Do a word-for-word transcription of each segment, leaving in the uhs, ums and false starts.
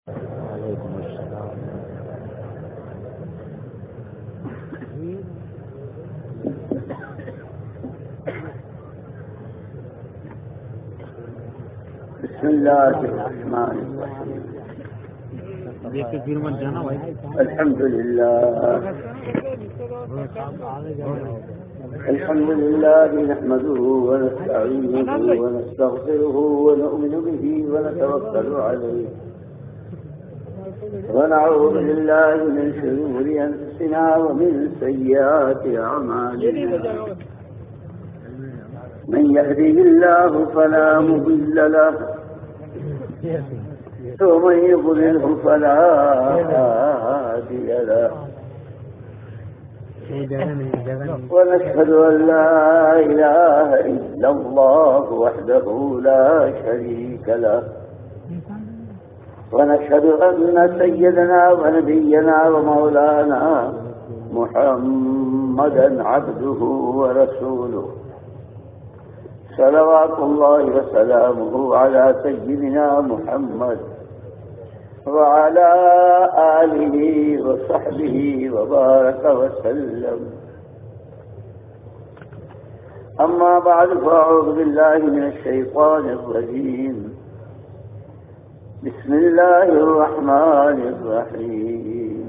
وعلیکم السلام. بسم الله الرحمن الرحيم. الحمد لله الحمد لله نحمده ونستعينه ونستغفره ونؤمن به ونتوكل عليه ونعوذ بالله من شرور أنفسنا ومن سيئات أعمالنا. من يهده الله فلا مضل له ومن يضلله فلا هادي له. ونشهد أن لا إله إلا الله وحده لا شريك له. ونشهد أن سيدنا ونبينا ومولانا محمدا عبده ورسوله صلوات الله وسلامه على سيدنا محمد وعلى آله وصحبه وبارك وسلم. أما بعد فأعوذ بالله من الشيطان الرجيم. بسم الله الرحمن الرحيم.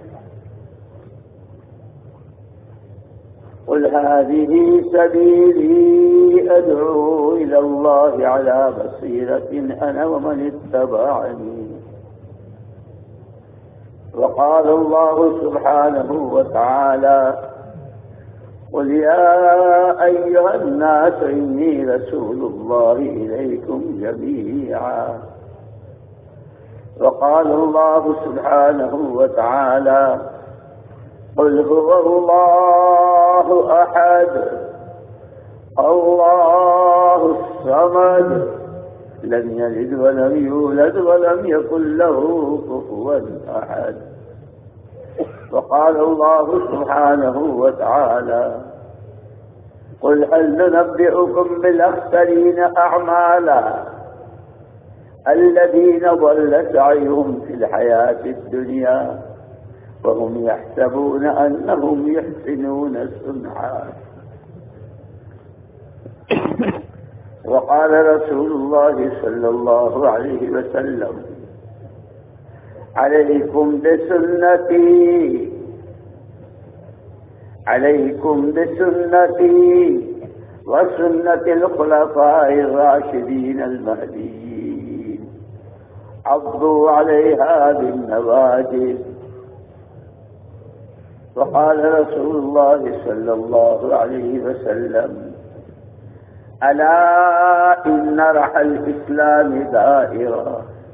قل هذه سبيلي أدعو إلى الله على بصيرة أنا ومن اتبعني. وقال الله سبحانه وتعالى قل يا أيها الناس إني رسول الله إليكم جميعا. وقال الله سبحانه وتعالى قل هو الله أحد الله الصمد لم يلد ولم يولد ولم يكن له كفوا أحد. وقال الله سبحانه وتعالى قل هل ننبئكم بالأخسرين أعمالا الذين ضل سعيهم في الحياة الدنيا وهم يحسبون أنهم يحسنون صنعا. وقال رسول الله صلى الله عليه وسلم عليكم بسنتي عليكم بسنتي وسنة الخلفاء الراشدين المهديين عضوا عليها بالنواجذ. وقال رسول الله صلى الله عليه وسلم ألا إن رحى الإسلام دائرة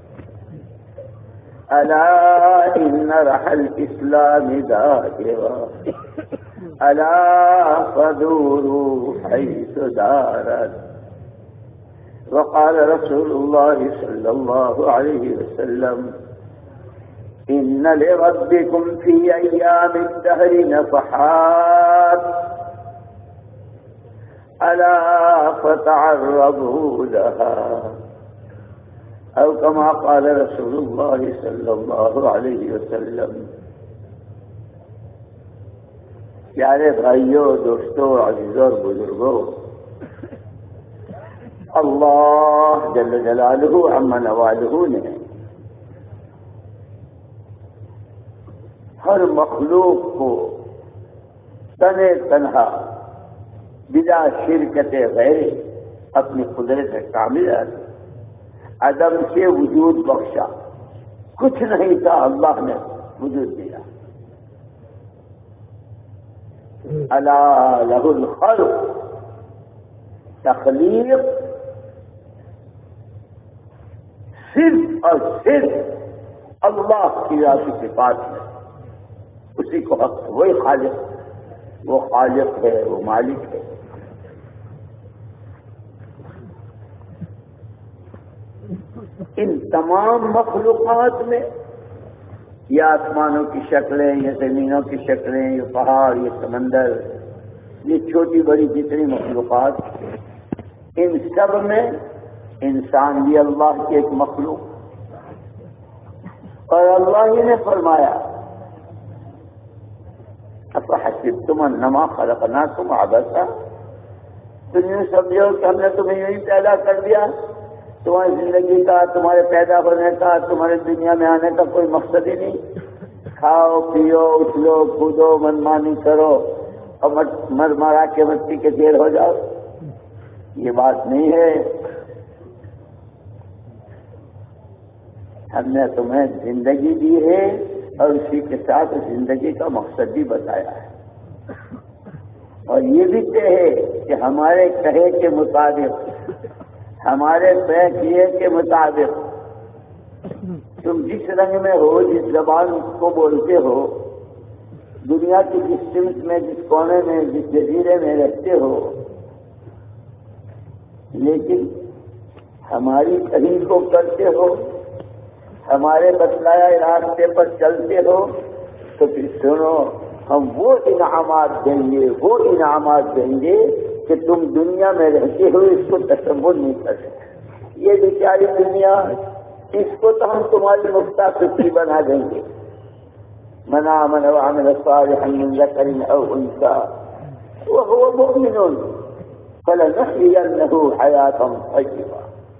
ألا إن رحى الإسلام دائرة ألا فدوروا حيث دارت. وقال رسول الله صلى الله عليه وسلم إن لربكم في أيام الدهر نفحات ألا فتعرضوا لها أو كما قال رسول الله صلى الله عليه وسلم. پیارے بھائیوں، دوستوں، عزیزوں اور بزرگوں، اللہ جل جلالہ عم نوالہ نے ہر مخلوق کو تنے تنہا بلا شرکت غیر اپنی قدرت کاملہ عدم سے وجود بخشا. کچھ نہیں تھا، اللہ نے وجود دیا. الا لہ الخلق، تخلیق صرف اور صرف اللہ کی ذاتی صفات ہے، اسی کو حق. وہی خالق، وہ خالق ہے، وہ مالک ہے. ان تمام مخلوقات میں یہ آسمانوں کی شکلیں، یہ زمینوں کی شکلیں، یہ پہاڑ، یہ سمندر، یہ چھوٹی بڑی جتنی مخلوقات، ان سب میں انسان بھی اللہ کی ایک مخلوق. اور اللہ ہی نے فرمایا افحسبتم انما خلقناکم عبثا، تم یوں سمجھو کہ ہم نے تمہیں یوں ہی پیدا کر دیا، تمہاری زندگی کا، تمہارے پیدا ہونے کا، تمہارے دنیا میں آنے کا کوئی مقصد ہی نہیں، کھاؤ پیو اچھلو کودو منمانی کرو اور مر مرا کے مٹی کے ڈھیر ہو جاؤ، یہ بات نہیں ہے۔ ہم نے تمہیں زندگی دی ہے اور اسی کے ساتھ زندگی کا مقصد بھی بتایا ہے، اور یہ بھی طے ہے کہ ہمارے کہے کے مطابق، ہمارے طے کیے کے مطابق تم جس رنگ میں ہو، جس زبان کو بولتے ہو، دنیا کی جس سمت میں، جس کونے میں، جس جزیرے میں رہتے ہو، لیکن ہماری کہیں کو کرتے ہو، ہمارے بتلایا راستے پر چلتے ہو، تو پھر سنو ہم وہ انعامات دیں گے، وہ انعامات دیں گے کہ تم دنیا میں رہتے ہو اس کو تصور نہیں کر سکتے۔ یہ بیچاری دنیا، اس کو تو ہم تمہاری مفتہ سچی بنا دیں گے۔ من آمن وعمل صالحا من ذکر او انثى وهو مؤمن فلنحيينه حیاتا طیبہ۔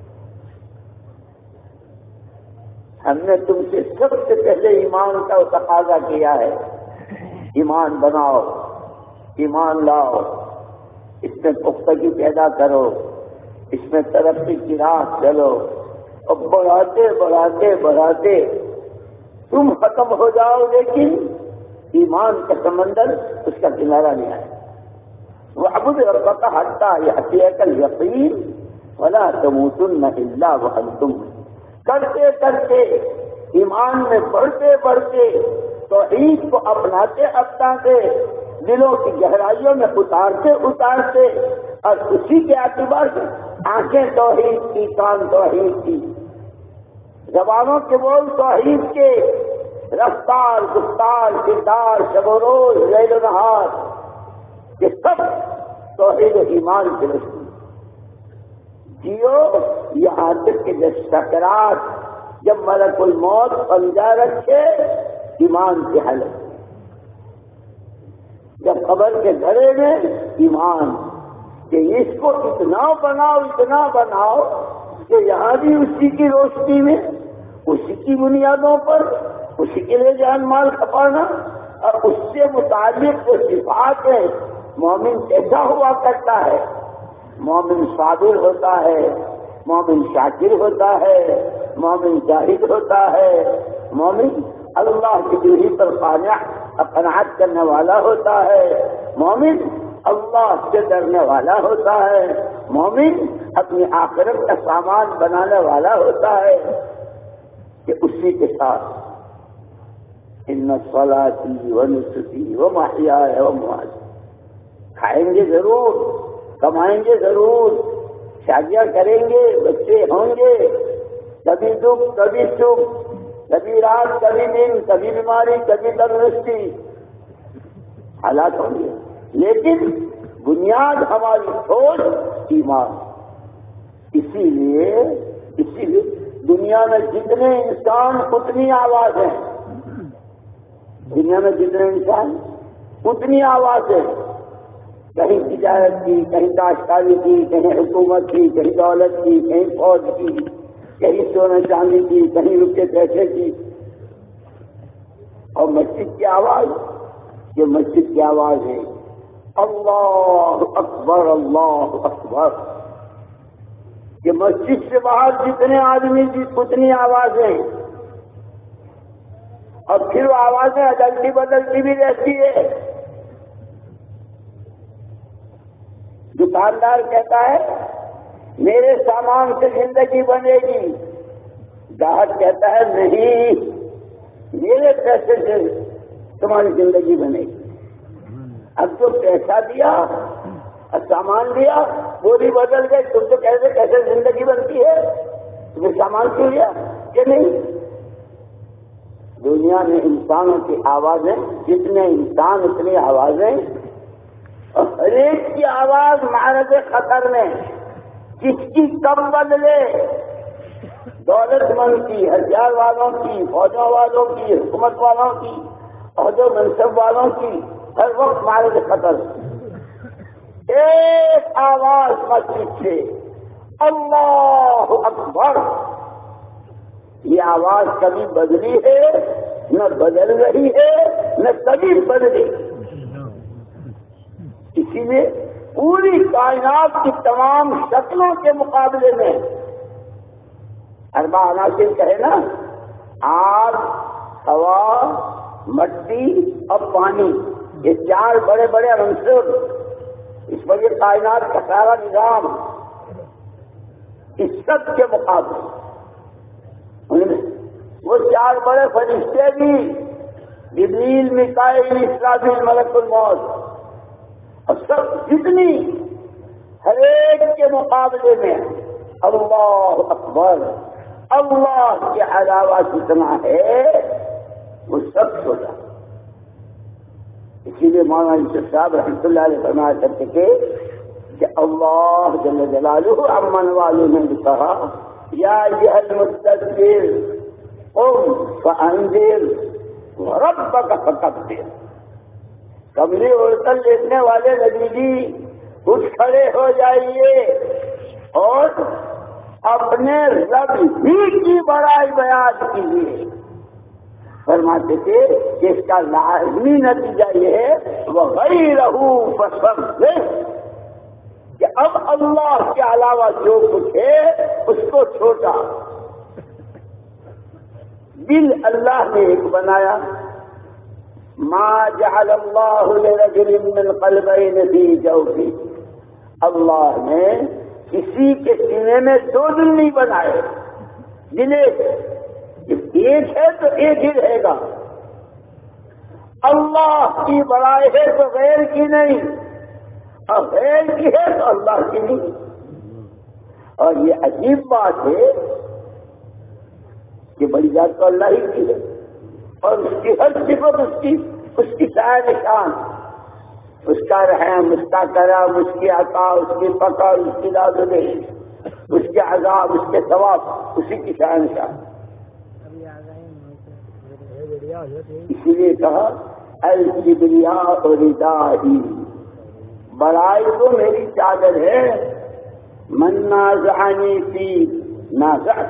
ہم نے تم سے سب سے پہلے ایمان کا تقاضا کیا ہے، ایمان بناؤ، ایمان لاؤ، اس میں پختگی پیدا کرو، اس میں ترقی کی راہ چلو، اور بڑھاتے بڑھاتے بڑھاتے تم ختم ہو جاؤ، لیکن ایمان کا سمندر اس کا کنارہ نہیں آئے۔ وَاعْبُدْ رَبَّكَ حَتَّىٰ يَأْتِيَكَ الْيَقِينُ وَلَا تَمُوتُنَّ إِلَّا وَأَنتُمْ مُسْلِمُونَ۔ کرتے کرتے، ایمان میں بڑھتے بڑھتے، توحید کو اپناتے اپناتے، دلوں کی گہرائیوں میں اتارتے اتارتے، اور اسی کے اعتبار سے آنکھیں توحید کی، کان توحید کی، زبانوں کے بول توحید کے، رفتار گفتار کردار شب و روز لیل و نہار، یہ سب توحید و ایمان کے رسول جیو، یہاں تک کہ جب سکرات، جب ملک الموت پنجہ رکھے ایمان کی حالت، جب قبر کے گھرے میں ایمان کہ اس کو اتنا بناؤ اتنا بناؤ کہ یہاں بھی اسی کی روشنی میں، اسی کی بنیادوں پر، اسی کے لیے جان مال کھپانا، اور اس سے متعلق جو صفات ہیں، مومن ایسا ہوا کرتا ہے، مومن صابر ہوتا ہے، مومن شاکر ہوتا ہے، مومن جاہد ہوتا ہے، مومن اللہ کی دلی پر قانع قناعت کرنے والا ہوتا ہے، مومن اللہ سے ڈرنے والا ہوتا ہے، مومن اپنی آخرت کا سامان بنانے والا ہوتا ہے، کہ اسی کے ساتھ ان صلاتی و نسکی و محیای و مماتی، کھائیں گے ضرور، کمائیں گے ضرور، شادیاں کریں گے، بچے ہوں گے، کبھی دکھ کبھی سکھ، کبھی رات کبھی دن، کبھی بیماری کبھی تندرستی، حالات ہوں گے، لیکن بنیاد ہماری سوچ ایمان۔ اسی لیے اسی لیے دنیا میں جتنے انسان اتنی آواز ہیں، دنیا میں جتنے انسان اتنی آوازیں، کہیں تجارت کی، کہیں کاشتکاری کی، کہیں حکومت کی، کہیں دولت کی، کہیں فوج کی، کہیں سونے چاندی کی، کہیں رکے پیسے کی، اور مسجد کی آواز، یہ مسجد کی آواز ہے، اللہ اکبر اللہ اکبر، کہ مسجد سے باہر جتنے آدمی کی اتنی آوازیں، اور پھر وہ آوازیں بدلتی بدلتی بھی رہتی ہے۔ دکاندار کہتا ہے میرے سامان سے زندگی بنے گی، گاہک کہتا ہے نہیں، میرے پیسے سے تمہاری زندگی بنے گی۔ اب جو پیسہ دیا اور سامان دیا وہ بھی بدل گئے، تم تو کیسے کیسے زندگی بنتی ہے، تمہیں سامان کیوں لیا کہ نہیں؟ دنیا میں انسانوں کی آوازیں، جتنے انسان اتنی آوازیں، اور ہر ایک کی آواز معرض خطر میں، کس کی کب بدلے، دولت مند کی، ہتھیار والوں کی، فوجوں والوں کی، حکومت والوں کی، عہدے منصب والوں کی، ہر وقت مارے خطر. ایک آواز مسجد سے اللہ اکبر. یہ آواز کبھی بدلی ہے نہ بدل رہی ہے نہ کبھی بدلی. اسی لیے پوری کائنات کی تمام شکلوں کے مقابلے میں اربع عناصر کہے نا، آگ، ہوا، مٹی اور پانی، یہ چار بڑے بڑے عنصر، اس پر یہ کائنات کا سارا نظام، اس سب کے مقابلے ان میں وہ چار بڑے فرشتے بھی، جبریل، میکائیل، اسرافیل، ملک الموت، اور سب جتنی ہر ایک کے مقابلے میں اللہ اکبر، اللہ کے علاوہ جتنا ہے وہ سب چھوٹا. اسی لیے مولانا یوسف صاحب رحمۃ اللہ علیہ فرمایا کرتے تھے کہ اللہ جل جلالہ امن والوں نے کہا یا ایھا المدثر قم فانذر وربک فکبر. کملی اوڑھ کر لیٹنے والے نبی جی اٹھ کھڑے ہو جائیے اور اپنے رب ہی کی بڑائی بیان کیجیے. فرماتے تھے کہ اس کا لازمی نتیجہ یہ ہے وغیرہ فسبح، کہ اب اللہ کے علاوہ جو کچھ ہے اس کو چھوٹا. دل اللہ نے ایک بنایا، ما جعل اللہ لرجل من قلبین فی جوفہ، اللہ نے کسی کے سینے میں دو دل نہیں بنائے. دل ایک ہے تو ایک ہی رہے گا. اللہ کی بڑائی ہے تو غیر کی نہیں، اور غیر کی ہے تو اللہ کی نہیں. اور یہ عجیب بات ہے کہ بڑی ذات تو اللہ ہی کی ہے، اور اس کی ہر صفت اس کی اس کی سایہ نشان، اس کا رحم، اس کا کرم، اس کی عطا، اس کی پکڑ، اس کی دادلے، اس کے عذاب، اس کے ثواب، اسی کی سایہ نشان. اسی لیے کہا الکبریاء ردائی، بڑائی تو میری چادر ہے، من نازعنی فی نازعت،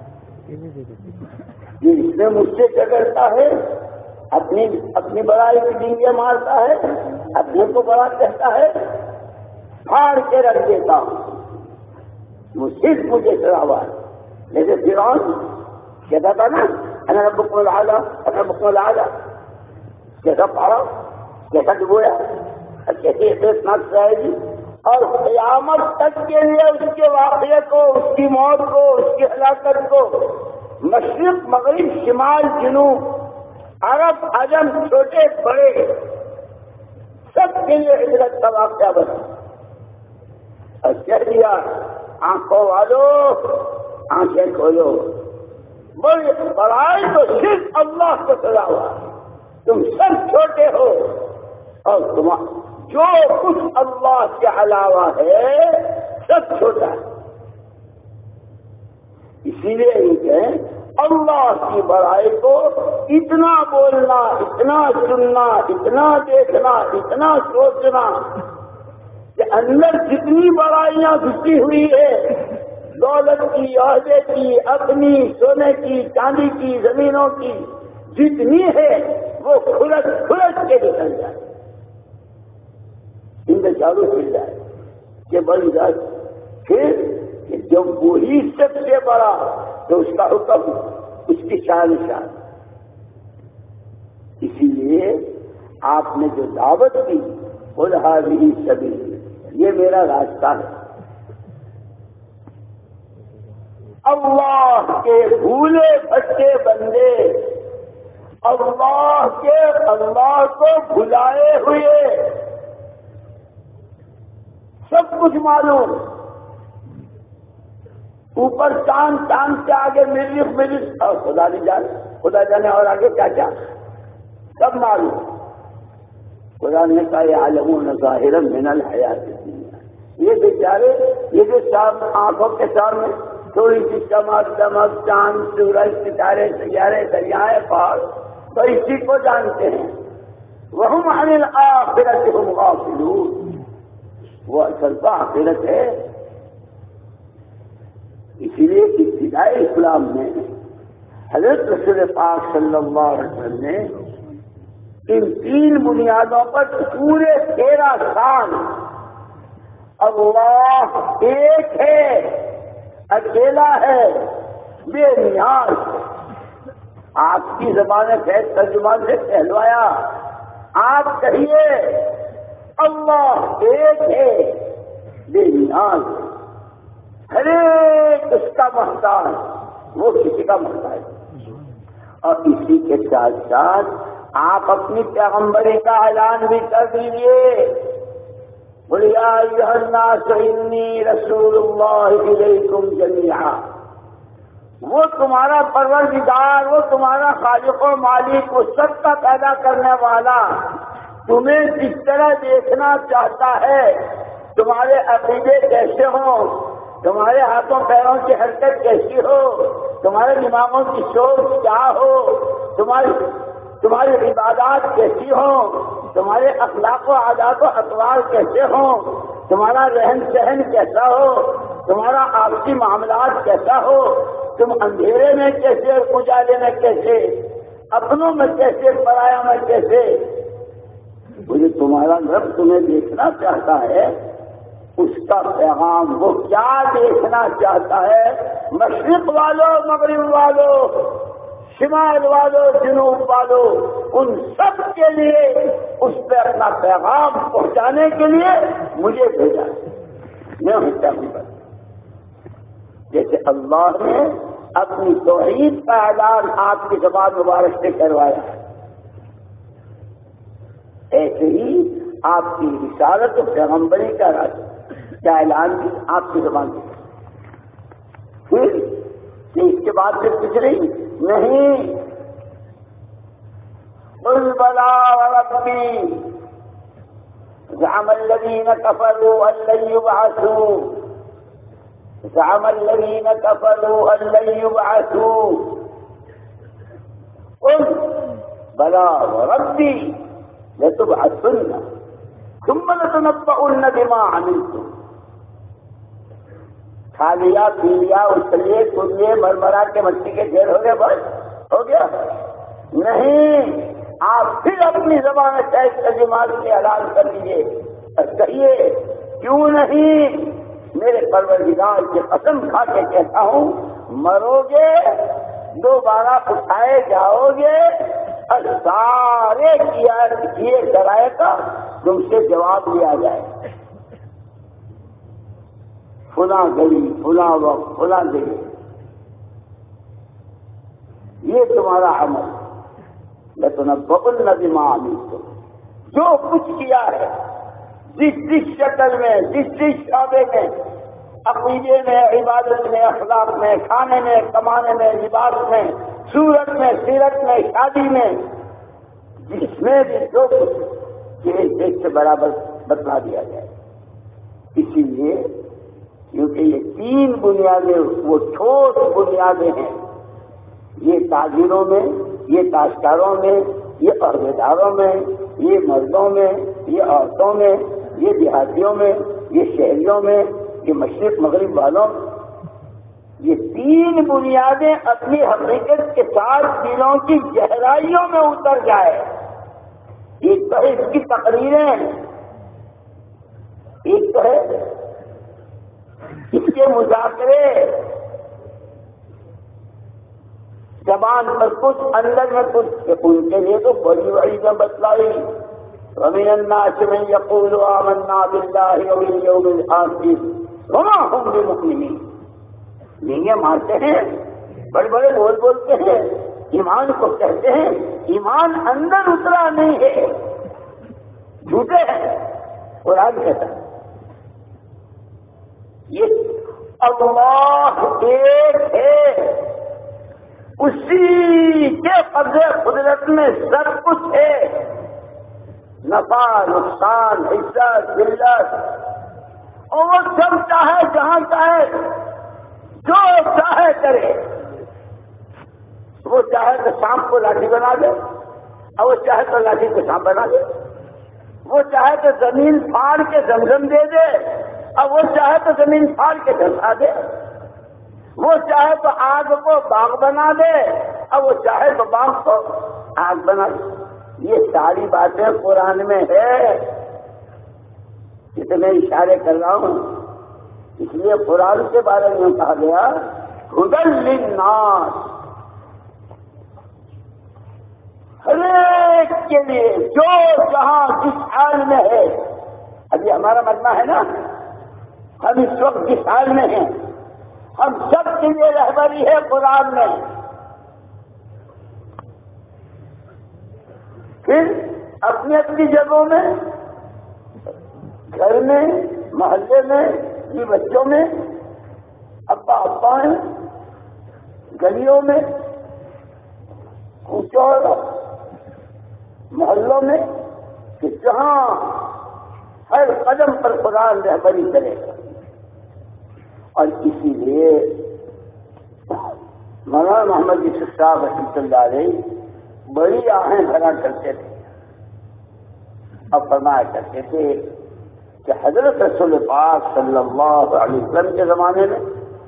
جس نے مجھ سے جگڑتا ہے اپنی اپنی بڑائی کی ڈنگیاں مارتا ہے، اپنے کو بڑا کہتا ہے، پھاڑ کے رکھ دیتا ہوں. وہ صرف مجھے چڑھاوا ہے. جیسے فرعون کہتا تھا نا انا ربکم الاعلی انا ربکم الاعلی، کیسا پھاڑا، کیسا ڈبویا، کیسے احساس رہے گی. اور قیامت تک کے لیے اس کے واقعے کو، اس کی موت کو، اس کی ہلاکت کو مشرق مغرب شمال جنوب عرب عجم چھوٹے بڑے سب کے لیے عبرت کا واقعہ بنا. اور کہہ دیا آنکھوں والوں آنکھیں کھولو، بڑی بڑائی تو صرف اللہ کو چلا ہوا، تم سب چھوٹے ہو اور تم جو کچھ اللہ کے علاوہ ہے سب چھوٹا ہے. اسی لیے یہ کہ اللہ کی بڑائی کو اتنا بولنا، اتنا سننا، اتنا دیکھنا، اتنا سوچنا کہ اندر جتنی بڑائیاں گھسی ہوئی ہے، دولت کی، عہدے کی، اپنی، سونے کی، چاندی کی، زمینوں کی جتنی ہے وہ کھلس کھلس کے نکل جائے، ان میں چالو مل جائے کہ بڑی ذات. پھر کہ جب وہی سب سے بڑا تو اس کا حکم، اس کی شان شان. اسی لیے آپ نے جو دعوت کی قل ھذہ سبیلی، یہ میرا راستہ ہے. اللہ کے بھولے بھٹکے بندے، اللہ کے اللہ کو بھلائے ہوئے، سب کچھ معلوم، اوپر چاند، چاند سے آگے مریخ، مریخ اور خدا نہیں جانے، خدا جانے اور آگے کیا کیا سب معلوم. خدا نے کہا یعلمون ظاہرا من الحیات الدنیا، یہ بیچارے یہ جو سامنے آنکھوں کے سامنے تھوڑی سی چمک دمک چاند سورج ستارے سیارے دریائے پہاڑ تو اسی کو جانتے ہیں. وہم عن الآخرۃ هم غافلون، وہ اصل تو آخرت ہے. اسی لیے ابتدائی اسلام میں حضرت رسول پاک صلی اللہ علیہ وسلم نے ان تین بنیادوں پر پورے تیرہ سال اللہ ایک ہے، اکیلا ہے، بے نیاز. آپ کی زبان خیر ترجمان سے کہلوایا، آپ کہیے اللہ ایک ہے، بے نیاز، ہر ایک اس کا محتاج، وہ کسی کا محتاج. اور اسی کے ساتھ ساتھ آپ اپنی پیغمبری کا اعلان بھی کر دیجیے. قل یا ایھا الناس انی رسول اللہ الیکم جمیعا. وہ تمہارا پروردگار، وہ تمہارا خالق و مالک، وہ سب کا پیدا کرنے والا تمہیں جس طرح دیکھنا چاہتا ہے، تمہارے عقیدے کیسے ہوں، تمہارے ہاتھوں پیروں کی حرکت کیسی ہو، تمہارے دماغوں کی سوچ کیا ہو، تمہاری تمہاری عبادات کیسی ہوں، تمہارے اخلاق و عادات و اطوار کیسے ہوں، تمہارا رہن سہن کیسا ہو، تمہارا آپسی معاملات کیسا ہو، تم اندھیرے میں کیسے اور اجالے میں کیسے، اپنوں میں کیسے پرایا میں کیسے. مجھے تمہارا رب تمہیں دیکھنا چاہتا ہے، اس کا پیغام وہ کیا دیکھنا چاہتا ہے. مشرق والوں، مغرب والوں، شمال والوں، جنوب والوں، ان سب کے لیے اس پہ اپنا پیغام پہنچانے کے لیے مجھے بھیجا. میں ہوں پیغمبر. جیسے اللہ نے اپنی توحید کا اعلان آپ کی زبان مبارک سے کروایا ہے، ایسے ہی آپ کی رسالت و پیغمبری کا کیا اعلان بھی آپ کی زبان سے. پھر اس کے بعد پھر کچھ نہیں. قل بلا وربی زعم الذین کفروا ان لن یبعثوا زعم الذین کفروا ان لن یبعثوا. قل بلا وربی لتبعثن ثم لتنبؤن بما عملتم. کھا لیا پی لیا اچھلیے کودیے مرمرا کے مچھی کے ڈھیر ہو گئے، بس ہو گیا؟ نہیں. آپ پھر اپنی زبان شاید ترجمات کے اعلان کر دیجیے اور کہیے کیوں نہیں. میرے پروردگار کی قسم کھا کے کہتا ہوں، مرو گے، دوبارہ اٹھائے جاؤ گے اور سارے کیے ڈرائے کا تم سے جواب لیا جائے. فلاں گلی، فلاں وقت، فلاں جگہ، یہ تمہارا عمل. لتنبؤن بما عملتم. جو کچھ کیا ہے، جس جس شکل میں، جس جس شعبے میں، عقیدے میں، عبادت میں، اخلاق میں، کھانے میں، کمانے میں، لباس میں، صورت میں، سیرت میں، شادی میں، جس میں بھی جو کچھ یہ ایک سے برابر بتلا دیا جائے. اسی لیے کیونکہ یہ تین بنیادیں وہ ٹھوس بنیادیں ہیں. یہ تاجروں میں، یہ کاشتکاروں میں، یہ عہدیداروں میں، یہ مردوں میں، یہ عورتوں میں، یہ دیہاتیوں میں، یہ شہریوں میں، یہ مشرق مغرب والوں، یہ تین بنیادیں اپنی حقیقت کے ساتھ دلوں کی گہرائیوں میں اتر جائے. ایک تو ہے اس کی تقریریں، ایک تو ہے اس کے مذاکرے، زبان پر کچھ، اندر میں کچھ. ان کے لیے تو بڑی بڑی میں بتلائی. وَمِنَ النَّاسِ مَن يَقُولُ آمَنَّا بِاللَّهِ وَبِالْيَوْمِ الْآخِرِ وَمَا هُمْ بِمُؤْمِنِينَ. ڈینگے مارتے ہیں، بڑے بڑے بول بولتے ہیں، ایمان کو کہتے ہیں، ایمان اندر اترا نہیں ہے، جھوٹے ہیں. قرآن کہتا ہے یہ اللہ ایک ہے، اسی کے قبضے قدرت میں سب کچھ ہے. نفع، نقصان، عزت، ذلت، اور وہ جب چاہے جہاں چاہے جو چاہے کرے. وہ چاہے تو سانپ کو لاٹھی بنا دے اور وہ چاہے تو لاٹھی کو سانپ بنا دے. وہ چاہے تو زمین پھاڑ کے زمزم دے دے اور وہ چاہے تو زمین پھاڑ کے دھسا دے. وہ چاہے تو آگ کو باغ بنا دے اور وہ چاہے تو باغ کو آگ بنا دے. یہ ساری باتیں قرآن میں ہے. جتنے اشارے کر رہا ہوں اس لیے قرآن کے بارے میں کہا گیا ہدی للناس، ہر ایک کے لیے جو جہاں جس حال میں ہے. ابھی ہمارا مجمع ہے نا، ہم اس وقت جس حال میں ہیں ہم سب کے لیے رہبری ہے قرآن میں. پھر اپنی اپنی جگہوں میں، گھر میں، محلے میں، یہ بچوں میں، ابا ابا ہیں، گلیوں میں، کوچوں محلوں میں، کہ جہاں ہر قدم پر قرآن رہبری کرے گا. اور اسی لیے مولانا محمد یوسف صاحب رحمۃ اللہ علیہ بڑی آہیں بھرا کرتے تھے اور فرمایا کرتے تھے کہ حضرت رسول پاک صلی اللہ علیہ وسلم کے زمانے میں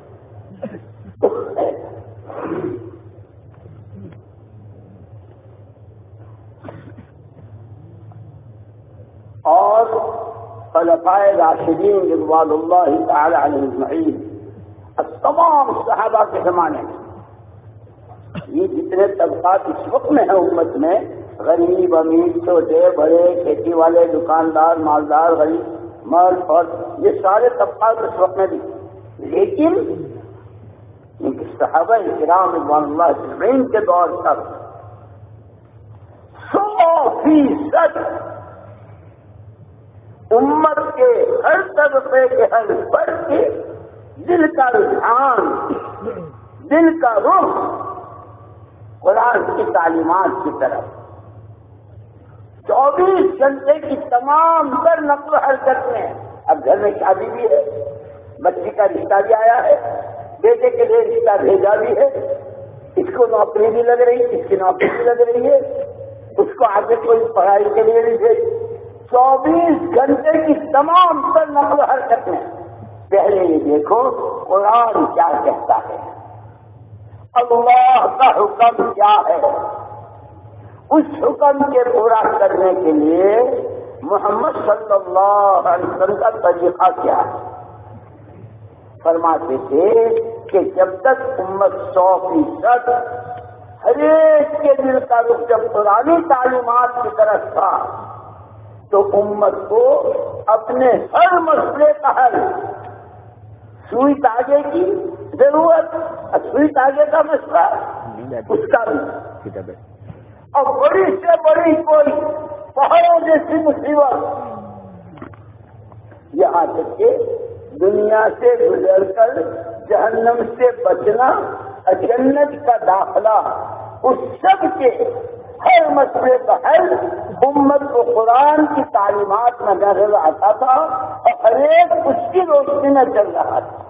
اور خلفائے راشدین رضوان اللہ تعالی علیہ اجمعین، تمام صحابہ کے زمانے میں یہ جتنے طبقات اس وقت میں ہیں امت میں، غریب امیر چھوٹے بڑے کھیتی والے دکاندار مالدار غریب مرد اور یہ سارے طبقات اس وقت میں بھی، لیکن ان کے صحابہ کرام رضوان اللہ اجمعین کے دور تک سو فیصد امت کے ہر طبقے کے ہر فرد کے دل کا رجحان، دل کا رخ قرآن کی تعلیمات کی طرف. چوبیس گھنٹے کی تمام تر نقل و حرکت میں، اب گھر میں شادی بھی ہے، بچی کا رشتہ بھی آیا ہے، بیٹے کے لیے رشتہ بھیجا بھی ہے، اس کو نوکری بھی لگ رہی ہے، اس کی نوکری بھی لگ رہی ہے، اس کو آگے کوئی پڑھائی کے لیے بھی بھیج. چوبیس گھنٹے کی تمام تر نقل و حرکت میں پہلے یہ دیکھو قرآن کیا کہتا ہے، اللہ کا حکم کیا ہے. اس حکم کے پورا کرنے کے لیے محمد صلی اللہ علیہ وسلم کا طریقہ کیا ہے. فرماتے تھے کہ جب تک امت سو فیصد ہر ایک کے دل کا رخ جب پرانی تعلیمات کی طرف تھا تو امت کو اپنے ہر مسئلے کا حل، سوئی تاگے کی ضرورت، سوئی تاگے کا مسئلہ اس کا بھی، اور بڑی سے بڑی کوئی پہاڑوں جیسی مصیبت، یہاں تک کہ دنیا سے گزر کر جہنم سے بچنا، جنت کا داخلہ، اس سب کے ہر مسئلے کا حل امت کو قرآن کی تعلیمات میں نظر آتا تھا اور ہر ایک اس کی روشنی میں چل رہا تھا.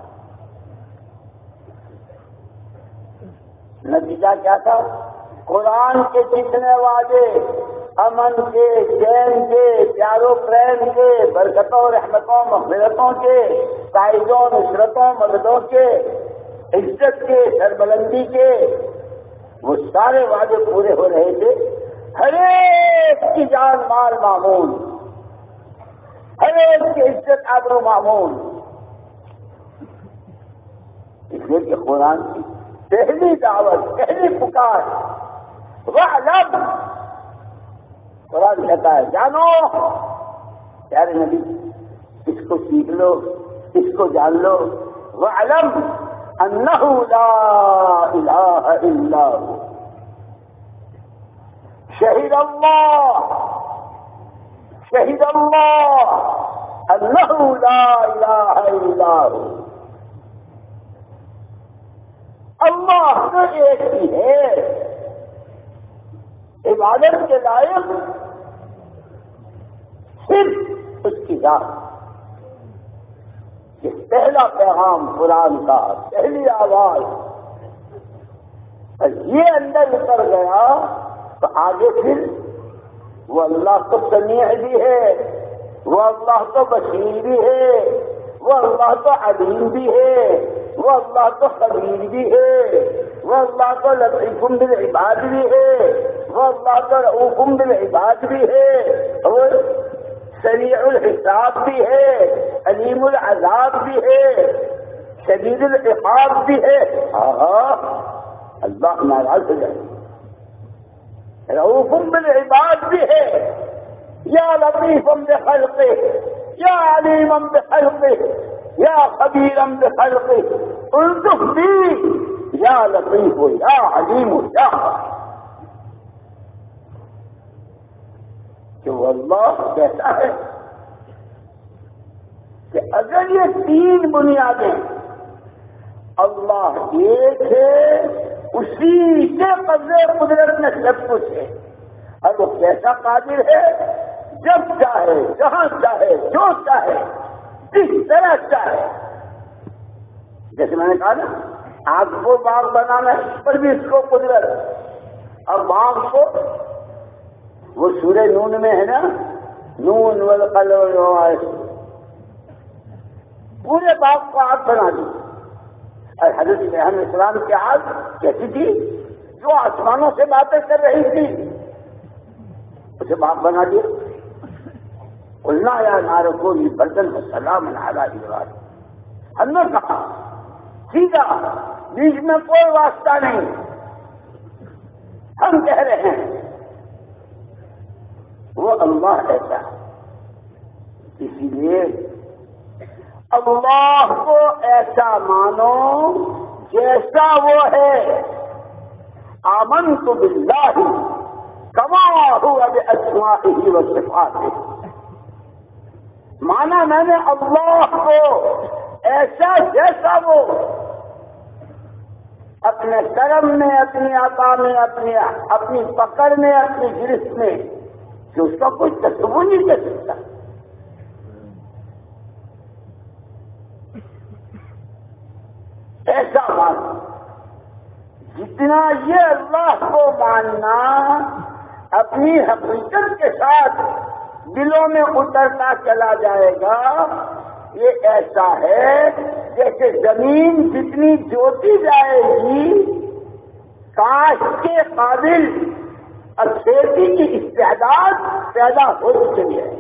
نتیجہ کیا تھا؟ قرآن کے جتنے وعدے امن کے، چین کے، پیاروں پریم کے، برکتوں رحمتوں مغفرتوں کے، تائیدوں نصرتوں مددوں کے، عزت کے، سربلندی کے، وہ سارے وعدے پورے ہو رہے تھے. ہر ایک کی جان مال معمول، ہر ایک کی عزت آبرو معمول. اس لیے کہ قرآن کی پہلی دعوت، پہلی پکار وَاعْلَمْ، قرآن کہتا ہے جانو. پیارے نبی اس کو سیکھ لو، اس کو جان لو. وَاعْلَمْ أَنَّهُ لَا إِلَٰهَ إِلَّا هُوَ شهد الله شهد الله أنه لا إله إلا هو. اللہ تو ایک ہی ہے، عبادت کے لائق صرف اس کی ذات، کہ پہلا پیغام قرآن کا، پہلی آواز یہ اندر اتر گیا تو آگے پھر وہ اللہ تو سمیع بھی ہے، وہ اللہ تو بصیر بھی ہے، وہ اللہ تو علیم بھی ہے، وہ اللہ تو خبیر بھی ہے، وہ اللہ تو لطیف بالعباد بھی ہے، وہ اللہ تو رؤوف بالعباد بھی ہے، وہ سریع الحساب بھی ہے، علیم العذاب بھی ہے، شدید العقاب بھی ہے۔ ہاں اللہ ناراض ہو جائے، رؤوف بالعباد بھی ہے، یا لطیف بخلقہ، یا علیم بخلقہ، یا خبیر بخلقہ، الطف بھی، یا لطیف ہو یا علیم ہو یا کہ وہ اللہ کہتا ہے کہ اگر یہ تین بنیادیں اللہ ایک ہے، اسی کے قبضے قدرت میں سب کچھ ہے، اور وہ کیسا قادر ہے، جب چاہے، جہاں چاہے، جو چاہے، جس طرح چاہے۔ جیسے میں نے کہا نا، آگ کو باغ بنانا ہے، اس پر بھی اس کو قدرت، اور باغ کو وہ سورہ نون میں ہے نا، نون والقلم والقلم، پورے باغ کو آگ بنا دی۔ اور حضرت علیہ السلام کی آگ کیسی تھی؟ جو آسمانوں سے باتیں کر رہی تھی، اسے باغ بنا دیا۔ قلنا یا نار کونی بردا وسلاما علی ابراہیم، ہم نے کہا سیدھا، بیچ میں کوئی واسطہ نہیں، ہم کہہ رہے ہیں وہ اللہ ایسا ہے۔ اسی لیے اللہ کو ایسا مانو جیسا وہ ہے۔ آمنت باللہ کما ہوا باسمائہ وصفاتہ، مانا میں نے اللہ کو ایسا جیسا وہ اپنے کرم میں، اپنی عطا میں، اپنی اپنی پکڑ میں، اپنی گرفت میں، کہ اس کا کوئی تصور نہیں کر سکتا۔ ایسا ماننا، جتنا یہ اللہ کو ماننا اپنی حقیقت کے ساتھ دلوں میں اترتا چلا جائے گا، یہ ایسا ہے جیسے زمین جتنی جوتی جائے گی کاش کے قابل اور کھیتی کی استعداد پیدا ہو چکی ہے۔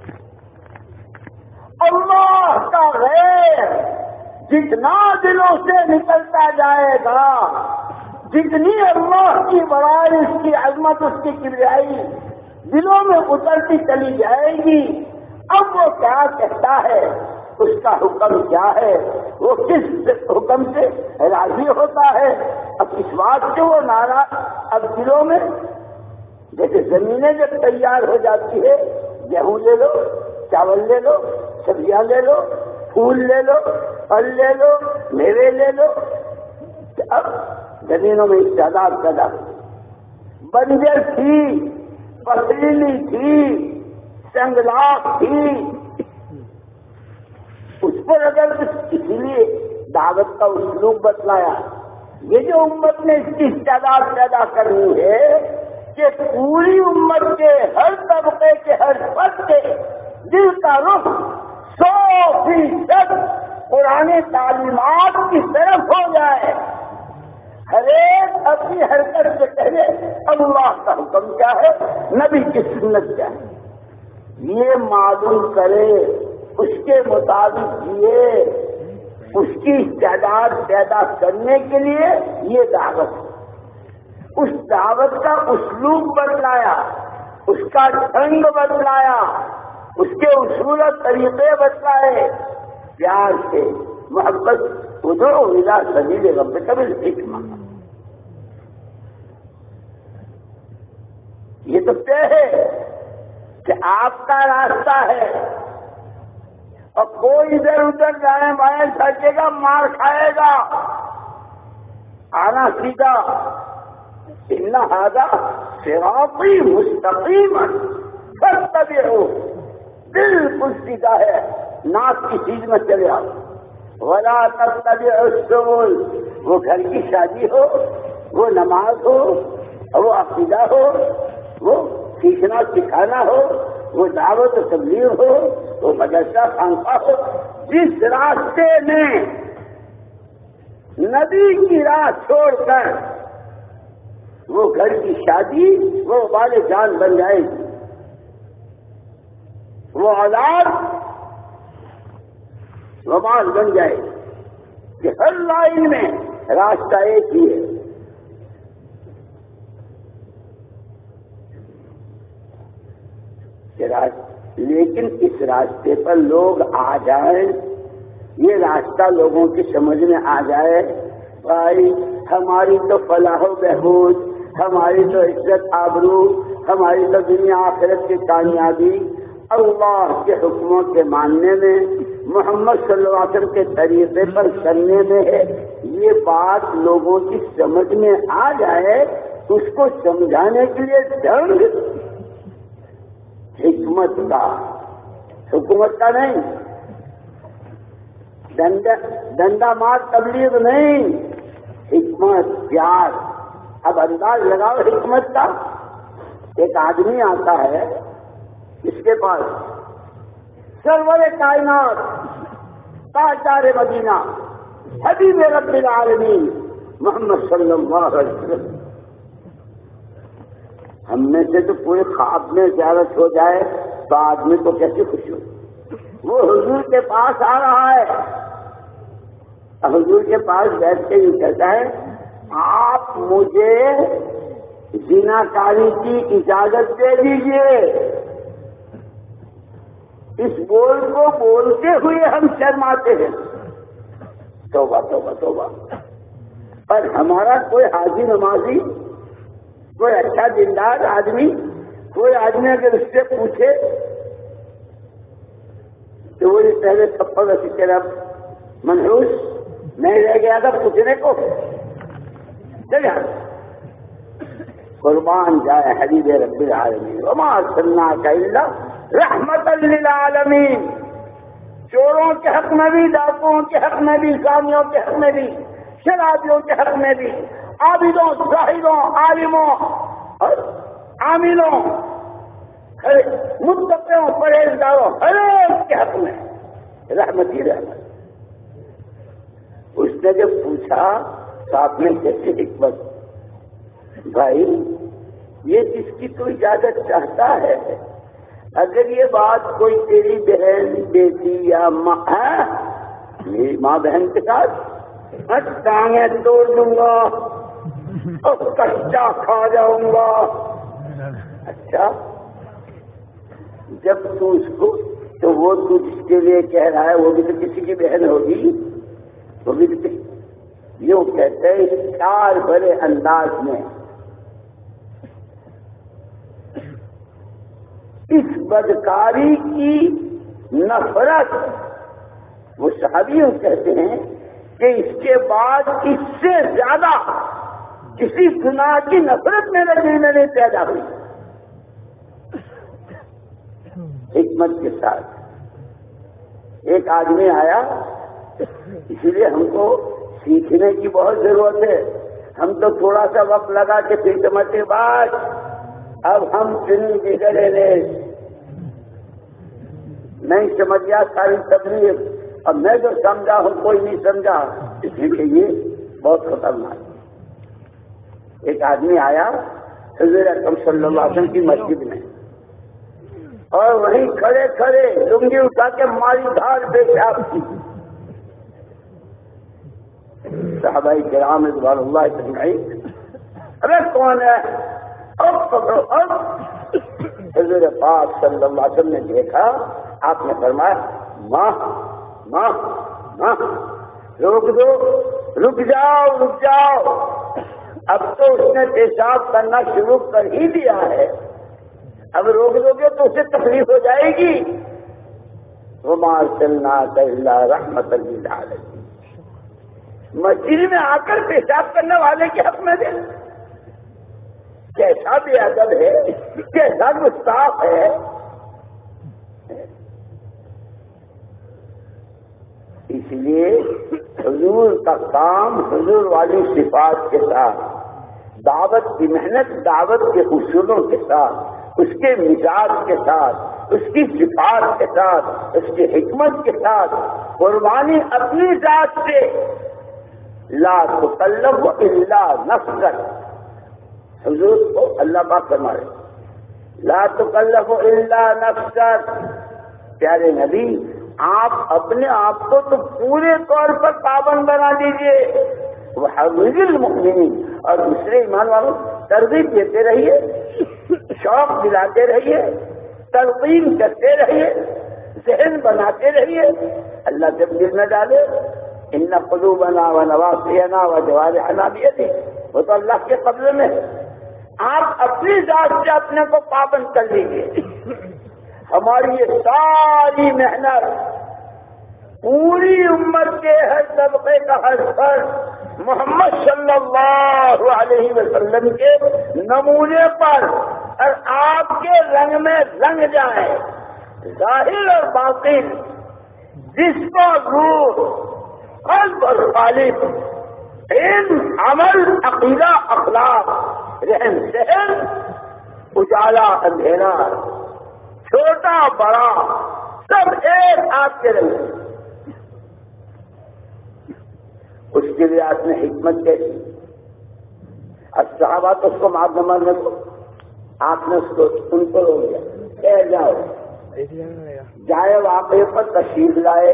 اللہ کا غیر جتنا دلوں سے نکلتا جائے گا، جتنی اللہ کی بڑائی، اس کی عظمت، اس کی کبریائی دلوں میں اترتی چلی جائے گی، اب وہ کیا کہتا ہے، اس کا حکم کیا ہے، وہ کس حکم سے راضی ہوتا ہے، اب اس بات سے وہ ناراض، اب دلوں میں جیسے زمینیں جب تیار ہو جاتی ہے، گیہوں لے لو، چاول لے لو، سبزیاں لے لو، پھول لے لو، پھل لے لو، میوے لے لو، اب زمینوں میں استعداد پیدا بنجر تھی، پتھریلی تھی، سنگلاخ تھی، اس پر اگر اسی لیے دعوت کا اسلوب بتلایا، یہ جو امت نے اس کی استعداد پیدا کرنی ہے کہ پوری امت کے ہر طبقے کے ہر فرد کے دل کا رخ سو فیصد قرآن تعلیمات کی طرف ہو جائے، ہر ایک اپنی حرکت سے کہے اللہ کا حکم کیا ہے، نبی کی سنت کیا ہے، یہ معلوم کرے، اس کے مطابق جیے، اس کی استعداد پیدا کرنے کے لیے یہ دعوت، اس دعوت کا اسلوب بتلایا، اس کا ڈھنگ بتلایا، اس کے اصول و طریقے بتلائے، پیار سے، محبت، ادعو الی سبیل ربک بالحکمہ، یہ تو طے ہے کہ آپ کا راستہ ہے، اور کوئی ادھر ادھر دائیں بائیں سڑکے گا، مار کھائے گا، آنا سیدھا، ان ھذا صراطی مستقیما فاتبعوہ، بالکل سیدھا ہے، ناک کی چیز میں چلے آؤ۔ ولا تتبع السبل، وہ گھر کی شادی ہو، وہ نماز ہو، وہ عقیدہ ہو، وہ سیکھنا سکھانا ہو، وہ دعوت و تبلیغ ہو، وہ مدرسہ خانقاہ ہو، جس راستے میں نبی کی راہ چھوڑ کر وہ گھر کی شادی، وہ والے جان بن جائے گی، وہ اولاد وبال بن جائے گی، کہ ہر لائن میں راستہ ایک ہی ہے۔ لیکن اس راستے پر لوگ آ جائیں، یہ راستہ لوگوں کی سمجھ میں آ جائے، بھائی ہماری تو فلاح و بہبود، ہماری تو عزت آبرو، ہماری تو دنیا آخرت کی کامیابی اللہ کے حکموں کے ماننے میں، محمد صلی اللہ علیہ وسلم کے طریقے پر چلنے میں ہے، یہ بات لوگوں کی سمجھ میں آ جائے، اس کو سمجھانے کے لیے ڈھنگ حکمت کا، حکومت کا نہیں، ڈنڈا ڈنڈا مار تبلیغ نہیں، حکمت پیار۔ اب انداز لگاؤ حکمت کا۔ ایک آدمی آتا ہے، اس کے پاس سرور کائنات تاجدار مدینہ حبیب رب العالمین محمد صلی اللہ علیہ وسلم، ہم میں سے تو پورے خواب میں زیارت ہو جائے تو آدمی کو کیسی خوشی ہو۔ وہ حضور کے پاس آ رہا ہے، حضور کے پاس بیٹھ کے یہ کہتا ہے آپ مجھے زناکاری کی اجازت دے دیجیے۔ اس بول کو بولتے ہوئے ہم شرماتے ہیں، توبہ توبہ توبہ۔ پر ہمارا کوئی حاجی نمازی، کوئی اچھا دیندار آدمی، کوئی آدمی اگر اس سے پوچھے تو وہ پہلے تھپڑ رسی تیرا منحوس نہیں رہ گیا تھا پوچھنے کو، چلے قربان جائے حبیب رب العالمین وما ارسلناک الا رحمت للعالمین۔ چوروں کے حق میں بھی، ڈاکوؤں کے حق میں بھی، زانیوں کے حق میں بھی، شرابیوں کے حق میں بھی، عابدوں، زاہدوں، عالموں اور عاملوں، متقیوں، پرہیزگاروں، ہر ایک کے حق میں رحمت ہی رحمت۔ اس نے جب پوچھا تو آپ نے کیسی حکمت، بھائی یہ جس کی تو اجازت چاہتا ہے، اگر یہ بات کوئی تیری بہن، بیٹی یا ماں ہے، میری ماں بہن کے ساتھ ٹانگیں توڑ دوں گا اور کچا کھا جاؤں گا۔ اچھا جب تو اس کو، تو وہ تو جس کے لیے کہہ رہا ہے وہ بھی تو کسی کی بہن ہوگی، وہ بھی تو یوں کہتے ہیں چار بڑے انداز میں اس بدکاری کی نفرت، وہ صحابیوں کہتے ہیں کہ اس کے بعد اس سے زیادہ کسی گناہ کی نفرت میرے دل میں نہیں پیدا ہوئی۔ حکمت کے ساتھ ایک آدمی آیا، اسی لیے ہم کو سیکھنے کی بہت ضرورت ہے۔ ہم تو تھوڑا سا وقت لگا کے پھر سمجھتے بعد اب ہم چنی بگڑے رہے نہیں سمجھا ساری تبلیغ، اب میں جو سمجھا ہوں کوئی نہیں سمجھا، اس لیے یہ بہت خطرناک۔ ایک آدمی آیا حضور اکرم صلی اللہ علیہ وسلم کی مسجد میں، اور وہیں کھڑے کھڑے لنگی اٹھا کے ماری دھار پیشاب کی۔ صحابہ کرام رضوان اللہ اجمعین، ارے کون ہے؟ اب پکڑو اب۔ حضور پاک صلی اللہ علیہ وسلم نے دیکھا، آپ نے فرمایا ماں ماں ماں روک دو، رک جاؤ رک جاؤ، اب تو اس نے پیشاب کرنا شروع کر ہی دیا ہے، اب روک دو گے تو اسے تکلیف ہو جائے گی۔ وما ارسلناک الا رحمت للعالمین۔ مسجد میں آ کر پیشاب کرنے والے کے حق میں دے، کیسا بے ادب ہے، کیسا گستاخ ہے۔ اس لیے حضور کا کام حضور والی صفات کے ساتھ، دعوت کی محنت دعوت کے اصولوں کے ساتھ، اس کے مزاج کے ساتھ، اس کی صفات کے ساتھ، اس کی حکمت کے ساتھ، قربانی اپنی ذات سے، لا تکلف الا نفسک. حضور کو اللہ پاک فرمائے لا تکلف الا نفسک. پیارے نبی آپ اپنے آپ کو تو پورے طور پر پابند بنا دیجیے. وحرض المؤمنین، اور دوسرے ایمان والوں ترغیب دیتے رہیے، شوق دلاتے رہیے، تلقین کرتے رہیے، ذہن بناتے رہیے. اللہ جب دل میں ڈالے ان قلوبنا ونواصینا وجوارحنا بیدہ، وہ تو اللہ کے قبضے میں ہے. آپ اپنی ذات سے اپنے کو پابند کر لیجیے. ہماری یہ ساری محنت پوری امت کے ہر طبقے کا ہر فرد محمد صلی اللہ علیہ وسلم کے نمونے پر اور آپ کے رنگ میں رنگ جائیں، ظاہر اور باطن، جسم اور روح، قلب اور قالب، علم، عمل، عقیدہ، اخلاق، رہن سہن، اجالا اندھیرا، چھوٹا بڑا، سب ایک آپ کے رنگ. اس کے لیے آپ نے حکمت کیسی؟ اب صحابہ تو اس کو معاف نہ ماننے کو، آپ نے اس کو ان کو روک دیا. کہہ جاؤ جائے واقعے پر تشریف لائے،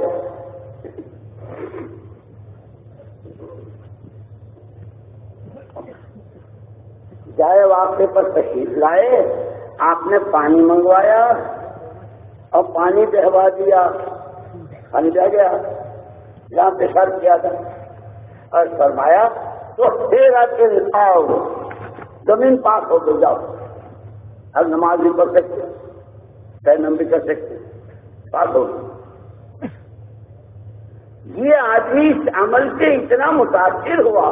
جائے واقعے پر تشریف لائے. آپ نے پانی منگوایا اور پانی بہوا دیا، پانی بہ گیا جہاں پیشاب کیا تھا، اور فرمایا تو پھر آؤ زمین پاک ہو تو جاؤ. اب نماز بھی پڑھ سکتے، تیمم بھی کر سکتے، پاک ہو. یہ آدمی اس عمل سے اتنا متاثر ہوا،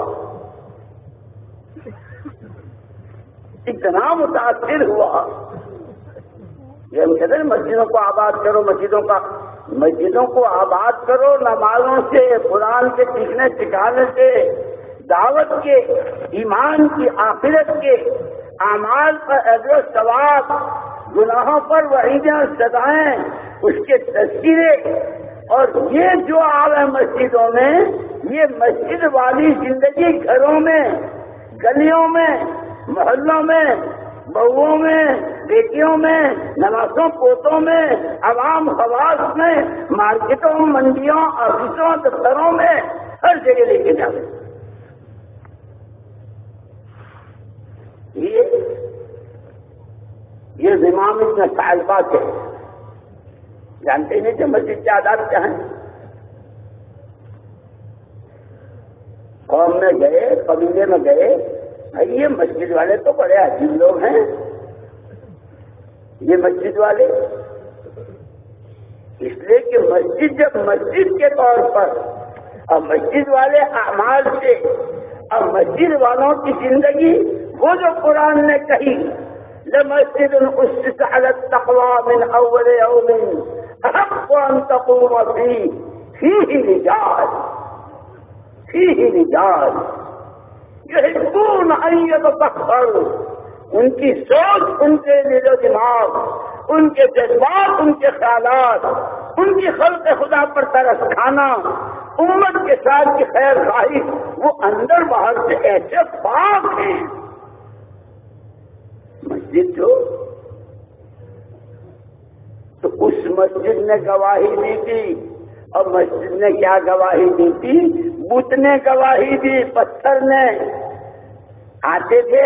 اتنا متاثر ہوا. یہ ہم کہتے ہیں مسجدوں کو آباد کرو، مسجدوں کا مسجدوں کو آباد کرو، نمازوں سے، قرآن کے سیکھنے سکھانے سے، دعوت کے، ایمان کی، آخرت کے، اعمال پر اجر و ثواب، گناہوں پر وعیدیں اور سزائیں، اس کے تذکرے. اور یہ جو آوے مسجدوں میں، یہ مسجد والی زندگی گھروں میں، گلیوں میں، محلوں میں، بہوؤں میں، بیٹیوں میں، نوازوں پوتوں میں، عوام خواص میں، مارکیٹوں، منڈیوں، آفسوں، دفتروں میں، ہر جگہ لے کے جاؤ. یہ یہ زمام اتنا تعلقات ہے. جانتے نہیں کہ مسجد کے آداب کیا ہیں؟ قوم میں گئے، قبیلے میں گئے، یہ مسجد والے تو بڑے عجیب لوگ ہیں. یہ مسجد والے اس لیے کہ مسجد جب مسجد کے طور پر، اور مسجد والے اعمال سے، اور مسجد والوں کی زندگی، وہ جو قرآن نے کہی لمسجد اسست علی التقوی من اول یوم احق ان تقوم فیہ فیہ رجال فیہ رجال یحبون ان یتطہروا. ان کی سوچ، ان کے دل و دماغ، ان کے جذبات، ان کے خیالات، ان کی خلق خدا پر ترس کھانا، امت کے ساتھ کی خیر خواہی، وہ اندر باہر سے ایسے پاک ہیں. مسجد جو تو اس مسجد نے گواہی دی تھی، اور مسجد نے کیا گواہی دی تھی؟ بت نے گواہی دی، پتھر نے. آتے تھے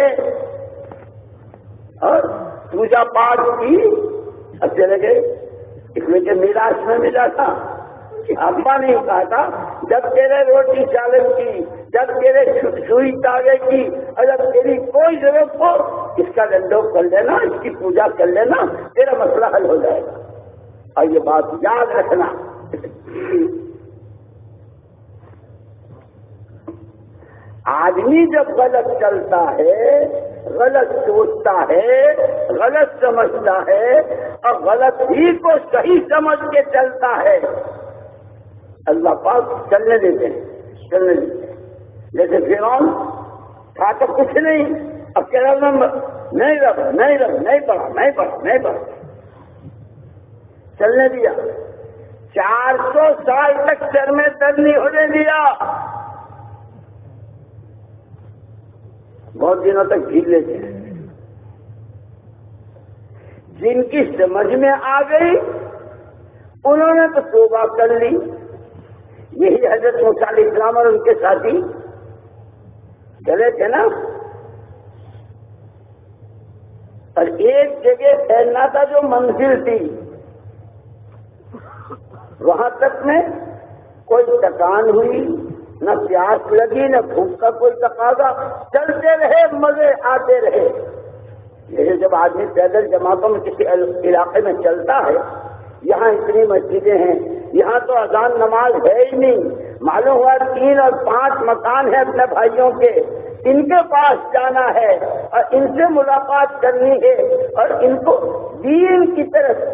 اور پوجا پاٹ کی، اب چلے گئے. اس میں کہ میراث میں ملا تھا. ابا نے کہا تھا جب تیرے روٹی چاول کی، جب تیرے سوئی تاغے کی، اور جب تیری کوئی ضرورت ہو اس کا ڈنڈوک کر لینا، اس کی پوجا کر لینا، تیرا مسئلہ حل ہو جائے گا. اور یہ بات یاد رکھنا، آدمی جب غلط چلتا ہے، غلط سوچتا ہے، غلط سمجھتا ہے، اور غلط ہی کو صحیح سمجھ کے چلتا ہے، اللہ پاک چلنے دیتے ہیں چلنے دیتے ہیں. جیسے فرعون تھا تو کچھ نہیں، اب کہہ رہا نہیں رہا نہیں رہا نہیں پڑھا نہیں پڑھا نہیں پڑھا چلنے دیا. چار سو سال تک سر میں درد نہیں ہونے دیا، بہت دنوں تک جھیل لیتے ہیں. جن کی سمجھ میں آ گئی انہوں نے تو توبہ کر لی. یہی حضرت موسیٰ علیہ السلام اور ان کے ساتھی چلے تھے نا، اور ایک جگہ پھیلنا تھا جو منزل تھی، وہاں تک میں کوئی تکان ہوئی نہ پیاس لگی نہ بھوک کا کوئی تقاضا، چلتے رہے مزے آتے رہے. جیسے جب آدمی پیدل جماعتوں میں کسی علاقے میں چلتا ہے، یہاں اتنی مسجدیں ہیں، یہاں تو اذان نماز ہے ہی نہیں، معلوم ہوا تین اور پانچ مکان ہیں اپنے بھائیوں کے، ان کے پاس جانا ہے اور ان سے ملاقات کرنی ہے اور ان کو دین کی طرف.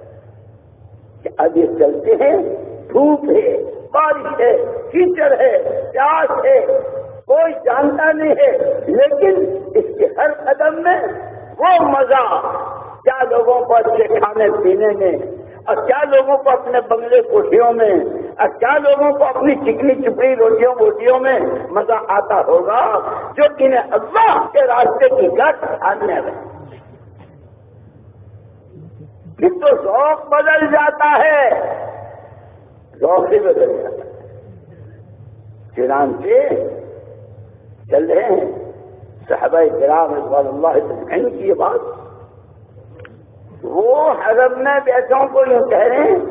اب یہ چلتے ہیں، دھوپ ہے، بارش ہے، کیچڑ ہے، پیاس ہے، کوئی جانتا نہیں ہے، لیکن اس کے ہر قدم میں وہ مزہ، کیا لوگوں کو اچھے کھانے پینے میں، اور کیا لوگوں کو اپنے بنگلے کوٹھیوں میں، اور کیا لوگوں کو اپنی چکنی چپڑی روٹیوں بوٹیوں میں مزہ آتا ہوگا جو انہیں اللہ کے راستے کی گٹ آنے میں. پھر تو ذوق بدل جاتا ہے، ذوق ہی بدل جاتا ہے. چنانچہ چل رہے ہیں صحابہ کرام رضوان اللہ اجمعین کی یہ بات، وہ حرم میں بیٹھوں کو یوں کہہ رہے ہیں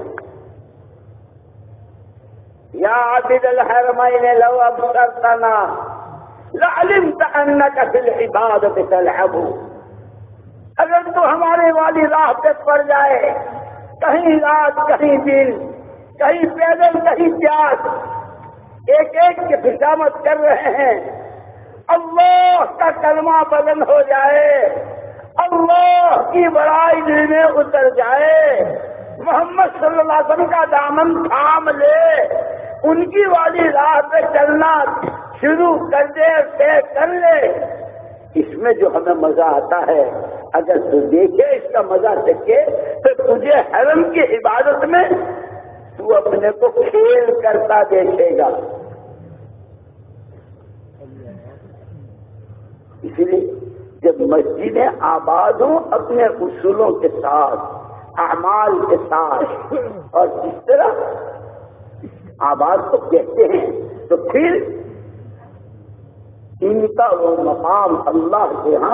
یا عابد الحرمین لو ابصرتنا لعلمت انك في العبادة تلعب. اگر تو ہمارے والی راہ پہ پڑ جائے، کہیں رات کہیں دن، کہیں پیدل کہیں پیاس، ایک ایک کی خوشامد کر رہے ہیں، اللہ کا کلمہ بلند ہو جائے، اللہ کی بڑائی دل میں اتر جائے، محمد صلی اللہ علیہ وسلم کا دامن تھام لے، ان کی والی راہ پہ چلنا شروع کر دے، طے کر لے. اس میں جو ہمیں مزہ آتا ہے، اگر تو دیکھے اس کا مزہ چکے تو تجھے حرم کی عبادت میں تو اپنے کو کھیل کرتا دیکھے گا. اسی لیے جب مسجدیں آباد ہوں اپنے اصولوں کے ساتھ، اعمال کے ساتھ، اور جس طرح آباد کو کہتے ہیں، تو پھر ان کا وہ مقام اللہ کے ہاں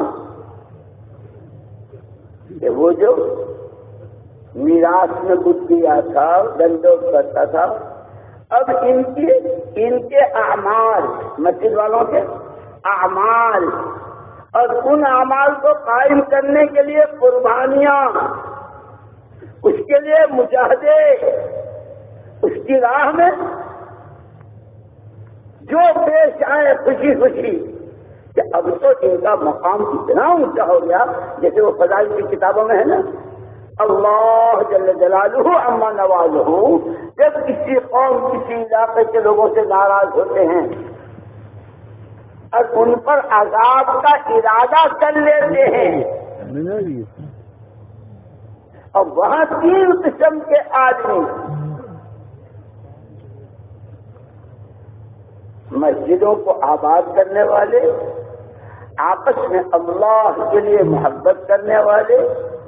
کہ وہ جو میراث میں کچھ دیا تھا، دنڈوت کرتا تھا، اب ان کے ان کے اعمال، مسجد والوں کے اعمال، اور ان اعمال کو قائم کرنے کے لیے قربانیاں، اس کے لیے مجاہدے، اس کی راہ میں جو پیش آئے خوشی خوشی، کہ اب تو ان کا مقام اتنا اونچا ہو گیا، جیسے وہ فضائل کی کتابوں میں ہے نا، اللہ جل جلالہ اما نوازہ، جب کسی قوم کسی علاقے کے لوگوں سے ناراض ہوتے ہیں اور ان پر عذاب کا ارادہ کر لیتے ہیں، اور وہاں تین قسم کے آدمی، مسجدوں کو آباد کرنے والے، آپس میں اللہ کے لیے محبت کرنے والے،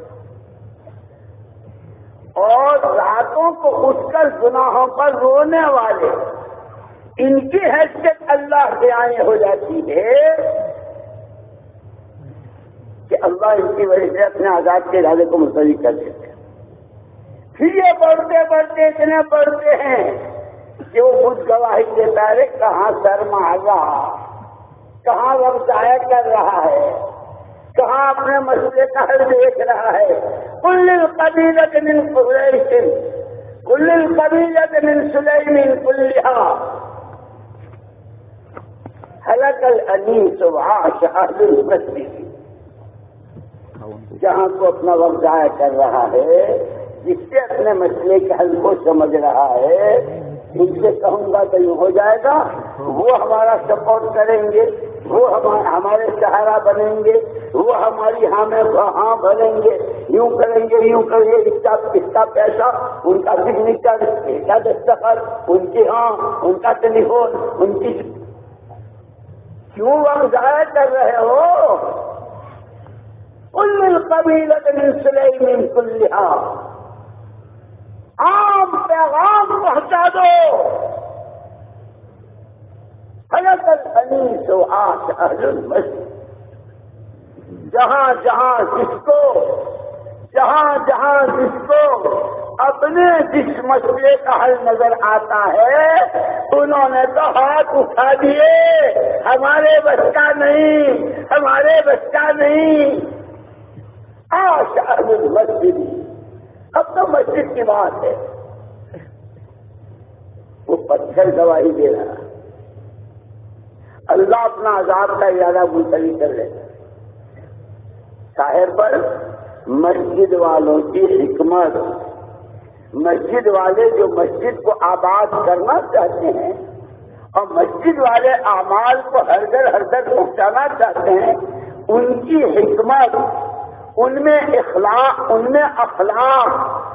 اور راتوں کو اٹھ کر گناہوں پر رونے والے، ان کی حیثیت اللہ سے آئے ہو جاتی ہے کہ اللہ ان کی وجہ سے اپنے آزاد کے ارادے کو ملتوی کر دیتے ہیں. پھر یہ بڑھتے بڑھتے اتنے بڑھتے ہیں کہ وہ خود گواہی دیتا ہے کہاں سر مار رہا، کہاں وقت ضائع کر رہا ہے، کہاں اپنے مسئلے کا حل دیکھ رہا ہے. کل القبیلۃ من قریش، کل القبیلۃ من سلیم کلھا، حلق الانیس وعاش اہل المسجد. جہاں کو اپنا وقت ضائع کر رہا ہے، جس سے اپنے مسئلے کے حل کو سمجھ رہا ہے، ان سے کہوں گا تو یوں ہو جائے گا، وہ ہمارا سپورٹ کریں گے، وہ ہمارے سہارا بنیں گے، وہ ہماری ہاں میں ہاں بھریں گے، یوں کریں گے یوں کریں گے، اس کا اس کا پیسہ، ان کا سگنیچر، ان کا دستخط، ان کی ہاں، ان کا ٹیلی فون، ان کی کیوں وقت ضائع کر رہے ہو؟ کل القبیلۃ من سلیم کلھا، عام پیغام پہنچا دو، حلق الانیس و عاش اہل المسجد، جہاں جہاں جس کو جہاں جہاں جس کو اپنے جس مسئلے کا حل نظر آتا ہے انہوں نے تو ہاتھ اٹھا دیے، ہمارے بس کا نہیں، ہمارے بس کا نہیں، عاش اہل المسجد، اب تو مسجد کی بات ہے۔ وہ پتھر گواہی دے رہا، اللہ اپنا عذاب کا ارادہ ملتوی کر لیتا۔ ظاہر پر مسجد والوں کی حکمت، مسجد والے جو مسجد کو آباد کرنا چاہتے ہیں اور مسجد والے اعمال کو ہر در ہر در پہنچانا چاہتے ہیں، ان کی حکمت، ان میں اخلاق، ان میں اخلاق۔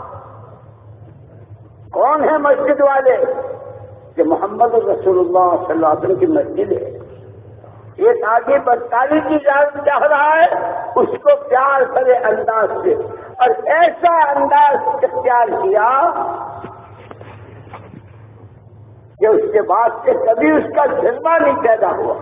کون ہے مسجد والے؟ کہ محمد رسول اللہ صلی اللہ علیہ وسلم کی مسجد ہے، ایک آگے بدکاری کی اجازت چاہ رہا ہے، اس کو پیار کرے انداز سے، اور ایسا انداز اختیار کیا کہ اس کے بعد سے کبھی اس کا جذبہ نہیں پیدا ہوا۔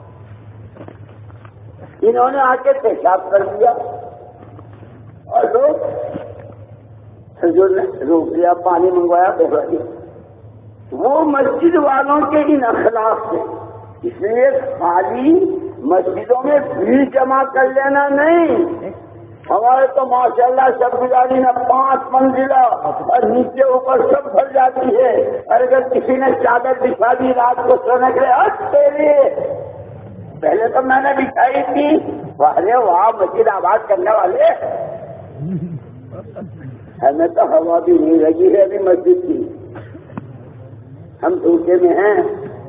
انہوں نے آ کے پیشاب کر دیا اور لوگ حضور نے روک دیا، پانی منگوایا، بہلا دیا۔ وہ مسجد والوں کے ان اخلاق سے، اس لیے خالی مسجدوں میں بھیڑ جمع کر لینا نہیں۔ ہمارے تو ماشاءاللہ سب گزاری میں پانچ منزلہ اور نیچے اوپر سب بھر جاتی ہے، اور اگر کسی نے چادر بچھا دی رات کو سونے کے لیے، اچھے پہلے تو میں نے بچھائی تھی، ارے واہ مسجد آباد کرنے والے، ہمیں تو ہوا بھی نہیں لگی ہے ابھی مسجد کی، ہم دھوکے میں ہیں۔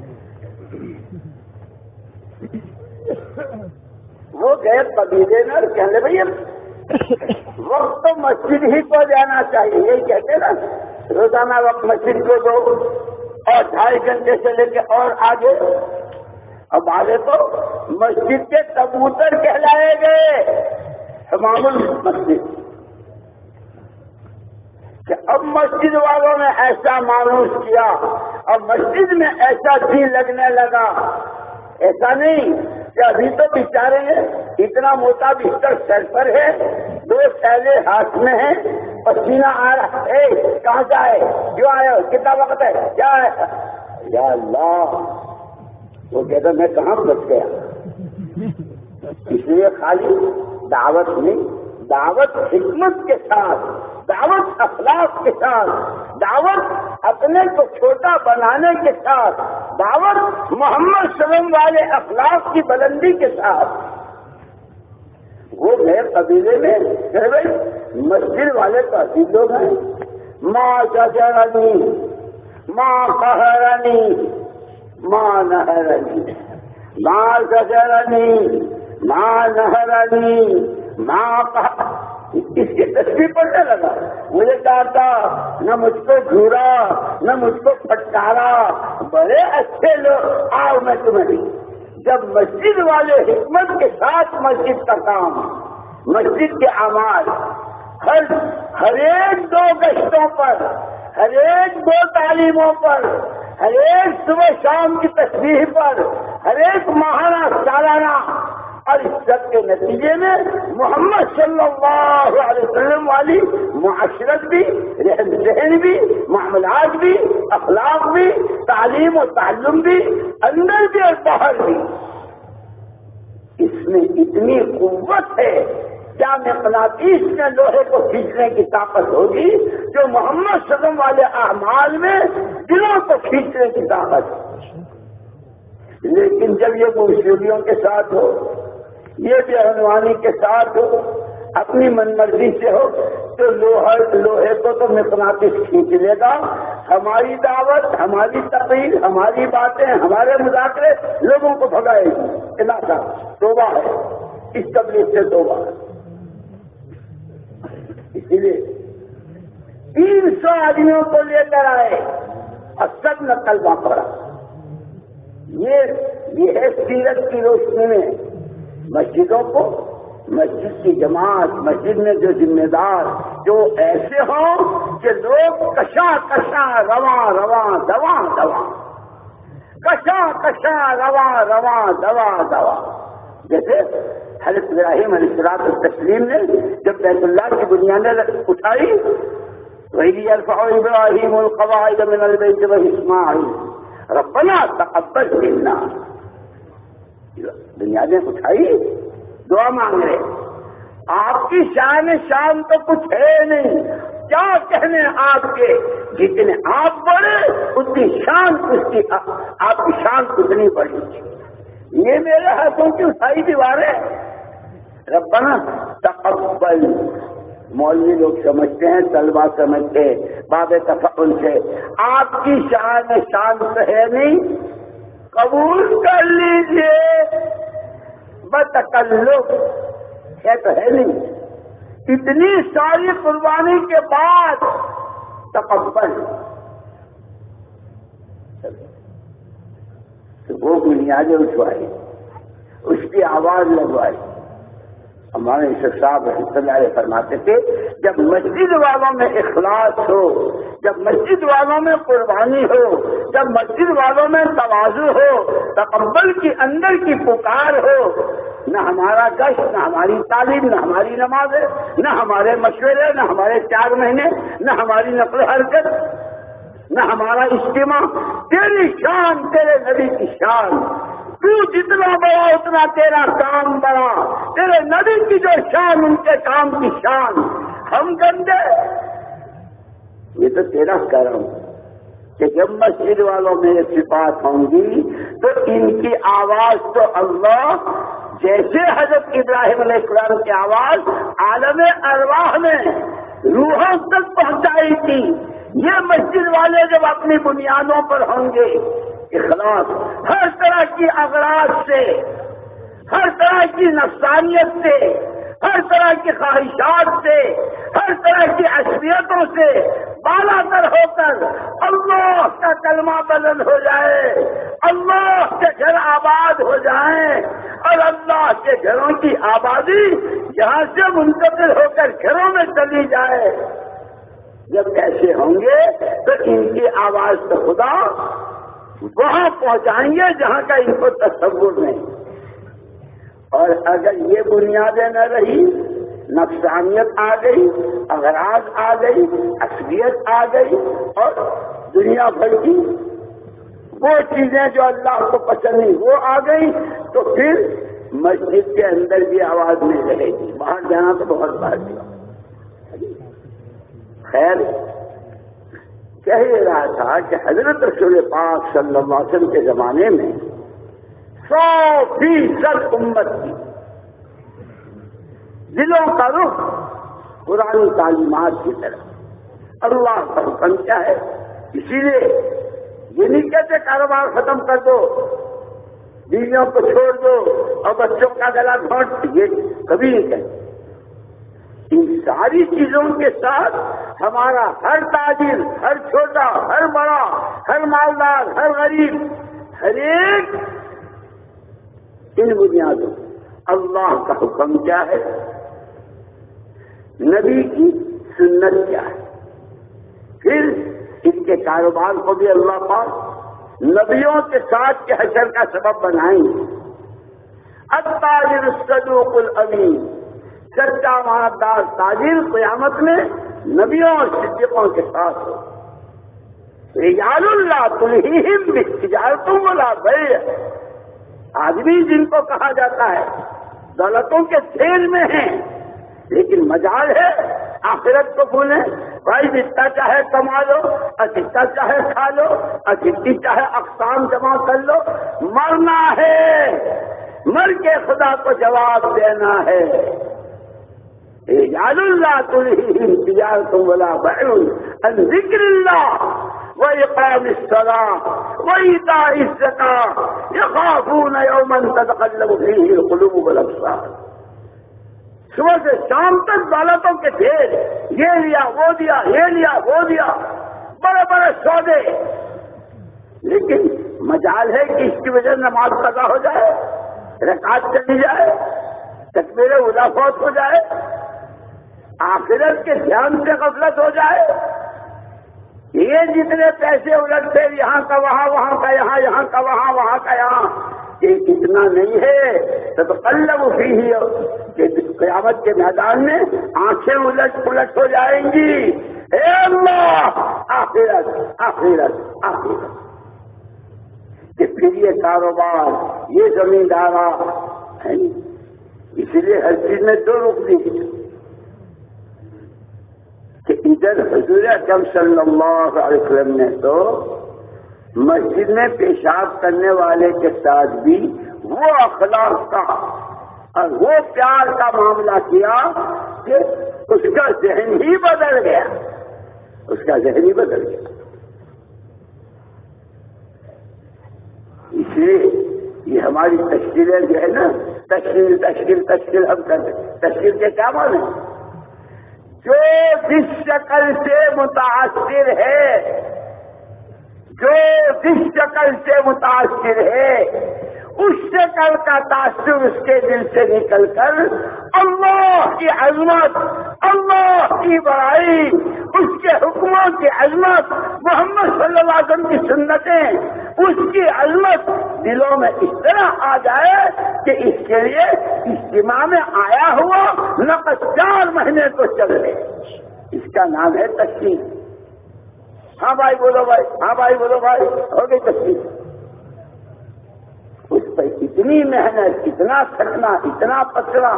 وہ گئے قبیلے میں اور کہنے بھائی وقت تو مسجد ہی کو جانا چاہیے، یہی کہتے نا، روزانہ وقت مسجد کو دو، اور ڈھائی گھنٹے سے لے کے اور آگے، اب آگے تو مسجد کے کبوتر کہلائے گئے امام المسجد، کہ اب مسجد والوں نے ایسا مانوس کیا، اب مسجد میں ایسا جی لگنے لگا، ایسا نہیں کہ ابھی تو بیچارے ہیں، اتنا موٹا بستر سر پر ہے، دو تھیلے ہاتھ میں ہیں، پسینہ آ رہا ہے، کہاں جائے، جو آئے ہو، کتنا وقت ہے، کیا ہے، یا اللہ، وہ کہتا میں کہاں بچ گیا۔ اس لیے خالی دعوت نہیں، دعوت حکمت کے ساتھ، دعوت اخلاق کے ساتھ، دعوت اپنے کو چھوٹا بنانے کے ساتھ، دعوت محمد صلی اللہ علیہ وسلم والے اخلاق کی بلندی کے ساتھ۔ وہ نئے قبیلے میں مسجد والے تو عجیب لوگ ہیں، ماں زجرنی ماں قہرنی ماں نہرنی، ماں زجرنی ماں نہرنی ماں قہرنی، اس کی تصویر پڑھنے لگا، مجھے کہتا نہ مجھ کو گھورا نہ مجھ کو پھٹکارا، بڑے اچھے لوگ، آؤ میں تمہیں۔ جب مسجد والے حکمت کے ساتھ مسجد کا کام، مسجد کے اعمال، ہر ہر ایک دو گشتوں پر، ہر ایک دو تعلیموں پر، ہر ایک صبح شام کی تسبیح پر، ہر ایک ماہانہ سالانہ، اور اس سب کے نتیجے میں محمد صلی اللہ علیہ وسلم والی معاشرت بھی، رہن سہن بھی، معاملات بھی، اخلاق بھی، تعلیم و تعلم بھی، اندر بھی اور باہر بھی، اس میں اتنی قوت ہے، کیا مقناطیس میں لوہے کو کھینچنے کی طاقت ہوگی جو محمد صلی اللہ علیہ وسلم والے اعمال میں دلوں کو کھینچنے کی طاقت ہے۔ لیکن جب یہ موسیقیوں کے ساتھ ہو، یہ بے عنوانی کے ساتھ ہو، اپنی من مرضی سے ہو تو لوہے لوہے کو تو مقناطیس کھینچ لے گا. ہماری دعوت، ہماری تقریر، ہماری باتیں، ہمارے مذاکرے لوگوں کو بھگائے گی. علاقہ توبہ ہے، اس تبلیغ سے توبہ ہے. اسی لیے تین سو آدمیوں کو لے کر آئے اور سب نے کلمہ پڑھا. یہ یہ ہے سیرت کی روشنی میں مسجدوں کو، مسجد کی جماعت، مسجد میں جو ذمہ دار جو ایسے ہوں کہ لوگ کشا کشا رواں رواں دوا دوا کشا کشا رواں رواں دوا دوا. جیسے حضرت ابراہیم علیہ الصلوۃ والتسلیم نے جب بیت اللہ کی بنیادیں اٹھائی، وَإِذْ يَرْفَعُ إِبْرَاهِيمُ الْقَوَاعِدَ مِنَ الْبَيْتِ وَإِسْمَاعِيلُ رَبَّنَا تَقَبَّلْ مِنَّا. بنیادیں اٹھائی، دعا مانگ رہے. آپ کی شان شان تو کچھ ہے نہیں، کیا کہنے آپ کے، جتنے آپ بڑے اتنی شان اس کی، آپ کی شان اتنی بڑی. یہ میرے ہاتھوں کی اٹھائی دیواریں. ربنا تقبل، مولوی لوگ سمجھتے ہیں، طلبا سمجھتے ہیں باب تفعل سے، آپ کی شان شان تو ہے نہیں، قبول کر لیجئے. بتکلف ہے تو ہے نہیں. اتنی ساری قربانی کے بعد تقبل، تو وہ بنیادیں اٹھوائی، اس کی آواز لگوائی. ہمارے شیخ صاحب رحمۃ اللہ علیہ فرماتے تھے جب مسجد والوں میں اخلاص ہو، جب مسجد والوں میں قربانی ہو، جب مسجد والوں میں تواضع ہو، تقبل کی اندر کی پکار ہو، نہ ہمارا گشت، نہ ہماری تعلیم، نہ ہماری نمازیں، نہ ہمارے مشورے، نہ ہمارے چار مہینے، نہ ہماری نقل و حرکت، نہ ہمارا اجتماع. تیری شان، تیرے نبی کی شان، تو جتنا بڑا اتنا تیرا کام بڑا، تیرے نبی کی جو شان ان کے کام کی شان. ہم گندے، یہ تو تیرا کرم کہ جب مسجد والوں میں یہ صفات ہوں گی تو ان کی آواز تو اللہ، جیسے حضرت ابراہیم علیہ السلام کی آواز عالم ارواح میں روحوں تک پہنچائی تھی، یہ مسجد والے جب اپنی بنیادوں پر ہوں گے، اخلاص، ہر طرح کی اغراض سے، ہر طرح کی نفسانیت سے، ہر طرح کی خواہشات سے، ہر طرح کی عصبیتوں سے بالا تر ہو کر اللہ کا کلمہ بلند ہو جائے، اللہ کے گھر آباد ہو جائیں، اور اللہ کے گھروں کی آبادی یہاں سے منتقل ہو کر گھروں میں چلی جائے. جب ایسے ہوں گے تو ان کی آواز تو خدا وہاں پہنچائیں گے جہاں کا ان کو تصور نہیں. اور اگر یہ بنیادیں نہ رہی، نفسانیت آ گئی، اغراض آ گئی، عصبیت آ گئی، اور دنیا بھر کی وہ چیزیں جو اللہ کو پسند نہیں وہ آ گئی، تو پھر مسجد کے اندر بھی آواز نہیں رہے گی، باہر جانا تو بہت بات ہے. خیر، کہہ رہا تھا کہ حضرت رسول پاک صلی اللہ علیہ وسلم کے زمانے میں سو فیصد امت کی دلوں کا رخ قرآن تعلیمات کی طرف. اللہ کا حکم کیا ہے؟ اسی لیے یہ نہیں کہتے کاروبار ختم کر دو، بیویوں کو چھوڑ دو اور بچوں کا گلا گھونٹ، یہ کبھی نہیں کہتے. ان ساری چیزوں کے ساتھ ہمارا ہر تاجر، ہر چھوٹا، ہر بڑا، ہر مالدار، ہر غریب، ہر ایک ان بنیادوں اللہ کا حکم کیا ہے، نبی کی سنت کیا ہے، پھر اس کے کاروبار کو بھی اللہ پاک نبیوں کے ساتھ کے حشر کا سبب بنائیں گے. التاجر الصدوق الامین، سچا ایماندار تاجر قیامت میں نبیوں اور صدیقوں کے ساتھ ہو. رجال اللہ تلہیہم تجارت ولا بیع، آدمی جن کو کہا جاتا ہے دولتوں کے کھیل میں ہیں لیکن مجال ہے آخرت کو بھولیں. بھائی جتنا چاہے کما لو اور جتنا چاہے کھا لو اور جتنی چاہے اقسام جمع کر لو، مرنا ہے، مر کے خدا کو جواب دینا ہے. وَيَجْعَلُ اللَّهُ تُلْهِهِمْ تِجَارَةٌ وَلَا بَيْعٌ عَنْ ذِكْرِ اللَّهِ وَإِقَامِ الصَّلَاةِ وَإِيتَاءِ الزَّكَاةِ يَخَافُونَ يَوْمًا تَتَقَلَّبُ فِيهِ الْقُلُوبُ وَالْأَبْصَارُ۔ صبح سے شام تک دولتوں کے ڈھیر، یہ لیا وہ دیا، یہ لیا وہ دیا، بڑے بڑے سودے، لیکن مجال ہے کہ اس کی وجہ سے نماز قضا ہو جائے، رکعت چلی جائے، تکبیر اولیٰ فوت ہو جائے، آخرت کے دھیان سے غفلت ہو جائے۔ یہ جتنے پیسے الٹتے یہاں کا وہاں، وہاں کا یہاں، یہاں کا وہاں، وہاں کا یہاں، یہ اتنا نہیں ہے تتقلب فیہ کہ قیامت کے میدان میں آنکھیں الٹ پلٹ ہو جائیں گی۔ اے اللہ، آخرت آخرت آخرت، کہ پھر یہ کاروبار، یہ زمیندارہ ہے، اس لیے ہر چیز میں دو رخ دی کہ ادھر حضور اکرم صلی اللہ علیہ وسلم نے تو مسجد میں پیشاب کرنے والے کے ساتھ بھی وہ اخلاق کا اور وہ پیار کا معاملہ کیا کہ اس کا ذہن ہی بدل گیا، اس کا ذہن ہی بدل گیا۔ اس لیے یہ ہماری تشکیلیں جو ہے نا، تشکیل تشکیل تشکیل ہم کرتے، تشکیل کے کیا معنی؟ جو جس شکل سے متاثر ہے، جو جس شکل سے متاثر ہے، اس شکل کا تاثر اس کے دل سے نکل کر اللہ کی عظمت، اللہ کی بڑائی، اس کے حکموں کی عظمت، محمد صلی اللہ علیہ وسلم کی سنتیں، اس کی عظمت دلوں میں اس طرح آ جائے کہ اس کے لیے اجتماع میں آیا ہوا نقص چار مہینے تو چل رہے۔ اس کا نام ہے تشکیل۔ ہاں بھائی بولو بھائی، ہاں بھائی بولو بھائی، ہو گئی تشکیل۔ اس پر اتنی محنت، اتنا تھکنا، اتنا پسنا،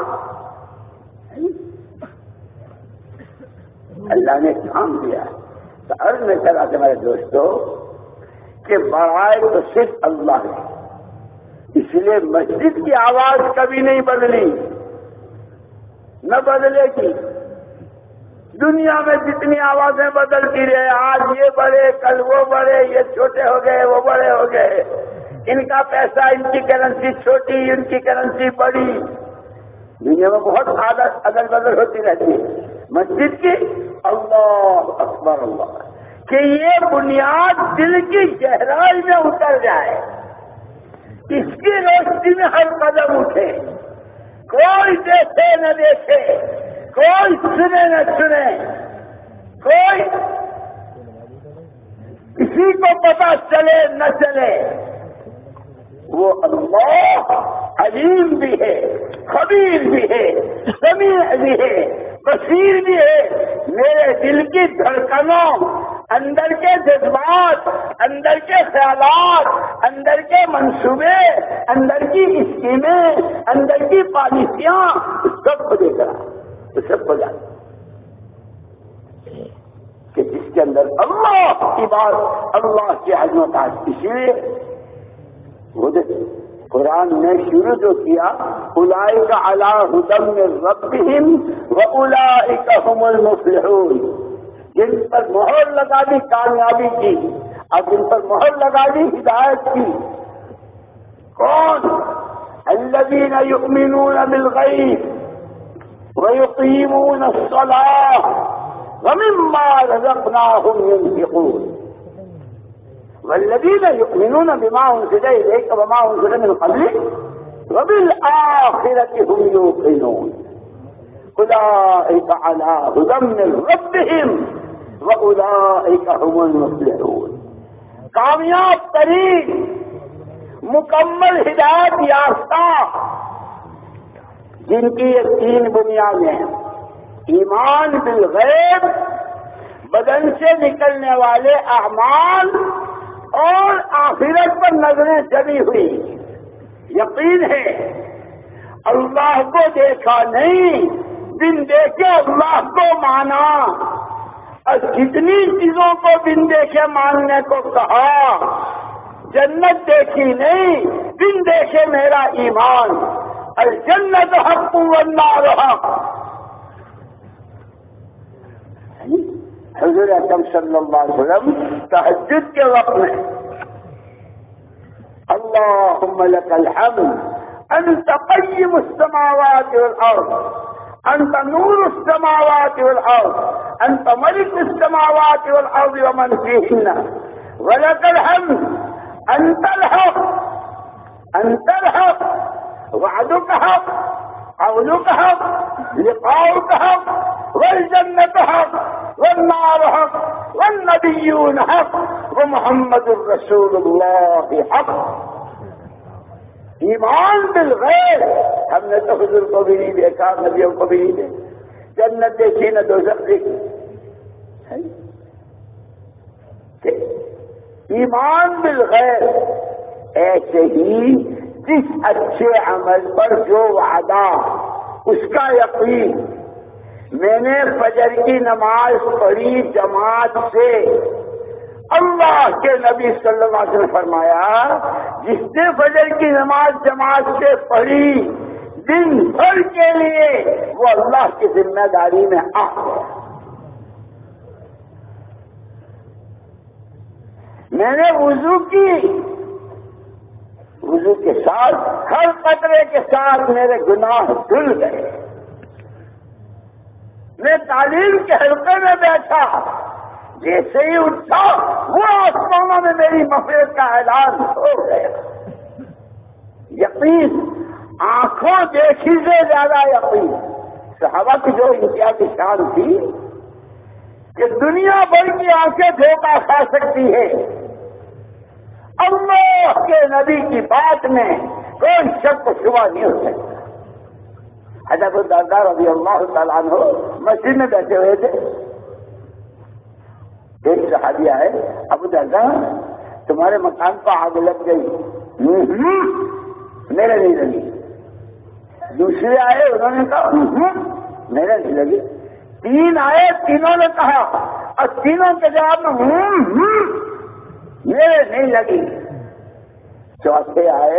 اللہ نے کام دیا۔ تو عرض میں چلا کہ میرے دوستو کہ بڑائی تو صرف اللہ ہے، اس لیے مسجد کی آواز کبھی نہیں بدلی، نہ بدلے گی۔ دنیا میں جتنی آوازیں بدلتی رہے، آج یہ بڑے، کل وہ بڑے، یہ چھوٹے ہو گئے، وہ بڑے ہو گئے، ان کا پیسہ، ان کی کرنسی چھوٹی، ان کی کرنسی بڑی، دنیا میں بہت عادت ادل بدل ہوتی رہتی ہے۔ مسجد کی اللہ اکبر اللہ، کہ یہ بنیاد دل کی گہرائی میں اتر جائے، اس کی روشنی میں ہر قدم اٹھے، کوئی دیکھے نہ دیکھے، کوئی سنے نہ سنے، کوئی کسی کو پتا چلے نہ چلے، وہ اللہ علیم بھی ہے، خبیر بھی ہے، سمیع بھی ہے، بصیر بھی ہے۔ میرے دل کی دھڑکنوں، اندر کے جذبات، اندر کے خیالات، اندر کے منصوبے، اندر کی اسکیمیں، اندر کی پالیسیاں، سب کو دیکھ رہا، سب کو جانا کہ جس کے اندر اللہ کی بات، اللہ کی عظمت آج، اسی لیے وہ قرآن نے شروع جو کیا اولئک علی ھدی من ربہم واولئک ھم المفلحون، جن پر مہر لگا دی کامیابی کی اور جن پر مہر لگا دی ہدایت کی، کون؟ الذین یؤمنون بالغیب وَيُقِيمُونَ الصَّلَاةَ وَمِمَّا رَزَقْنَاهُمْ يُنْفِقُونَ وَالَّذِينَ يُؤْمِنُونَ بِمَا أُنزِلَ إِلَيْكَ وَمَا أُنزِلَ مِنْ قَبْلِكَ وَبِالْآخِرَةِ هُمْ يُوقِنُونَ أُولَئِكَ عَلَى هُدًى مِّن رَّبِّهِمْ وَأُولَئِكَ هُمُ الْمُفْلِحُونَ۔ کامیاب ترین مکمل ہدایت یافتہ جن کی یہ تین بنیادیں ہیں، ایمان بالغیب، بدن سے نکلنے والے اعمال، اور آخرت پر نظریں چلی ہوئی، یقین ہے اللہ کو دیکھا نہیں، بن دیکھے اللہ کو مانا، اور جتنی چیزوں کو بن دیکھے ماننے کو کہا، جنت دیکھی نہیں، بن دیکھے میرا ایمان، الجنت حق والنار حق، حضور اکرم صلی اللہ علیہ وسلم تہجد کے وقت میں اللہم لک الحمد انت قیم السماوات والارض انت نور السماوات والارض انت ملک السماوات والارض ومن فیہن ولک الحمد انت الحق انت الحق وعدك حق قولك حق لقاؤك حق والجنة حق والنار حق والنبيون حق ومحمد رسول اللہ حق. ایمان بالغیب. ہم نے تو حضور کو بھی نہیں دیکھا, نبیوں کو بھی نہیں دیکھا, جنت دیکھی نہ دوزخ دیکھی. ایمان بالغیب. ایسے ہی جس اچھے عمل پر جو وعدہ اس کا یقین. میں نے فجر کی نماز پڑھی جماعت سے, اللہ کے نبی صلی اللہ علیہ وسلم نے فرمایا جس نے فجر کی نماز جماعت سے پڑھی دن بھر کے لیے وہ اللہ کی ذمہ داری میں آ گیا. میں نے وضو کی, وضو کے ساتھ ہر قطرے کے ساتھ میرے گناہ دھل گئے. میں تعلیم کے حلقے میں بیٹھا, جیسے ہی اٹھا وہ آسمانوں میں میری مغفرت کا اعلان ہو گیا. یقین, آنکھوں دیکھی سے زیادہ یقین. صحابہ کی جو امتیازی شان تھی کہ دنیا بھر کی آنکھیں دھوکہ کھا سکتی ہے, اللہ کے نبی کی بات میں کوئی شک و شبہ نہیں ہو سکتا. حضرت الدرداء رضی اللہ تعالیٰ عنہ مسجد میں بیٹھے ہوئے تھے. ایک صحابی آئے, ابو الدرداء تمہارے مکان پر آگ لگ گئی. میرے نہیں لگی. دوسرے آئے, انہوں نے کہا میرے نہیں لگی. تین آئے, تینوں نے کہا, اور تینوں کے جواب میں میرے نہیں لگی. چوتھے آئے,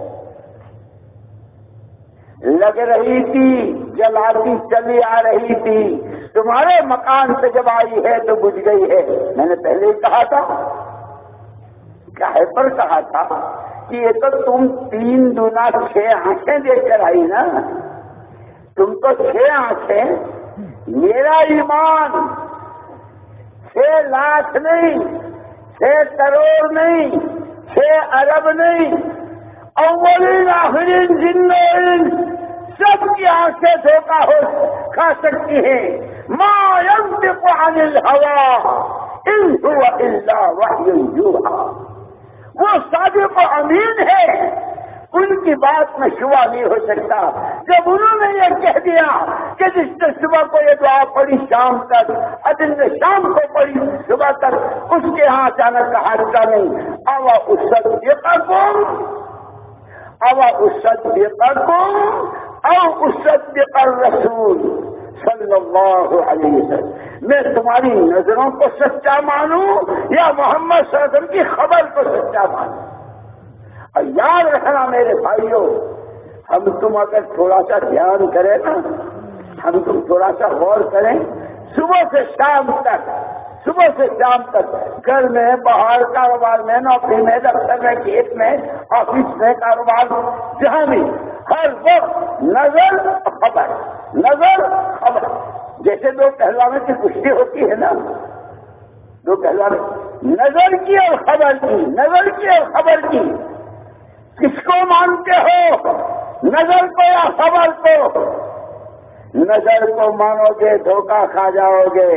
لگ رہی تھی, جلاتی چلی آ رہی تھی, تمہارے مکان سے جب آئی ہے تو بجھ گئی ہے. میں نے پہلے ہی کہا تھا, کہے پر کہا تھا کہ یہ تو تم تین دونا چھ آنکھیں دیکھ کر آئی نا, تم تو چھ آنکھیں. میرا ایمان چھ لاکھ نہیں, چھ کروڑ نہیں, چھ ارب نہیں, اولین آخرین جن و انس سب کی آنکھیں دھوکہ ہو کھا سکتی ہیں. ما ينطق عن الهوى ان هو الا وحی یوحی. وہ صادق و امین ہے, ان کی بات میں شبہ نہیں ہو سکتا. جب انہوں نے یہ کہہ دیا کہ جس نے صبح کو یہ دعا پڑھی شام تک, اور جس نے شام کو پڑھی صبح تک, اس کے ہاں اچانک کا حادثہ نہیں. اوا اصدقکم اوا اصدقکم او اصدق الرسول صلی اللہ علیہ وسلم. میں تمہاری نظروں کو سچا مانوں یا محمد صلی اللہ علیہ وسلم کی خبر کو سچا مانوں. اور یاد رکھنا میرے بھائیوں, ہم تم اگر تھوڑا سا دھیان کریں نا, ہم تم تھوڑا سا غور کریں, صبح سے شام تک, صبح سے شام تک گھر میں, باہر, کاروبار میں, نوکری میں, دفتر میں, کھیت میں, آفس میں, کاروبار, جہاں بھی ہر وقت نظر خبر, نظر خبر. جیسے دو پہلوانے کی کشتی ہوتی ہے نا, دو پہلوانے, نظر کی اور خبر کی, نظر کی اور خبر کی. کس کو مانتے ہو, نظر کو یا خبر کو؟ نظر کو مانو گے دھوکہ کھا جاؤ گے.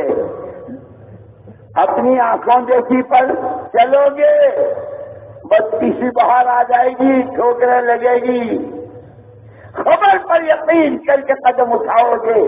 اپنی آنکھوں دیکھی پر چلو گے, بتی سی باہر آ جائے گی, ٹھوکریں لگے گی. خبر پر یقین کر کے قدم اٹھاؤ گے.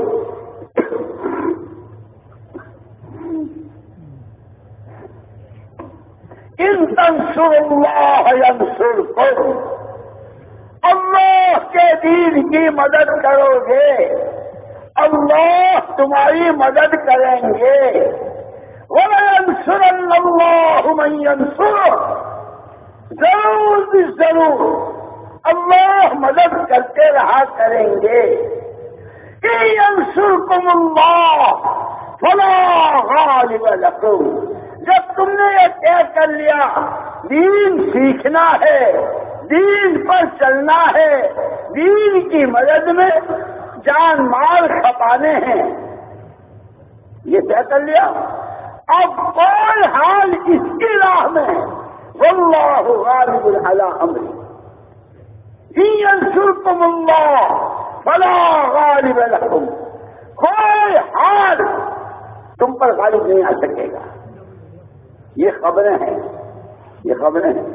ان تنصروا اللہ ینصرکم, اللہ کے دین کی مدد کرو گے, اللہ تمہاری مدد کریں گے. وَلَيَنْصُرَنَّ اللَّهُ مَن يَنْصُرُهُ, ضرور بھی ضرور اللہ مدد کرتے رہا کریں گے. إِن يَنْصُرْكُمُ اللَّهُ فَلَا غالب لکم، جب تم نے یہ طے کر لیا دین سیکھنا ہے، دین پر چلنا ہے، دین کی مدد میں جان مال کھپانے ہیں، یہ طے کر لیا، اب کوئی حال اس کی راہ میں واللہ غالب علی امرہ، ان ینصرکم اللہ فلا غالب لکم، کوئی حال تم پر غالب نہیں آ سکے گا۔ یہ خبریں ہیں، یہ خبریں ہیں۔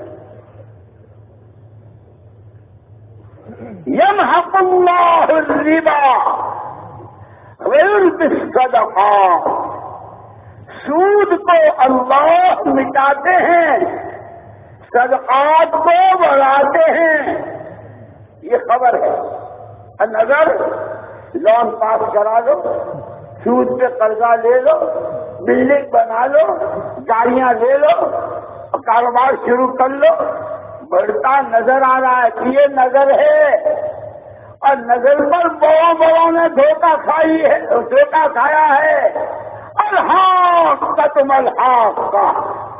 یمحق اللہ الربا ویربی الصدقات، سود کو اللہ مٹاتے ہیں، صدقات کو بڑھاتے ہیں، یہ خبر ہے۔ نظر لون پاس کرا لو، سود پہ قرضہ لے لو، بلڈنگ بنا لو، گاڑیاں لے لو، کاروبار شروع کر لو، بڑھتا نظر آ رہا ہے کہ یہ نظر ہے، اور نظر پر بڑوں بڑوں نے دھوکہ کھائی ہے، دھوکہ کھایا ہے۔ الحاقۃ ما الحاقۃ،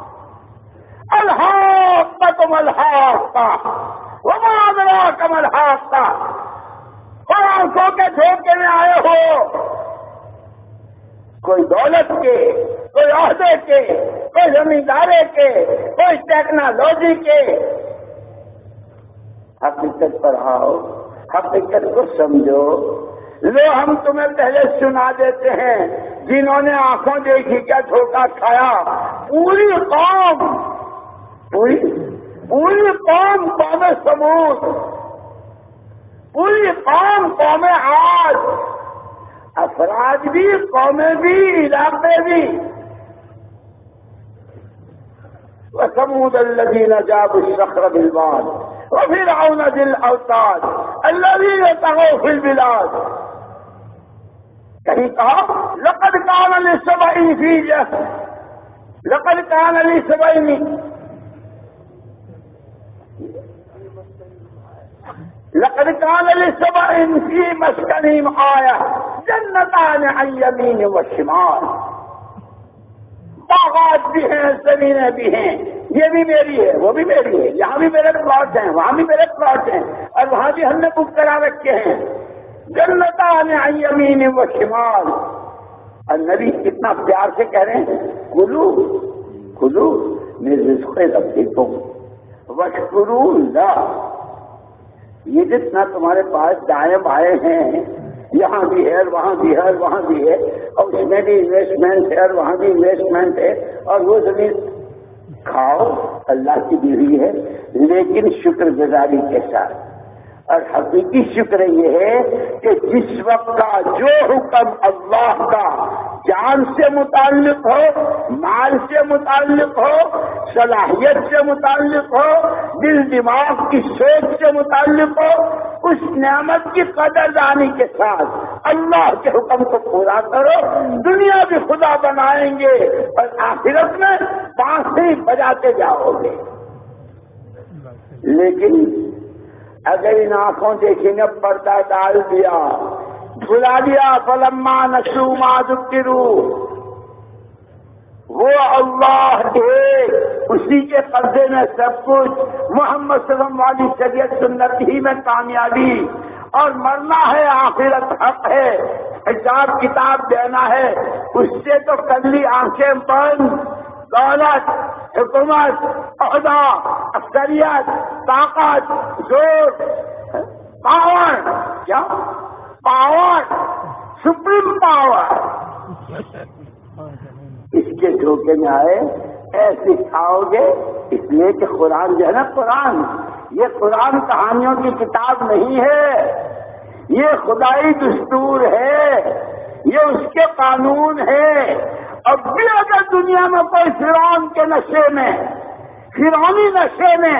الحاقۃ ما الحاقۃ وما ادراک ما الحاقۃ، اور آنکھوں کے دھوکے میں آئے ہو، کوئی دولت کے، کوئی عہدے کے، کوئی زمیندارے کے، کوئی ٹیکنالوجی کے، حقیقت پر آؤ، حقیقت کو سمجھو۔ لو ہم تمہیں پہلے سنا دیتے ہیں، جنہوں نے آنکھوں دیکھی کیا دھوکہ کھایا، پوری قوم، پوری پوری قوم قوم سمود، پوری قوم قوم عاد، افراد بھی، قومیں بھی، علاقے بھی۔ وثمود الذین جابوا الصخر بالواد وفرعون ذی الاوتاد الذین طغوا فی البلاد، کہیں کہا لقد کان لسبع فی لقد کان لسبع لقد کان لسبع فی مسکنہم آیہ جنتان عن یمین و شمال، باغات بھی ہیں، زمینیں بھی ہیں، یہ بھی میری ہے، وہ بھی میری ہے، یہاں بھی میرے پلاٹ ہیں، وہاں بھی میرے پلاٹ ہیں، اور وہاں بھی ہم نے بک کرا رکھے ہیں، جنتان عن یمین و شمال۔ اور نبی کتنا پیار سے کہہ رہے ہیں، کلو کلو من رزق ربکم واشکروا لہ، یہ جتنا تمہارے پاس دائیں بائیں ہیں، یہاں بھی ہے، وہاں بھی ہے، وہاں بھی ہے، اور اس میں بھی انویسٹمنٹ ہے، اور وہاں بھی انویسٹمنٹ ہے، اور وہ زمین کھاؤ، اللہ کی دی ہوئی ہے، لیکن شکر گزاری کے ساتھ۔ اور حقیقی شکر یہ ہے کہ جس وقت کا جو حکم اللہ کا جان سے متعلق ہو، مال سے متعلق ہو، صلاحیت سے متعلق ہو، دل دماغ کی سوچ سے متعلق ہو، اس نعمت کی قدردانی کے ساتھ اللہ کے حکم کو پورا کرو، دنیا بھی خدا بنائیں گے اور آخرت میں بانسری بجاتے جاؤ گے۔ لیکن اگر ان آنکھوں دیکھی نے پردہ ڈال دیا، بھلا دیا، فلما نسوا ما ذکروا، وہ اللہ ایک، اسی کے قبضے میں سب کچھ، محمد صلی اللہ علیہ وسلم والی شریعت سنت ہی میں کامیابی، اور مرنا ہے، آخرت حق ہے، حساب کتاب دینا ہے، اس سے تو کر لی آنکھیں بند، دولت، حکومت، عہدہ، اکثریت، طاقت، زور، پاور، کیا پاور، سپریم پاور، اس کے دھوکے میں آئے، ایسے کھاؤ گے، اس لیے کہ قرآن جو ہے نا، قرآن یہ قرآن کہانیوں کی کتاب نہیں ہے، یہ خدائی دستور ہے، یہ اس کے قانون ہے۔ اب بھی اگر دنیا میں کوئی فرعون کے نشے میں، فرعونی نشے میں،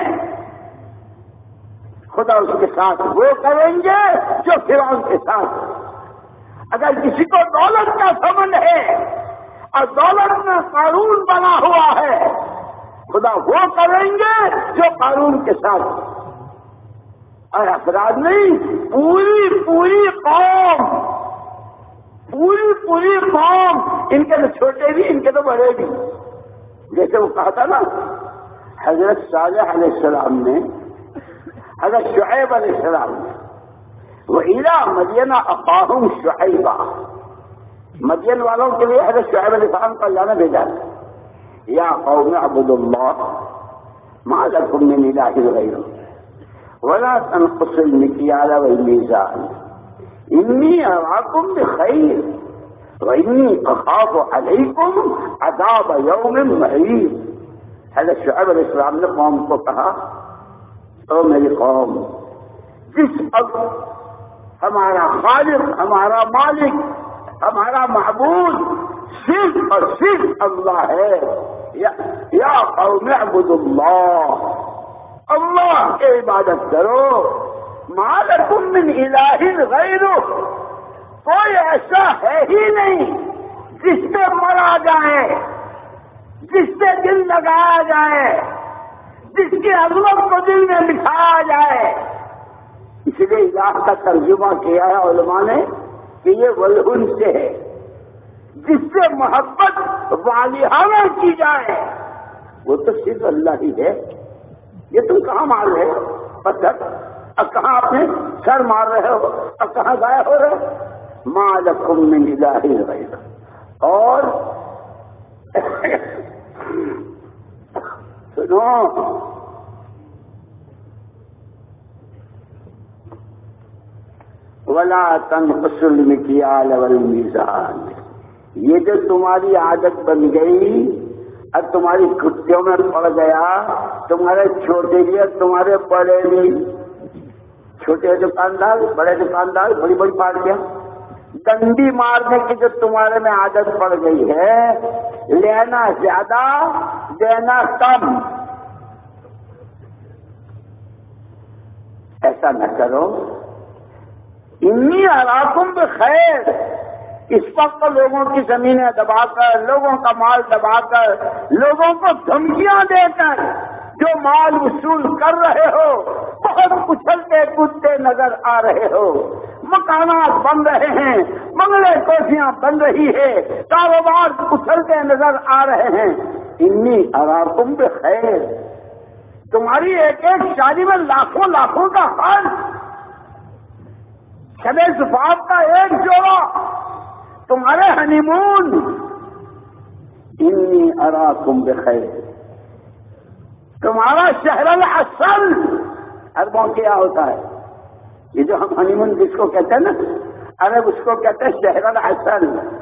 خدا اس کے ساتھ وہ کریں گے جو فرعون کے ساتھ۔ اگر کسی کو دولت کا سمن ہے اور دولت میں قانون بنا ہوا ہے، خدا وہ کریں گے جو قانون کے ساتھ، اور افراد نہیں، پوری پوری قوم، پوری پوری قوم، ان کے تو چھوٹے بھی، ان کے تو بڑے بھی، جیسے وہ کہا تھا نا حضرت صالح علیہ السلام نے، حضرت شعیب علیہ السلام نے، وَإِلَىٰ مَدْيَنَ أَخَاهُمْ شُعَيْبًا، مدین والوں کے لیے حضرت شعیب علیہ السلام کو اللہ نے بھیجا، یا قوم اعبدوا اللہ ما لکم من الہ غیرہ ولا تنقصوا المکیال والمیزان انی اراکم بخیر وانی اخاف علیکم عذاب یوم محیط۔ حضرت شعیب علیہ السلام نے قوم کو کہا، او میری قوم، جس وقت ہمارا خالق، ہمارا مالک، ہمارا معبود صرف اور صرف اللہ ہے، یا یا قوم اعبدوا اللہ، اللہ کی عبادت کرو، ما لکم من الہ غیرہ، کوئی ایسا ہے ہی نہیں جس سے مرا جائے، جس سے دل لگایا جائے، جس کی عظمت کو دل میں بٹھایا جائے۔ اس لیے الہ کا ترجمہ کیا ہے علماء نے کہ یہ ولہن سے ہے، جس سے محبت والہانہ کی جائے، وہ تو صرف اللہ ہی ہے۔ یہ تم کہاں مار رہے ہو پتھر، اور کہاں اپنے سر مار رہے ہو، اور کہاں گائے ہو رہے، ما لکم من الہ غیرہ۔ اور سنو، ولا تنقصوا المکیال والمیزان، یہ جو تمہاری عادت بن گئی اور تمہاری کتوں میں پڑ گیا، تمہارے چھوٹے بھی اور تمہارے بڑے بھی، چھوٹے دکاندار، بڑے دکاندار، بڑی بڑی پارٹیاں، ڈنڈی مارنے کی جو تمہارے میں عادت پڑ گئی ہے، لینا زیادہ دینا کم، ایسا نہ کرو۔ انی اراکم بخیر، اس وقت لوگوں کی زمینیں دبا کر، لوگوں کا مال دبا کر، لوگوں کو دھمکیاں دے کر جو مال وصول کر رہے ہو، بہت اچھلتے کودتے نظر آ رہے ہو، مکانات بن رہے ہیں، بنگلے کوٹھیاں بن رہی ہے، کاروبار اچھلتے نظر آ رہے ہیں، انی اراکم بخیر، تمہاری ایک ایک شادی میں لاکھوں لاکھوں کا خرچ، شب زفاف کا ایک جوڑا، تمہارے ہنی مون، انی اراکم بخیر، تمہارا شہر العسل، عربوں کیا ہوتا ہے یہ جو ہم ہنی مون جس کو کہتے ہیں نا، عرب اس کو کہتے ہیں شہر العسل۔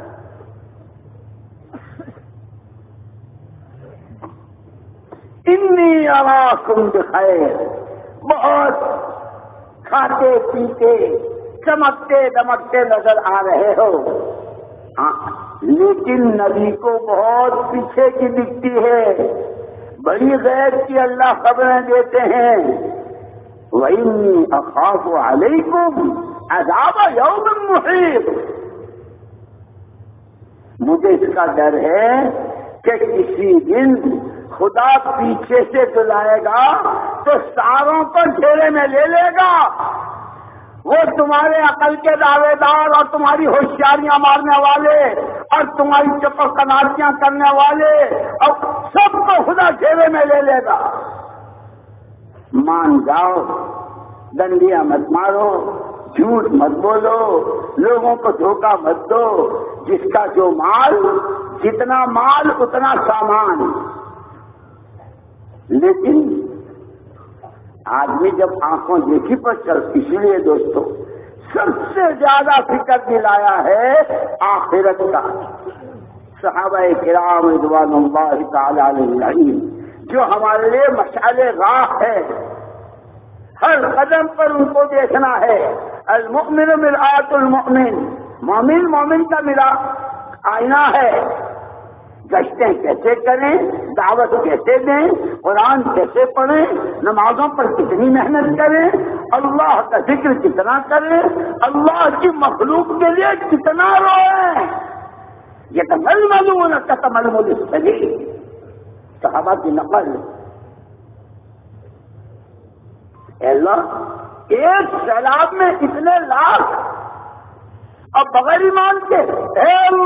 انی اراکم بخیر، بہت کھاتے پیتے چمکتے دمکتے نظر آ رہے ہو، ہاں لیکن نبی کو بہت پیچھے کی دکھتی ہے، بڑی غیب کی اللہ خبریں دیتے ہیں۔ وَإِنِّي أَخَافُ عَلَيْكُمْ عَذَابَ يَوْمٍ مُحِيطٍ، مجھے اس کا ڈر ہے کہ کسی دن خدا پیچھے سے دلائے گا تو ساروں کو گھیرے میں لے لے گا، وہ تمہارے عقل کے دعوے دار اور تمہاری ہوشیاریاں مارنے والے اور تمہاری چپل کنارچیاں کرنے والے اور سب کو خدا گھیرے میں لے لے گا۔ مان جاؤ، ڈنڈیاں مت مارو، جھوٹ مت بولو، لوگوں کو دھوکہ مت دو، جس کا جو مال، جتنا مال اتنا سامان۔ لیکن آدمی جب آنکھوں دیکھی پر چل، اس لیے دوستو سب سے زیادہ فکر دلایا ہے آخرت کا۔ صحابہ کرام رضوان اللہ تعالی علیہم جو ہمارے لیے مشعل راہ ہے، ہر قدم پر ان کو دیکھنا ہے۔ المؤمن مرآۃ المؤمن، مومن مومن کا ملا آئینہ ہے۔ گشتیں کیسے کریں، دعوت کیسے دیں، قرآن کیسے پڑھیں، نمازوں پر کتنی محنت کریں، اللہ کا ذکر کتنا کریں، اللہ کی مخلوق کے لیے کتنا روئیں۔ یہ تململون کتململ السلیل، صحابہ کی نقل۔ اے اللہ، ایک سیلاب میں اتنے لاکھ اور بغیر ایمان کے، اے اللہ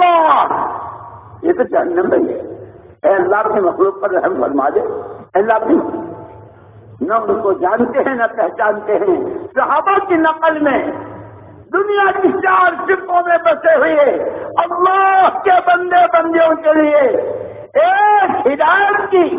یہ تو جہنم میں ہے. اے اللہ اپنی مخلوق پر رحم فرما دے. اللہ اپنی نہ ان کو جانتے ہیں نہ پہچانتے ہیں. صحابہ کی نقل میں دنیا کی چار شرکوں میں بسے ہوئے اللہ کے بندے بندیوں کے لیے ایک ہدایت کی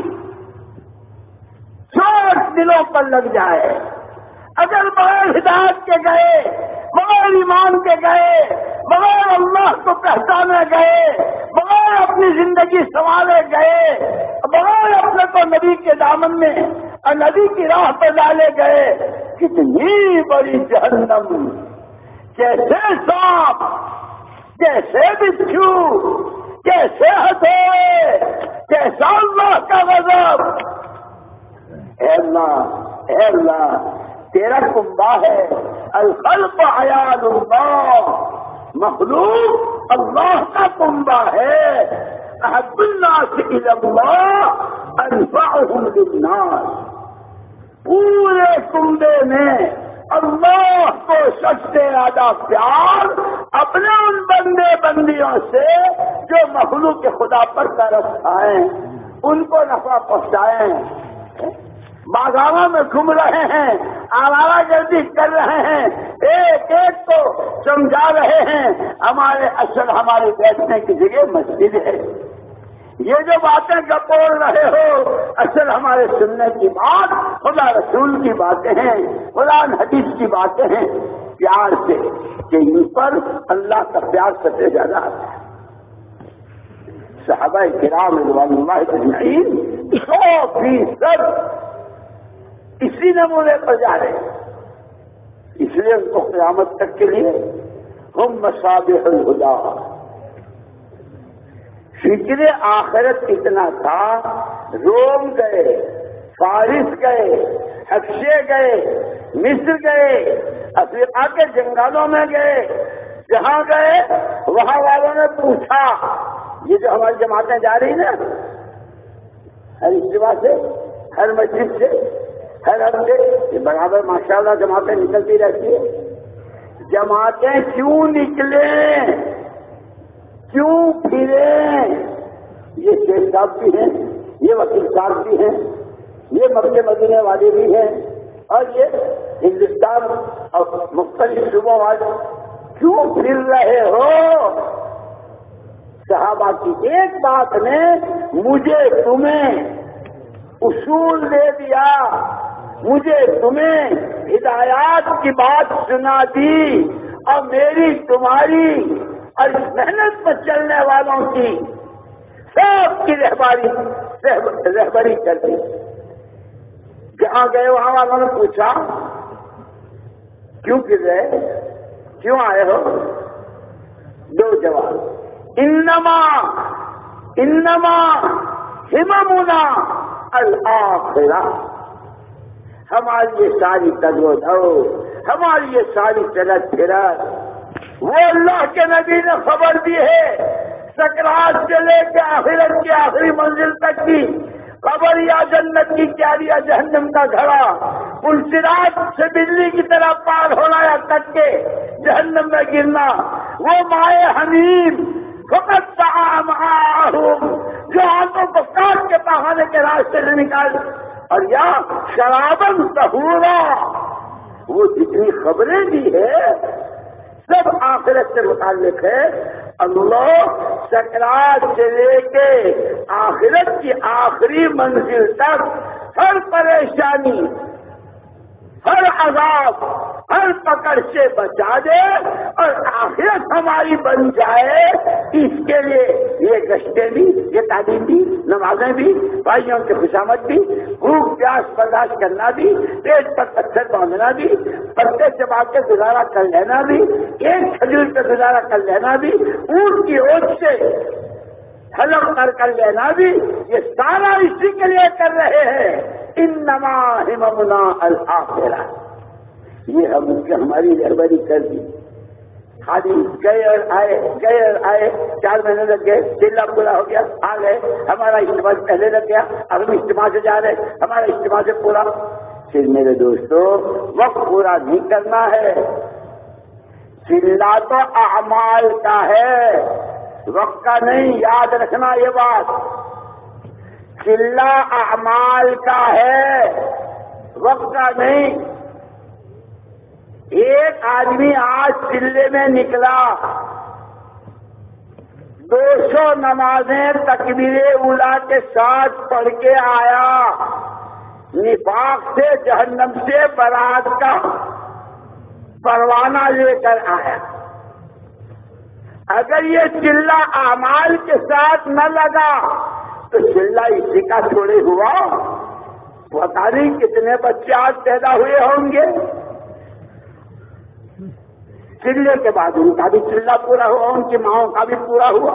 چوٹ دلوں پر لگ جائے. اگر بغیر ہدایت کے گئے، بغیر ایمان کے گئے، بغیر اللہ کو پہچانے گئے، بغیر اپنی زندگی سنوارے گئے، بغیر اپنے کو نبی کے دامن میں اور نبی کی راہ پہ ڈالے گئے، کتنی بڑی جہنم، کیسے سانپ، کیسے بچھو، کیسے ہتھوڑے، کیسا اللہ کا غضب. اے اللہ اے اللہ تیرا کنبہ ہے. الخلق عیال اللہ، مخلوق اللہ کا کنبہ ہے. احب الناس الی اللہ انفعهم للناس. پورے کنبے میں اللہ کو سب سے زیادہ پیار اپنے ان بندے بندیوں سے جو مخلوق خدا پر ترس کھائیں، ان کو نفع پہنچائیں. بازاروں میں گھوم رہے ہیں، آوارہ گردی کر رہے ہیں، ایک ایک کو سمجھا رہے ہیں ہمارے اصل ہماری بیٹھنے کی جگہ مسجد ہے. یہ جو باتیں گپوڑ رہے ہو اصل ہمارے سننے کی بات خدا رسول کی باتیں ہیں، قرآن حدیث کی باتیں ہیں. پیار سے کہ ان پر اللہ کا پیار سب سے زیادہ آتا ہے. صحابہ کرام رضوان اللہ اجمعین سو فیصد اسی نمونے پر جا رہے ہیں. اس لیے ان کو قیامت تک کے لیے ہم مصابیح الہدیٰ. فکر آخرت اتنا تھا، روم گئے، فارس گئے، حبشے گئے، مصر گئے، افریقہ کے جنگلوں میں گئے، جہاں گئے وہاں والوں نے پوچھا. یہ جو ہماری جماعتیں جا رہی نا ہر اجتماع سے، ہر مسجد سے، ہر ہفتے یہ برابر ماشاءاللہ جماعتیں نکلتی رہتی ہے. جماعتیں کیوں نکلیں، کیوں پھریں؟ یہ شیخ صاحب بھی ہیں، یہ وکیل صاحب بھی ہیں، یہ مکے مدینے والے بھی ہیں، اور یہ ہندوستان اور مختلف صوبوں والے. کیوں پھر رہے ہو؟ صحابہ کی ایک بات نے مجھے تمہیں اصول دے دیا، مجھے تمہیں ہدایات کی بات سنا دی، اور میری تمہاری اور محنت پر چلنے والوں کی سب کی رہبری رہبری کر دی. جہاں گئے وہاں والوں نے پوچھا کیوں گر رہے، کیوں آئے ہو؟ دو جواب. انما انما ہممنا الآخرہ. ہماری یہ ساری تجو دھو، ہماری یہ ساری چلت پھرت وہ اللہ کے نبی نے خبر دی ہے. سکرات سے لے کے آخرت کی آخری منزل تک کی خبر، یا جنت کی کیاری یا جہنم کا گھڑا، پلسرات سے بجلی کی طرح پار ہونا یا کٹ کے جہنم میں گرنا، وہ مائے حمیم فقط طعامہم جو آنکھوں کو کاٹ کے بہانے کے راستے سے نکال، اور یا شرابن طہورا، وہ جتنی خبریں دی ہے سب آخرت سے متعلق ہے. اللہ سکرات سے لے کے آخرت کی آخری منزل تک ہر پریشانی، ہر عذاب، ہر پکڑ سے بچا دے اور آخرت ہماری بن جائے. اس کے لیے یہ گشتیں بھی، یہ تعلیم بھی، نمازیں بھی، بھائیوں کی خوشامد بھی، بھوک پیاس برداشت کرنا بھی، پیٹ پر پتھر باندھنا بھی، پتے چبا کے گزارا کر لینا بھی، ایک کھجور پہ گزارا کر لینا بھی، اونٹ کی اوٹ سے حلق کر کر لینا بھی، یہ سارا اسی کے لیے کر رہے ہیں. انما ہممنا الآخرہ. یہ ہم ہماری رہبری کر دی. خالی گئے اور آئے، گئے اور آئے، چار مہینے لگ گئے، چلا پورا ہو گیا، آ گئے، ہمارا اجتماع پہلے لگ گیا، اب ہم اجتماع سے جا رہے، ہمارا اجتماع سے پورا. پھر میرے دوستو وقت پورا نہیں کرنا ہے. چلا تو اعمال کا ہے، وقت کا نہیں، یاد رکھنا یہ بات، چلہ اعمال کا ہے، وقت کا نہیں۔ ایک آدمی آج چلے میں نکلا، دو سو نمازیں تکبیر اولا کے ساتھ پڑھ کے آیا، نفاق سے جہنم سے برات کا پروانہ لے کر آیا۔ اگر یہ چلہ اعمال کے ساتھ نہ لگا تو چلہ اسی کا تھوڑے ہوا، پتہ نہیں کتنے بچے آج پیدا ہوئے ہوں گے، چلے کے بعد ان کا بھی چلہ پورا ہوا، ان کی ماؤں کا بھی پورا ہوا۔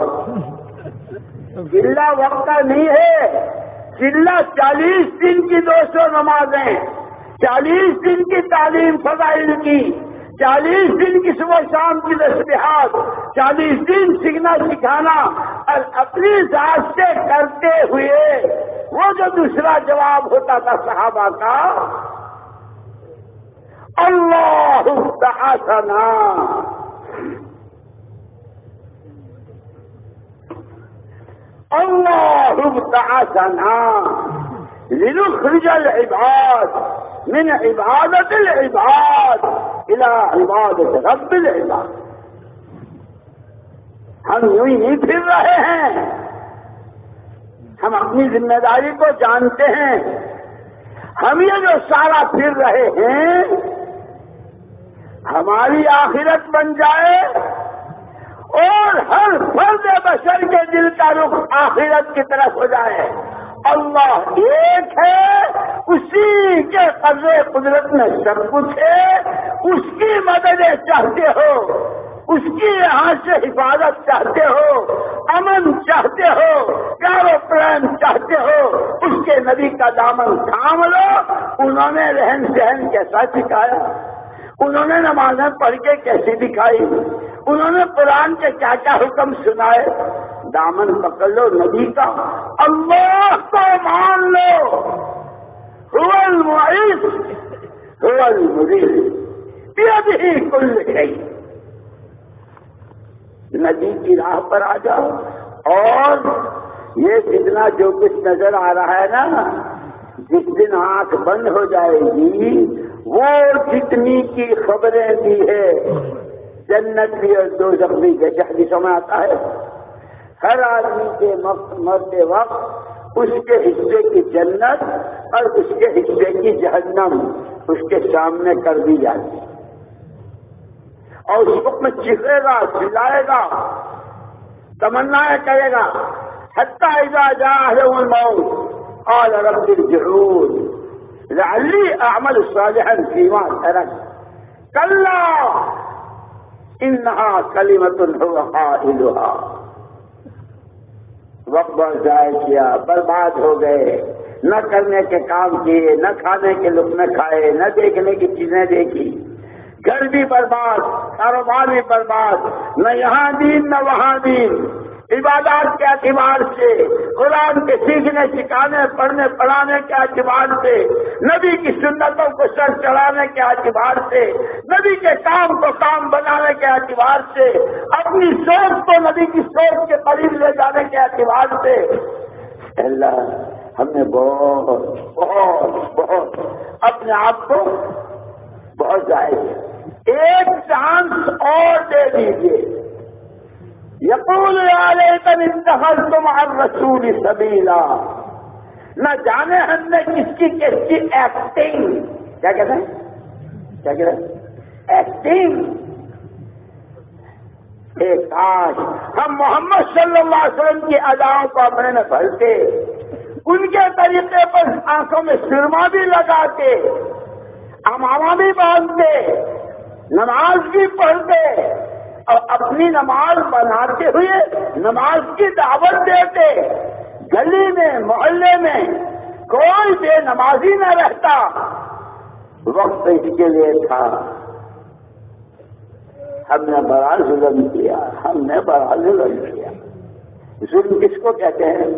چلہ وقت کا نہیں ہے، چلہ چالیس دن کی دو سو نمازیں، چالیس دن کی تعلیم فضائل کی، چالیس دن کی صبح شام کی تسبیحات، چالیس دن سیکھنا سکھانا، اور اپنی ذات سے کرتے ہوئے وہ جو دوسرا جواب ہوتا تھا صحابہ کا، اللہ بعثنا، اللہ بعثنا لنخرج العباد من عبادت العباد الى عبادت رب العباد۔ ہم یوں ہی نہیں پھر رہے ہیں، ہم اپنی ذمہ داری کو جانتے ہیں۔ ہم یہ جو سارا پھر رہے ہیں، ہماری آخرت بن جائے اور ہر فرد بشر کے دل کا رخ آخرت کی طرف ہو جائے۔ اللہ ایک ہے، اسی کے قبضے قدرت میں سب کچھ ہے، اس کی مدد چاہتے ہو، اس کی یہاں سے حفاظت چاہتے ہو، امن چاہتے ہو، پیار و پریم چاہتے ہو، اس کے نبی کا دامن تھام لو۔ انہوں نے رہن سہن کیسا سکھایا، انہوں نے نمازیں پڑھ کے کیسی دکھائی، انہوں نے قرآن کے کیا کیا حکم سنائے۔ دامن پکڑ لو نبی کا، اللہ کو مان لو، هو المعز هو المذل بیدہ کل شیء۔ نبی کی راہ پر آ جاؤ، اور یہ فتنہ جو کچھ نظر آ رہا ہے نا، جس دن آنکھ بند ہو جائے گی، وہ جتنی کی خبریں دی ہے، جنت بھی اور دوزخ بھی، جیسے حدیثوں میں آتا ہے، ہر آدمی کے مرتے وقت اس کے حصے کی جنت اور اس کے حصے کی جہنم اس کے سامنے کر دی جاتی، اور اس وقت میں چیخے گا، چلائے گا، تمنائیں کرے گا، حتی اذا جاء احدهم الموت قال رب ارجعون لعلی اعمل صالحا فیما ترکت کلا انہا کلمۃ هو قائلها۔ وقت بہت ضائع کیا، برباد ہو گئے، نہ کرنے کے کام کیے، نہ کھانے کے لقمے کھائے، نہ دیکھنے کی چیزیں دیکھی، گھر بھی برباد، کاروبار بھی برباد، نہ یہاں دین نہ وہاں دین، عبادات کے اعتبار سے، قرآن کے سیکھنے سکھانے پڑھنے پڑھانے کے اعتبار سے، نبی کی سنتوں کو سر چڑھانے کے اعتبار سے، نبی کے کام کو کام بنانے کے اعتبار سے، اپنی سوچ کو نبی کی سوچ کے قریب لے جانے کے اعتبار سے، اللہ ہم نے بہت بہت بہت اپنے آپ کو بہت ضائع کیا۔ ایک چانس اور دے دیجیے۔ یقول یا لیتنی اتخذت مع الرسول سبیلا، نہ جانے ہم نے کس کی کس کی ایکٹنگ، کیا کہتے ہیں کیا کہتے ہیں ایکٹنگ، ایک کاش ہم محمد صلی اللہ علیہ وسلم کی اداؤں کو اپنے میں بھرتے، ان کے طریقے پر آنکھوں میں سرما بھی لگاتے، امامہ بھی باندھتے، نماز بھی پڑھتے، اور اپنی نماز بناتے ہوئے نماز کی دعوت دیتے، گلی میں محلے میں کوئی بے نمازی نہ رہتا۔ وقت اس کے لیے تھا، ہم نے بڑا ظلم کیا، ہم نے بڑا ظلم کیا۔ ظلم کس کو کہتے ہیں؟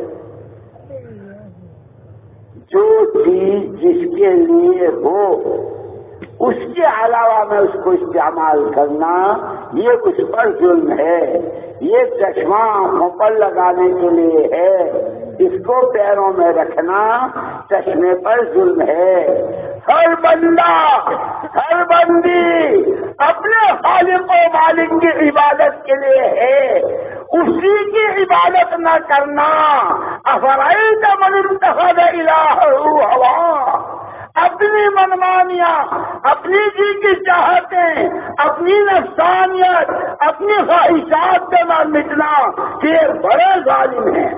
جو چیز جس کے لیے ہو اس کے علاوہ میں اس کو استعمال کرنا یہ اس پر ظلم ہے. یہ چشمہ آنکھوں پر لگانے کے لیے ہے، اس کو پیروں میں رکھنا چشمے پر ظلم ہے. ہر بندہ ہر بندی اپنے خالق و مالک کی عبادت کے لیے ہے، اسی کی عبادت نہ کرنا. افرائیت من اتخذ الہہ ہوا، اپنی منمانیاں، اپنی جی کی چاہتیں، اپنی نفسانیت، اپنی خواہشات سے نہ مٹنا، یہ بڑے ظالم ہیں.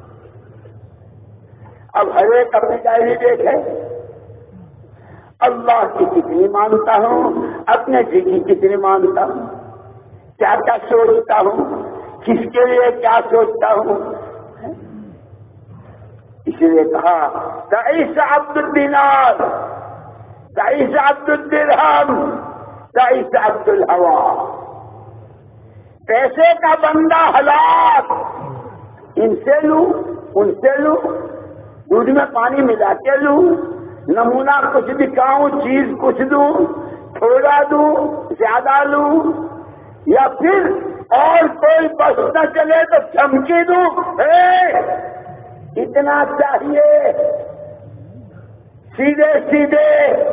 اب ہر ایک اپنی ڈائری دیکھے، اللہ کی کتنی مانتا ہوں، اپنے جی کی کتنی مانتا ہوں، کیا کیا سوچتا ہوں، کس کے لیے کیا سوچتا ہوں. اس لیے کہا تعیس عبد الدینار، تعیس عبد الدرہم، تعیس عبد الہوا. پیسے کا بندہ ہلاک، ان سے لوں ان سے لوں، دودھ میں پانی ملا کے لوں، نمونہ کچھ دکھاؤں، چیز کچھ دوں، تھوڑا دوں، زیادہ لوں، یا پھر اور کوئی بس نہ چلے تو چمکی دوں. اے اتنا چاہیے، سیدھے سیدھے.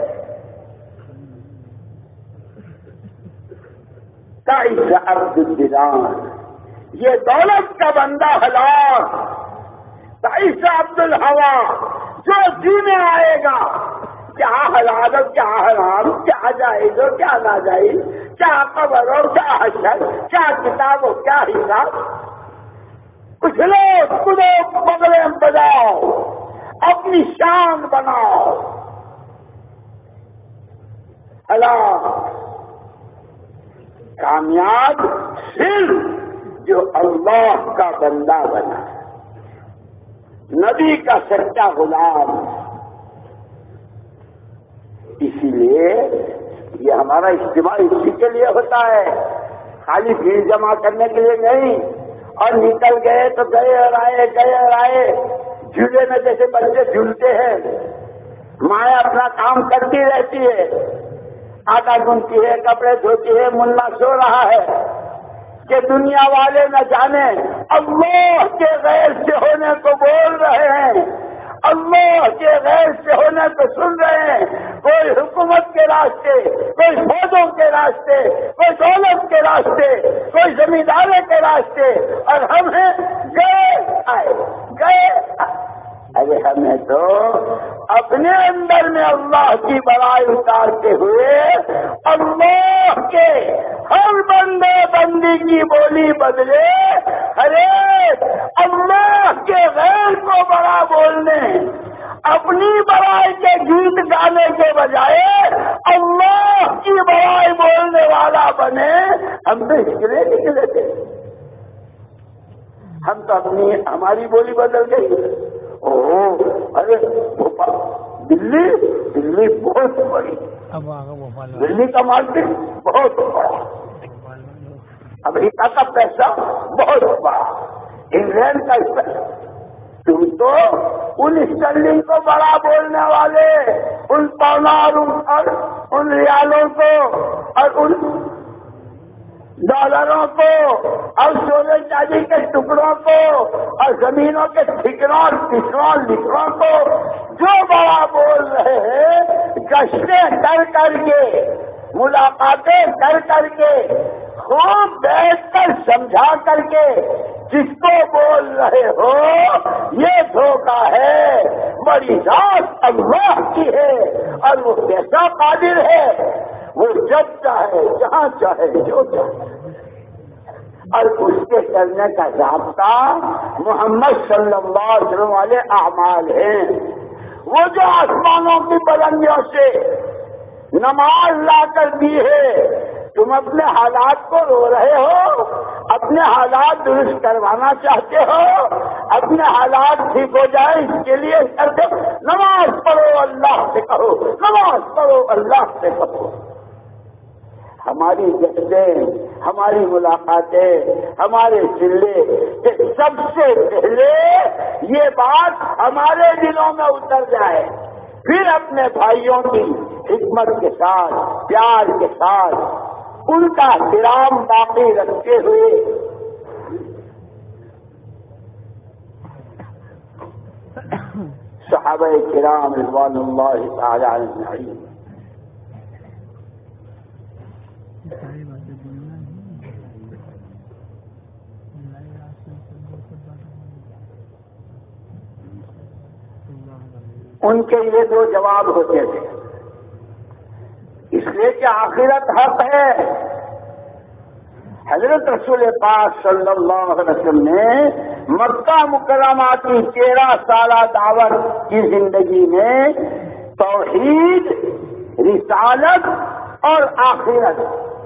تعیس عبد الدینار، یہ دولت کا بندہ ہلاک. تعیس عبد الہوا، جو جی میں آئے گا، کیا حلال ہو کیا حرام، کیا جائز ہو کیا ناجائز، کیا قبر ہو کیا حشر، کیا کتاب ہو کیا حساب. کچھ لوگ کدو بغلے بجاؤ، اپنی شان بناؤ. اللہ کامیاب صرف جو اللہ کا بندہ بنا، نبی کا سچا غلام. اسی لیے یہ ہمارا اجتماع اسی کے لیے ہوتا ہے، خالی بھیڑ جمع کرنے کے لیے نہیں. اور نکل گئے تو گئے اور آئے، گئے اور آئے. جھولے میں جیسے بچے جھولتے ہیں، مائیں اپنا کام کرتی رہتی ہے، آٹا گنتی ہے، کپڑے دھوتی ہے، ملا سو رہا ہے کہ دنیا والے نہ جانے اللہ کے غیر سے ہونے کو بول رہے ہیں، اللہ کے غیر سے ہونے کو سن رہے ہیں. کوئی حکومت کے راستے، کوئی فوجوں کے راستے، کوئی دولت کے راستے، کوئی زمینداروں کے راستے، اور ہم ہیں گئے آئے گئے آئے. ارے ہمیں تو اپنے اندر میں اللہ کی بڑائی اتارتے ہوئے اللہ کے ہر بندے بندی کی بولی بدلے ہر ایک اللہ کے غیر کو بڑا بولنے، اپنی بڑائی کے گیت گانے کے بجائے اللہ کی بڑائی بولنے والا بنے. ہم تو اس کے لیے نکلے تھے، ہم تو اپنی ہماری بولی بدل گئی. ارے دلی دلی بہت بڑی، دلی کا مارکیٹ بہت بڑا، امریکہ کا پیسہ بہت بڑا، انگلینڈ کا پیسہ. تم تو ان اسٹرلنگ کو بڑا بولنے والے، ان پاؤنڈوں اور ان ریالوں کو اور ان ڈالروں کو اور سونے چاندی کے ٹکڑوں کو اور زمینوں کے ٹھکروں اور پچھڑوں لکھوں کو جو بڑا بول رہے ہیں، گشتیں کر کر کے، ملاقاتیں کر کر کے، خوب بیٹھ کر سمجھا کر کے جس کو بول رہے ہو، یہ دھوکہ ہے. بڑی ذات اللہ کی ہے اور وہ کیسا قادر ہے، وہ جب چاہے جہاں چاہے جو چاہے، اور اس کے کرنے کا ضابطہ محمد صلی اللہ علیہ وسلم والے اعمال ہیں. وہ جو آسمانوں کی بلندیوں سے نماز لا کر دی ہے، تم اپنے حالات کو رو رہے ہو، اپنے حالات درست کروانا چاہتے ہو، اپنے حالات ٹھیک ہو جائے اس کے لیے کرتے، نماز پڑھو اللہ سے کہو، نماز پڑھو اللہ سے کہو. ہماری جشنیں، ہماری ملاقاتیں، ہمارے چلے، سب سے پہلے یہ بات ہمارے دلوں میں اتر جائے پھر اپنے بھائیوں کی حکمت کے ساتھ پیار کے ساتھ ان کا احترام باقی رکھتے ہوئے صحابہ کرام رضوان اللہ تعالی اجمعین ان کے یہ دو جواب ہوتے تھے، اس لیے کہ آخرت حق ہے۔ حضرت رسول پاک صلی اللہ علیہ وسلم نے مکہ مکرمہ کی تیرہ سالہ دعوت کی زندگی میں توحید، رسالت اور آخرت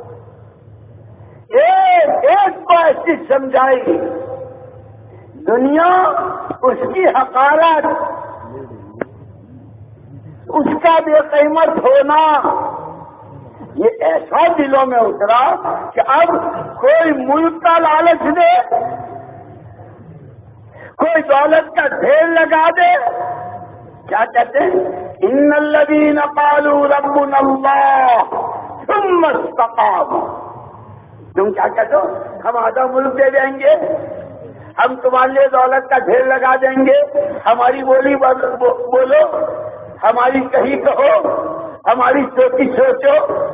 ایک ایک کو ایسی سمجھائی، دنیا اس کی حقارت، اس کا بے قیمت ہونا، یہ ایسا دلوں میں اترا کہ اب کوئی ملک کا لالچ دے، کوئی دولت کا ڈھیر لگا دے، کیا کہتے ہیں؟ ان الذین قالوا ربنا اللہ ثم استقاموا، تم کیا کہتے ہو؟ ہم آدھا ملک دے دیں گے، ہم تمہارے لیے دولت کا ڈھیر لگا دیں گے، ہماری بولی بولو، ہماری کہیں کہو، ہماری سوچی سوچو،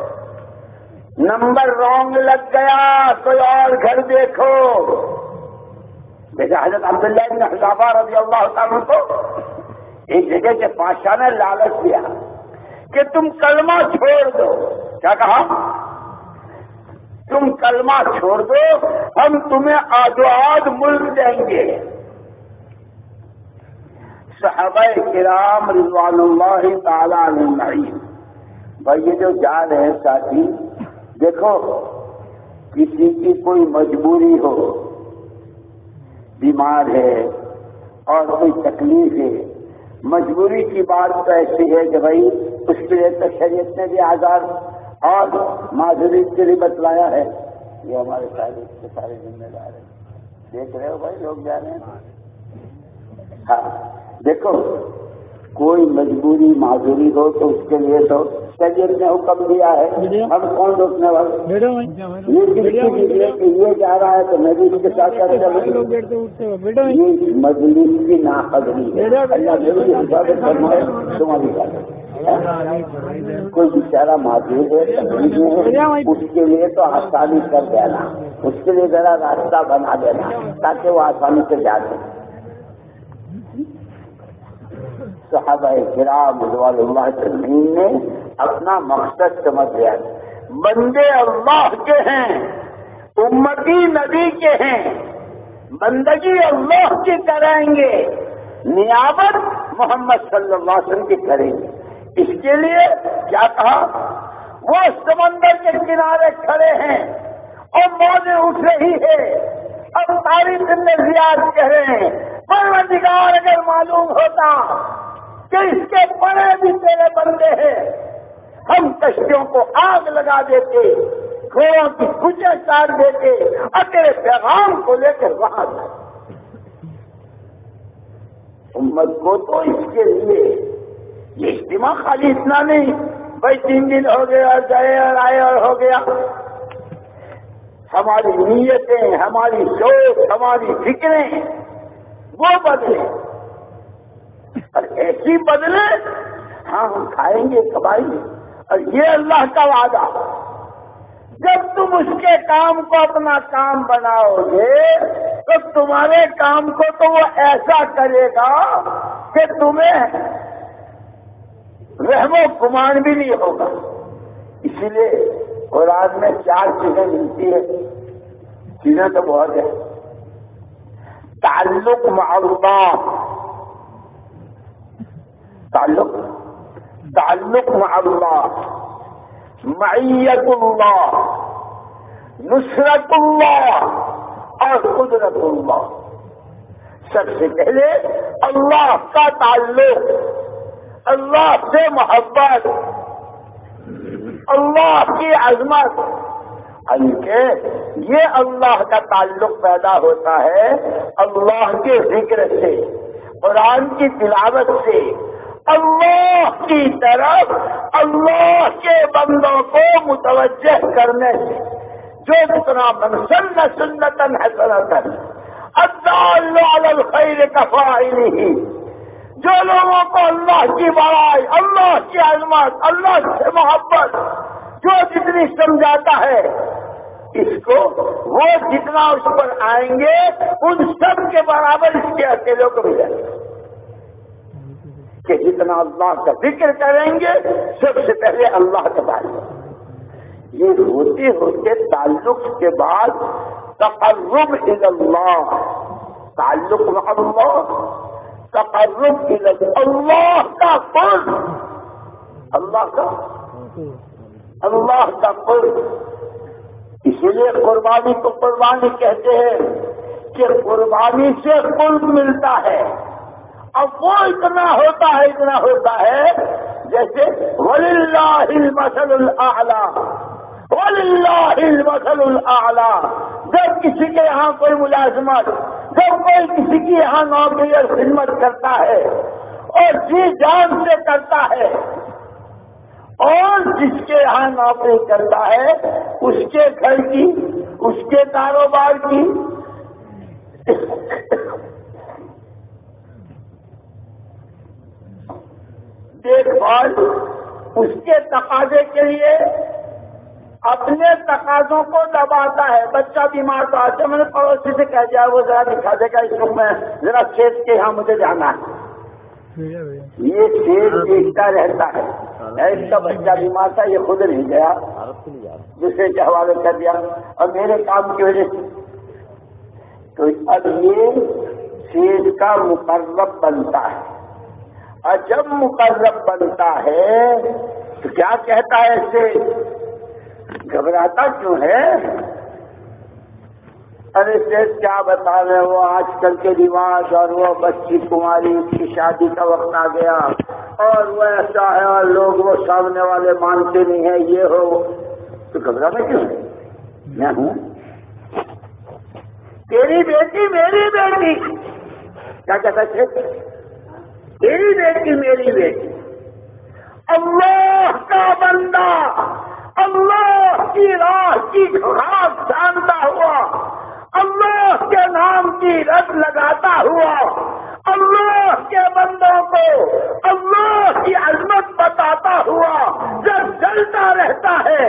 نمبر رونگ لگ گیا، کوئی اور گھر دیکھو۔ دیکھا حضرت عبداللہ بن حذافہ رضی اللہ تعالیٰ کو ایک جگہ کے بادشاہ نے لالچ دیا کہ تم کلمہ چھوڑ دو، کیا کہا؟ تم کلمہ چھوڑ دو، ہم تمہیں آدھو آدھ ملک دیں گے۔ صحابہ کرام رضوان اللہ تعالی اجمعین، بھائی یہ جو جا رہے ہیں ساتھی، دیکھو کسی کی کوئی مجبوری ہو، بیمار ہے اور کوئی تکلیف ہے، مجبوری کی بات تو ایسی ہے کہ بھائی اس کے لیے تو شریعت نے بھی آزاد اور معذوری کے لیے بتلایا ہے۔ یہ ہمارے سارے کے سارے ذمہ دار ہیں، دیکھ رہے ہو بھائی لوگ جا رہے ہیں۔ ہاں دیکھو کوئی مجبوری معذوری ہو تو اس کے لیے تو شریعت نے حکم دیا ہے، ہم کون روکنے والے؟ یہ کسی کے لیے کہ یہ جا رہا ہے تو میں بھی اس کے ساتھ ساتھ چلوں، یہ مجلس کی ناقدری ہے، اللہ میری حفاظت فرمائے تمہاری بات۔ کوئی بیچارہ معذور ہے، تکلیف میں ہے، اس کے لیے تو آسانی کر دینا، اس کے لیے ذرا راستہ بنا دینا تاکہ وہ آسانی سے جا سکے۔ صحابہ کرام رضوان اللہ اجمعین نے اپنا مقصد سمجھ لیا، بندے اللہ کے ہیں، امتی نبی کے ہیں، بندگی اللہ کی کریں گے، نیابت محمد صلی اللہ علیہ وسلم کی کریں گے۔ اس کے لیے کیا کہا؟ وہ سمندر کے کنارے کھڑے ہیں اور موجیں اٹھ رہی ہے، اب تاریخ میں ریاض کہہ رہے ہیں، پروردگار اگر معلوم ہوتا کہ اس کے بڑے بھی تیرے بندے ہیں، ہم کشتیوں کو آگ لگا دیتے، گھوڑوں کی کچے کاٹ دیتے اور تیرے پیغام کو لے کر وہاں جاتے۔ امت کو تو اس کے لیے یہ اجتماع خالی اتنا نہیں بھائی تین دن ہو گیا اور گئے اور آئے اور ہو گیا، ہماری نیتیں، ہماری سوچ، ہماری فکریں وہ بدلے اور ایسی بدلے، ہاں ہم کھائیں گے کمائیں گے، اور یہ اللہ کا وعدہ، جب تم اس کے کام کو اپنا کام بناؤ گے تو تمہارے کام کو تو وہ ایسا کرے گا کہ تمہیں رحم و گمان بھی نہیں ہوگا۔ اسی لیے قرآن میں چار چیزیں ملتی ہے، چیزیں تو بہت ہے۔ تعلق مع اللہ، تعلق تعلق مع اللہ، معیت اللہ، نصرت اللہ اور قدرت اللہ۔ سب سے پہلے اللہ کا تعلق، اللہ سے محبت، اللہ کی عظمت، یہ اللہ کا تعلق پیدا ہوتا ہے اللہ کے ذکر سے، قرآن کی تلاوت سے اللہ کی طرف اللہ کے بندوں کو متوجہ کرنے سے، جو اتنا من سن سنتا حسنتا الدال علی الخیر کفاعلہ، جو لوگوں کو اللہ کی بڑائی، اللہ کی عظمت، اللہ سے محبت جو جتنی سمجھاتا ہے، اس کو وہ جتنا اس پر آئیں گے ان سب کے برابر اس کے اکیلوں کو ملے گا، کہ جتنا اللہ کا ذکر کریں گے سب سے پہلے اللہ کا تعلق، یہ ہوتے ہوتے تعلق کے بعد تقرب الی اللہ، تعلق مع اللہ، تقرب الی اللہ کا قرب، اللہ کا اللہ کا قرب۔ اسی لیے قربانی کو قربانی کہتے ہیں کہ قربانی سے قرب ملتا ہے، اب وہ اتنا ہوتا ہے اتنا ہوتا ہے جیسے وَلِلَّهِ الْمَثَلُ الْأَعْلَى، وَلِلَّهِ الْمَثَلُ الْأَعْلَى، جب کسی کے یہاں کوئی ملازمت، جب کوئی کسی کی یہاں نوکری اور خدمت کرتا ہے اور جی جان سے کرتا ہے، اور جس کے یہاں نوکری کرتا ہے اس کے گھر کی، اس کے کاروبار کی دیکھ بھال، اس کے تقاضے کے لیے اپنے تقاضوں کو دباتا ہے۔ بچہ بیمار تو آتے، میں نے پڑوسی سے کہہ دیا وہ ذرا دکھا دے گا اس وقت میں ذرا کھیت کے یہاں مجھے جانا ہے، یہ کھیت دیکھتا رہتا ہے۔ ایس کا بچہ بیمار تھا، یہ خود نہیں گیا، دوسرے کے حوالے کر دیا، اور میرے کام کی وجہ سے تو اب یہ چیز کا مقرب بنتا ہے، اور جب مقرب بنتا ہے تو کیا کہتا ہے اسے؟ گھبراتا کیوں ہے؟ ارے سیٹ کیا بتا رہے، وہ آج کل کے رواج، اور وہ بچی کماری کی شادی کا وقت آ گیا، اور وہ ایسا ہے، اور لوگ وہ سامنے والے مانتے نہیں ہیں، یہ ہو تو گھبرانا کیوں ہے؟ میں ہوں، تیری بیٹی میری بیٹی، کیا کہتا ہے؟ تیری بیٹی میری بیٹی، اللہ کا بندہ، اللہ کی راہ کی خاک جانتا ہوا، اللہ کے نام کی رد لگاتا ہوا، اللہ کے بندوں کو اللہ کی عظمت بتاتا ہوا جب چلتا رہتا ہے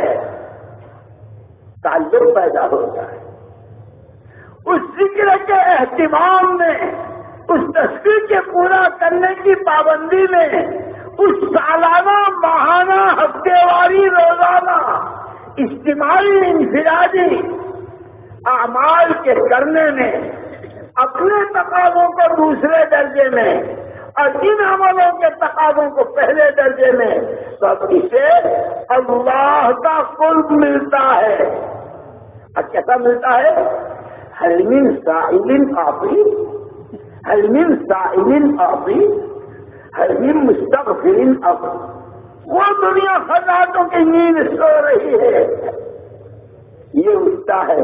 تعلق پیدا ہوتا ہے۔ اس ذکر کے اہتمام میں، اس تصویر کے پورا کرنے کی پابندی میں، اس سالانہ، ماہانہ، ہفتے واری، روزانہ، اجتماعی، انفرادی اعمال کے کرنے میں، اپنے تقاضوں کو دوسرے درجے میں اور ان عملوں کے تقاضوں کو پہلے درجے میں، سب اسے اللہ کا قرب ملتا ہے۔ اور کیسا ملتا ہے؟ حل من سائل عطی، حل من سائل عطی، حل من مستغفر عطی۔ وہ دنیا خزانوں کی نیند سو رہی ہے، یہ اٹھتا ہے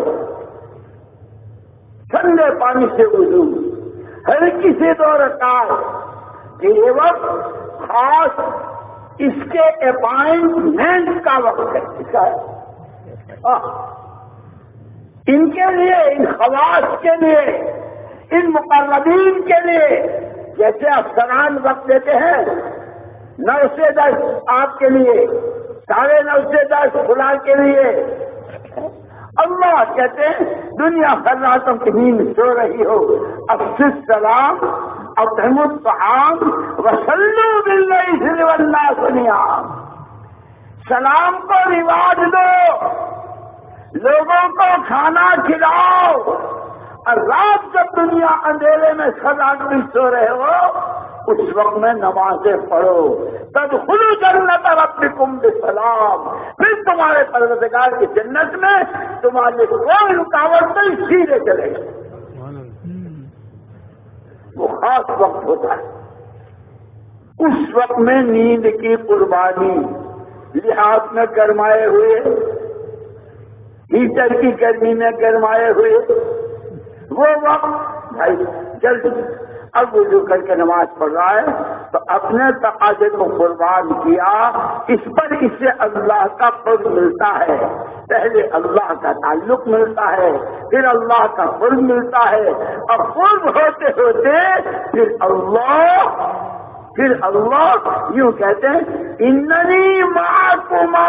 ٹھنڈے پانی سے وضو، ہلکی سے دو رکعت، یہ وقت خاص اس کے اپائنٹمنٹ کا وقت ہے، اس کا ہے ان کے لیے، ان خواص کے لیے، ان مقربین کے لیے۔ جیسے افسران وقت دیتے ہیں نو سے دس آپ کے لیے، ساڑھے نو سے دس فلاں کے لیے، اللہ کہتے ہیں دنیا خراتوں کی نیند سو رہی ہو، افشوا السلام، اطعموا الطعام، وصلوا باللیل والناس نیام۔ سلام کو رواج دو، لوگوں کو کھانا کھلاؤ، اور رات جب دنیا اندھیرے میں سلام سو رہے ہو اس وقت میں نمازیں پڑھو، تدخلوا جنت ربکم بسلام، پھر تمہارے پروردگار کی جنت میں تمہارے کوئی رکاوٹ نہیں، سیدھے چلے گا۔ وہ خاص وقت ہوتا ہے، اس وقت میں نیند کی قربانی، لحاظ میں گرمائے ہوئے، ہیٹر کی گرمی میں گرمائے ہوئے، وہ وقت بھائی جلد اب وضو کر کے نماز پڑھ رہا ہے تو اپنے تقاضے کو قربان کیا، اس پر اس سے اللہ کا قرب ملتا ہے، پہلے اللہ کا تعلق ملتا ہے، پھر اللہ کا قرب ملتا ہے، اور قرب ہوتے ہوتے پھر اللہ پھر اللہ یوں کہتے ہیں اننی معکما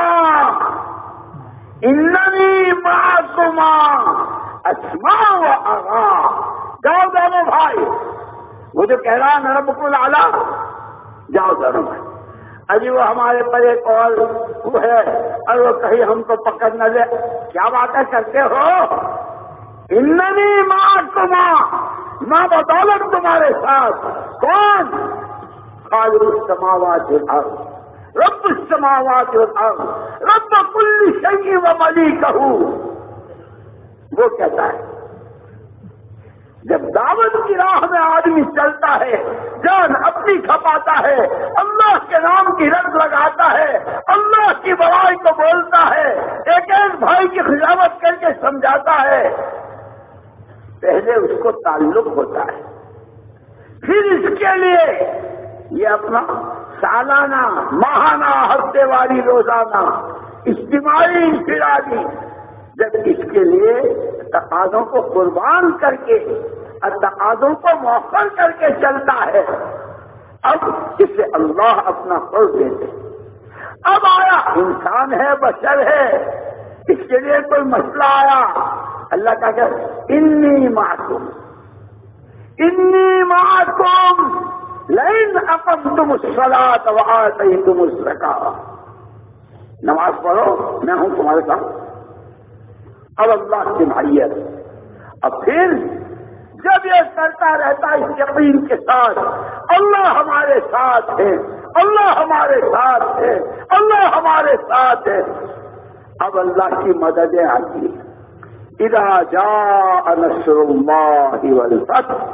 اننی معکما اسمع و ارا۔ جاؤ دونوں بھائی، وہ جو کہہ رہا ہے ربکم الاعلی، جاؤ دونوں بھائی۔ ابھی وہ ہمارے پر ایک اور وہ ہے، اور وہ کہیں ہم کو پکڑ نہ لے، کیا باتیں کرتے ہو؟ اننی معکما، میں بدولت تمہارے ساتھ۔ کون؟ خالق السماوات والارض، رب السماوات والارض، رب کل شیء و ملیکہ۔ وہ کہتا ہے جب دعوت کی راہ میں آدمی چلتا ہے، جان اپنی کھپاتا ہے، اللہ کے نام کی رنگ لگاتا ہے، اللہ کی بڑائی کو بولتا ہے، ایک ایک بھائی کی خدمت کر کے سمجھاتا ہے، پہلے اس کو تعلق ہوتا ہے، پھر اس کے لیے یہ اپنا سالانہ، ماہانہ، ہفتے والی، روزانہ، اجتماعی، انفرادی، جب اس کے لیے تقاضوں کو قربان کر کے اور تقاضوں کو مؤخر کر کے چلتا ہے، اب اسے اللہ اپنا قرب دیتے۔ اب آیا انسان ہے، بشر ہے، اس کے لیے کوئی مسئلہ آیا، اللہ کا کہ انی معکم انی معکم لئن اقمتم الصلاۃ وآتیتم الزکاۃ۔ نماز پڑھو، میں ہوں تمہارے ساتھ۔ اب اللہ کی معیت، اب پھر جب یہ کرتا رہتا اس یقین کے ساتھ اللہ ہمارے ساتھ ہے، اللہ ہمارے ساتھ ہے، اللہ ہمارے ساتھ ہے، اب اللہ کی مددیں آتی ہیں۔ اذا جاء نصر اللہ والفتح،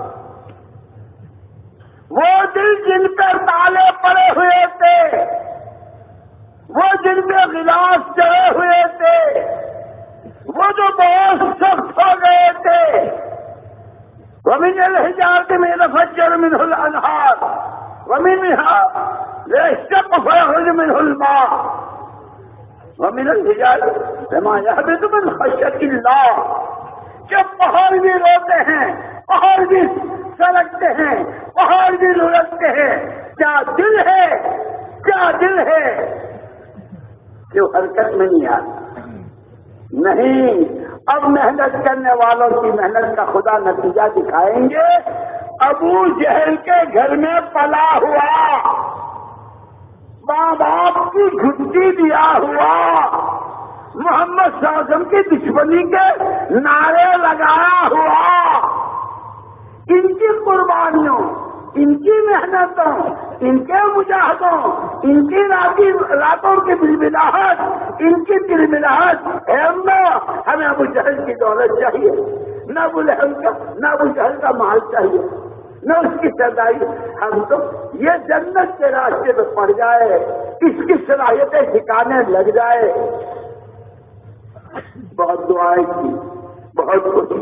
وہ دل جن پر تالے پڑے ہوئے تھے، وہ جن پہ غلاف چڑھے ہوئے تھے، وہ جو بہت سخت ہو گئے تھے، وَمِنَ الْحِجَارَةِ مَا يَتَفَجَّرُ مِنْهُ الْأَنْهَارُ وَمِنْهَا مَا يَشَّقُّ فَيَخْرُجُ مِنْهُ الْمَاءُ وَمِنَ الْحِجَارَةِ مَا يَهْبِطُ مِنْ خَشْيَةِ اللَّهِ۔ جب پہاڑ بھی روتے ہیں، پہاڑ بھی سلگتے ہیں، پہاڑ بھی لڑکتے ہیں، کیا دل ہے، کیا دل ہے کہ حرکت میں نہیں آتا؟ نہیں، اب محنت کرنے والوں کی محنت کا خدا نتیجہ دکھائیں گے۔ ابو جہل کے گھر میں پلا ہوا، ماں باپ کی گھٹی دیا ہوا، محمد صلی اللہ علیہ وسلم کی دشمنی کے نعرے لگایا ہوا، ان کی قربانیوں، ان کی محنتوں، ان کے مجاہدوں، ان کی راتی راتوں کی بلبلاہٹ، ان کی تلملاہٹ، اے اللہ ہمیں ابو جہل کی دولت چاہیے، نہ ابو لہب کا، نہ ابو جہل کا مال چاہیے، نہ اس کی سزائی، ہم تو یہ جنت کے راستے پہ پڑ جائے، اس کی صلاحیتیں ٹھکانے لگ جائے۔ بہت دعائیں کی، بہت کچھ،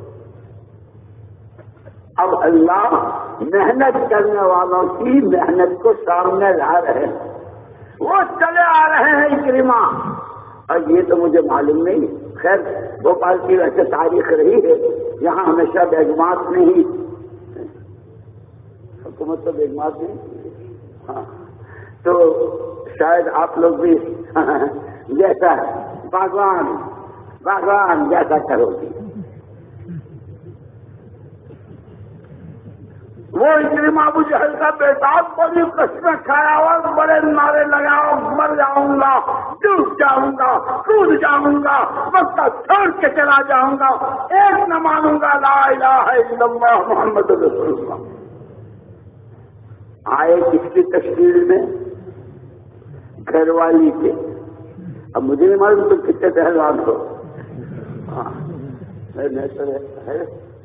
اب اللہ محنت کرنے والوں کی محنت کو سامنے لا رہے ہیں، وہ چلے آ رہے ہیں اکرما، اور یہ تو مجھے معلوم نہیں، خیر بھوپال کی ویسے تاریخ رہی ہے، یہاں ہمیشہ بیگمات نہیں، حکومت تو بیگمات نہیں، ہاں تو شاید آپ لوگ بھی جیسا باغوان باغوان جیسا کرو گی۔ وہ اکرما ابو جہل کا بیٹا، بڑی قسمیں کھایا ہوا، بڑے نعرے لگاؤ، مر جاؤں گا، ڈوب جاؤں گا، کود جاؤں گا، مکہ چھوڑ کے چلا جاؤں گا، ایک نہ مانوں گا، لا الہ الا اللہ محمد رسول اللہ۔ آئے کس کی تشکیل میں؟ گھر والی کے۔ اب مجھے نہیں معلوم تو کتنے پہلوان ہو، ہاں ہے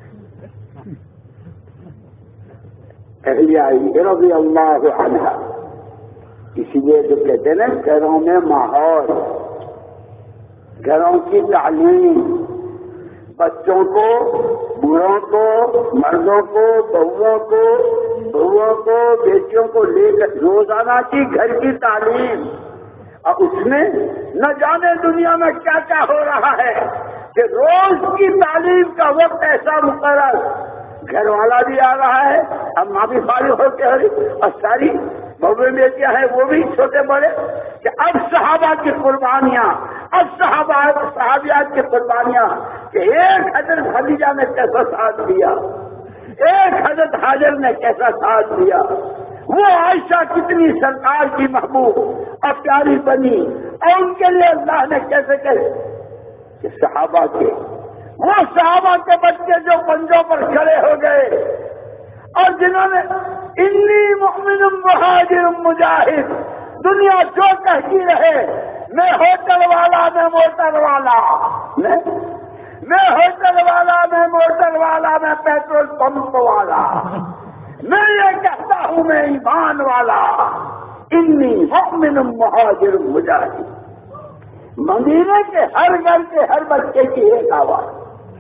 اہلیہ رضی اللہ عنہ، اسی لیے جو کہتے ہیں نا گھروں میں ماحول، گھروں کی تعلیم، بچوں کو، بوڑھوں کو، مردوں کو، بہوؤں کو، بہوؤں کو، بیٹیوں کو لے کر روزانہ کی گھر کی تعلیم. اور اس میں نہ جانے دنیا میں کیا کیا ہو رہا ہے کہ روز کی تعلیم کا وقت ایسا مقرر، گھر والا بھی آ رہا ہے، اماں بھی فارغ ہو کے ہو رہی، اور ساری بہویں بیٹیاں ہیں وہ بھی چھوٹے بڑے، کہ اب صحابہ کی قربانیاں، اب صحابہ صحابیات کی قربانیاں، کہ ایک حضرت خدیجہ نے کیسا ساتھ دیا، ایک حضرت حاجر نے کیسا ساتھ دیا، وہ عائشہ کتنی سرکار کی محبوب اور پیاری بنی، اور ان کے لیے اللہ نے کیسے کیسے کہ صحابہ کے، وہ صحابہ کے بچے جو پنجوں پر کھڑے ہو گئے اور جنہوں نے انی مؤمن مہاجر مجاہد، دنیا جو کہتی رہے، میں ہوٹل والا میں موٹر والا، میں میں ہوٹل والا میں موٹر والا میں پیٹرول پمپ والا، میں یہ کہتا ہوں میں ایمان والا، انی مؤمن مہاجر مجاہد. مدینے کے ہر گھر کے ہر بچے کی ایک آواز.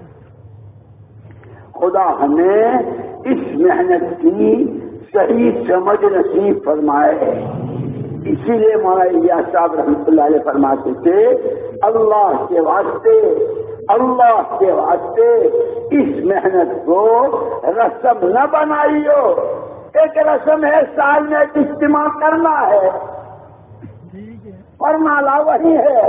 خدا ہمیں اس محنت کی صحیح سمجھ نصیب فرمائے. اسی لیے مولانا الیاس صاحب رحمۃ اللہ علیہ فرماتے تھے، اللہ کے واسطے اللہ کے واسطے اس محنت کو رسم نہ بنائیو. ایک رسم ہے سال میں ایک اجتماع کرنا ہے، اور مالا وہی ہے،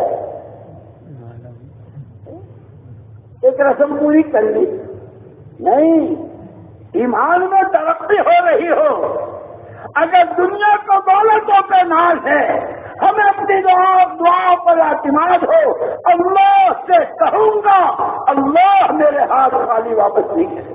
ایک رسم پوری کر لی. نہیں، ایمان میں ترقی ہو رہی ہو. اگر دنیا کو دولتوں پہ ناز ہے، ہمیں اپنی دعا دعا پر اعتماد ہو. اللہ سے کہوں گا، اللہ میرے ہاتھ خالی واپس نہیں کرے.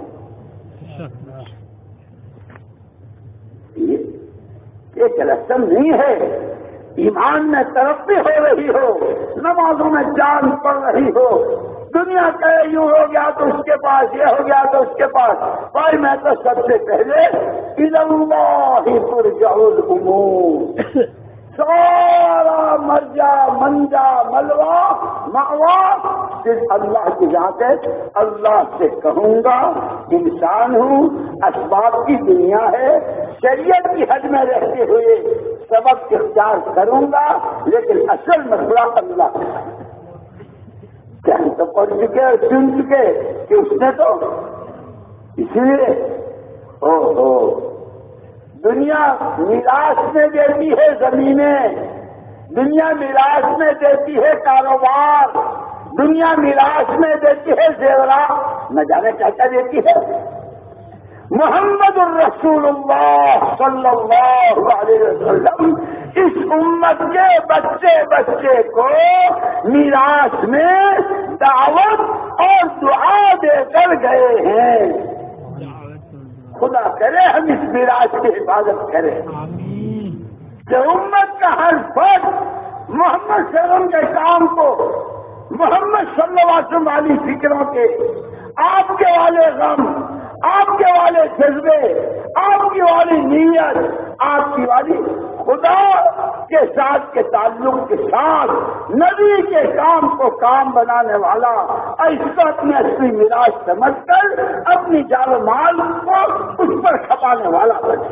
ایک رسم نہیں ہے. ایمان میں ترقی ہو رہی ہو، نمازوں میں جان پڑ رہی ہو، دنیا کا یوں ہو گیا تو اس کے پاس، یہ ہو گیا تو اس کے پاس. بھائی میں تو سب سے پہلے الی اللہ ترجع الامور، سارا مرجع منجا ملوا مأوا صرف اللہ کی ذات ہے. اللہ سے کہوں گا، انسان ہوں، اسباب کی دنیا ہے، شریعت کی حد میں رہتے ہوئے سبق اختیار کروں گا، لیکن اصل مسئلہ اللہ کا ہے. کیا ہم تو پڑھ چکے اور سن چکے کہ اس نے تو اسی لیے او ہو دنیا میراث میں دیتی ہے زمینیں، دنیا میراث میں دیتی ہے کاروبار، دنیا میراث میں دیتی ہے زیورات، نہ جانے کیا کیا دیتی ہے. محمد الرسول اللہ صلی اللہ علیہ وسلم اس امت کے بچے بچے کو میراث میں دعوت اور دعا دے کر گئے ہیں. خدا کرے ہم اس میراث کی حفاظت کریں کہ امت کا ہر فرد محمد صلی اللہ علیہ وسلم کے کام کو، محمد صلی اللہ علیہ وسلم والی فکروں کے، آپ کے والے غم، آپ کے والے جذبے، آپ کی والی نیت، آپ کی والی خدا کے ساتھ کے تعلق کے ساتھ نبی کے کام کو کام بنانے والا، ایسا اپنے اصلی میراث سمجھ کر اپنی جان و مال کو اس پر کھپانے والا بنے.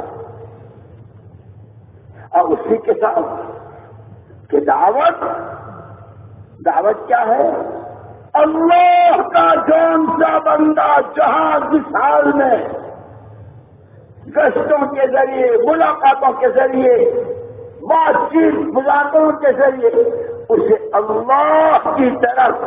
اور اسی کے ساتھ کہ دعوت دعوت کیا ہے؟ اللہ کا جون سا بندہ جہاں جس حال میں گشتوں کے ذریعے، ملاقاتوں کے ذریعے، بات چیت مذاکروں کے ذریعے اسے اللہ کی طرف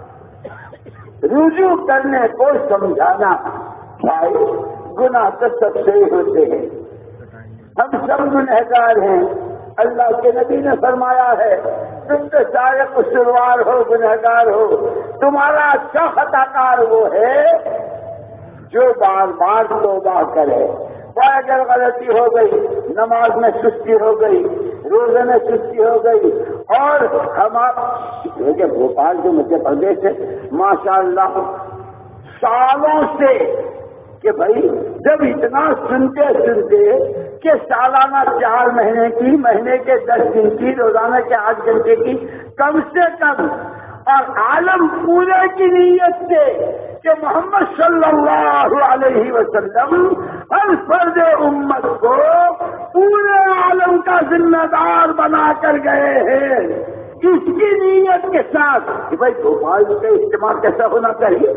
رجوع کرنے کو سمجھانا. بھائی گناہ تو سب سے ہی ہوتے ہیں، ہم سب گنہگار ہیں. اللہ کے نبی نے فرمایا ہے تم تو سارے قصوروار ہو، گنہگار ہو، تمہارا اچھا خطا کار وہ ہے جو بار بار توبہ کرے. اور اگر غلطی ہو گئی، نماز میں سستی ہو گئی، روزے میں سستی ہو گئی، اور ہمارے بھوپال جو مدھیہ پردیش ہے ماشاء اللہ سالوں سے کہ بھائی جب اتنا سنتے سنتے کہ سالانہ چار مہینے کی، مہینے کے دس دن کی، روزانہ کے آٹھ گھنٹے کی کم سے کم اور عالم پورے کی نیت سے کہ محمد صلی اللہ علیہ وسلم ہر فرد امت کو پورے عالم کا ذمہ دار بنا کر گئے ہیں، اس کی نیت کے ساتھ کہ بھائی گوپال کا استعمال کیسا ہونا چاہیے.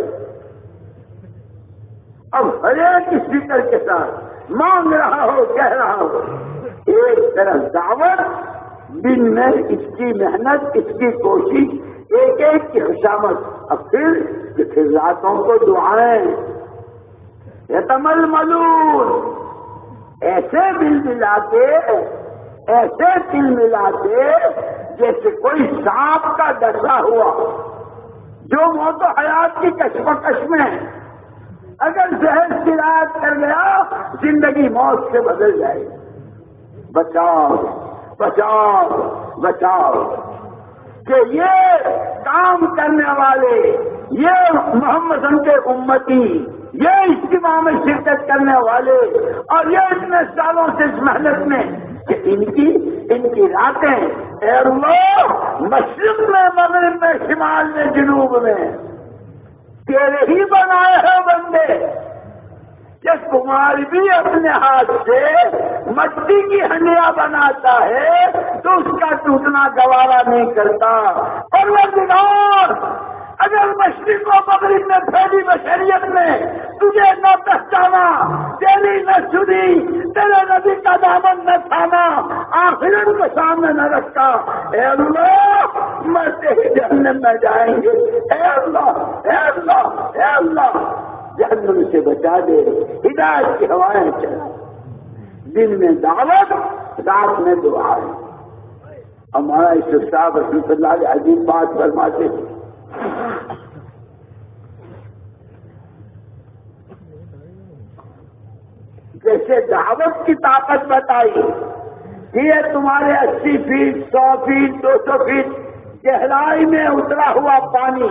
اب ہر ایک اسپیکر کے ساتھ مانگ رہا ہو، کہہ رہا ہو، ایک طرف دعوت، دن میں اس کی محنت، اس کی کوشش، ایک ایک کی خوشامد، اب پھر پھر راتوں کو دعائیں، یتمل ملون، ایسے دل ملاتے، ایسے دل ملاتے جیسے کوئی سانپ کا ڈسا ہوا جو موت و حیات کی کشمکش میں اگر زہر شرایت کر گیا زندگی موت سے بدل جائے. بچاؤ بچاؤ بچاؤ کہ یہ کام کرنے والے، یہ محمد صلی اللہ علیہ وسلم کے امتی، یہ اجتماع میں شرکت کرنے والے اور یہ اتنے سالوں سے اس محنت میں کہ ان کی ان کی راتیں، اے اللہ، مشرق میں، مغرب میں، شمال میں، جنوب میں تیرے ہی بنائے ہیں بندے. کہ کمار بھی اپنے ہاتھ سے مٹی کی ہنڈیا بناتا ہے تو اس کا ٹوٹنا گوارا نہیں کرتا. پروردگار، اگر مشرق و مغرب میں پھیلی بشریت میں تجھے نہ پہچانا، تیری نہ سنی، تیرے نبی کا دامن نہ تھاما، آخرت کو سامنے نہ رکھا، اے اللہ مرتے ہی جہنم میں جائیں گے. اے اللہ، اے اللہ، اے اللہ، جہنم سے بچا دے، ہدایت کی ہوائیں چلا. دن میں دعوت، رات میں دعا. ہمارا اس صاحب رحمۃ اللہ علیہ عجیب بات فرماتے تھے، جیسے دعوت کی طاقت بتائی کہ یہ تمہارے اسی فیٹ، سو فیٹ، دو سو فیٹ گہرائی میں اترا ہوا پانی،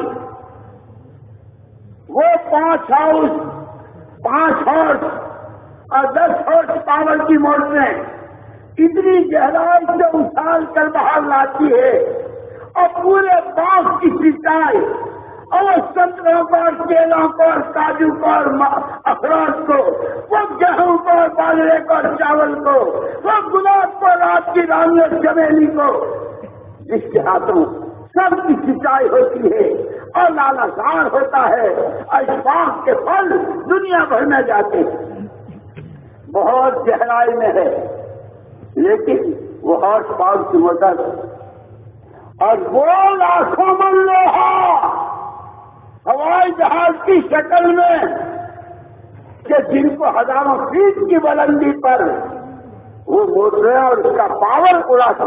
وہ پانچ ہاؤس، پانچ ہارس اور دس ہارس پاور کی موٹریں اتنی گہرائی سے اچھال کر باہر لاتی ہے اور پورے باغ کی سینچائی اور سنتروں کو اور کیلوں کو اور کاجو کو اور اخروٹ کو، وہ گیہوں کو اور باجرے کو اور چاول کو، وہ گلاب کو، رات کی رانی اور چمیلی کو، جس کے ہاتھوں سب کی سینچائی ہوتی ہے اور لالاسار ہوتا ہے، اشفاق کے پھل دنیا بھر میں جاتے ہیں. بہت گہرائی میں ہے لیکن وہ ہارس پاور کی موٹر اور وہ لاکھوں من لوہا ہوائی جہاز کی شکل میں کہ جن کو ہزاروں فیٹ کی بلندی پر وہ موٹریں اور اس کا پاور اڑاتا.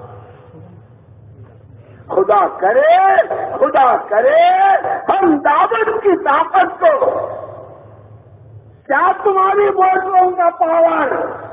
خدا کرے خدا کرے ہم دعوت کی طاقت کو، کیا تمہاری موٹروں کا پاور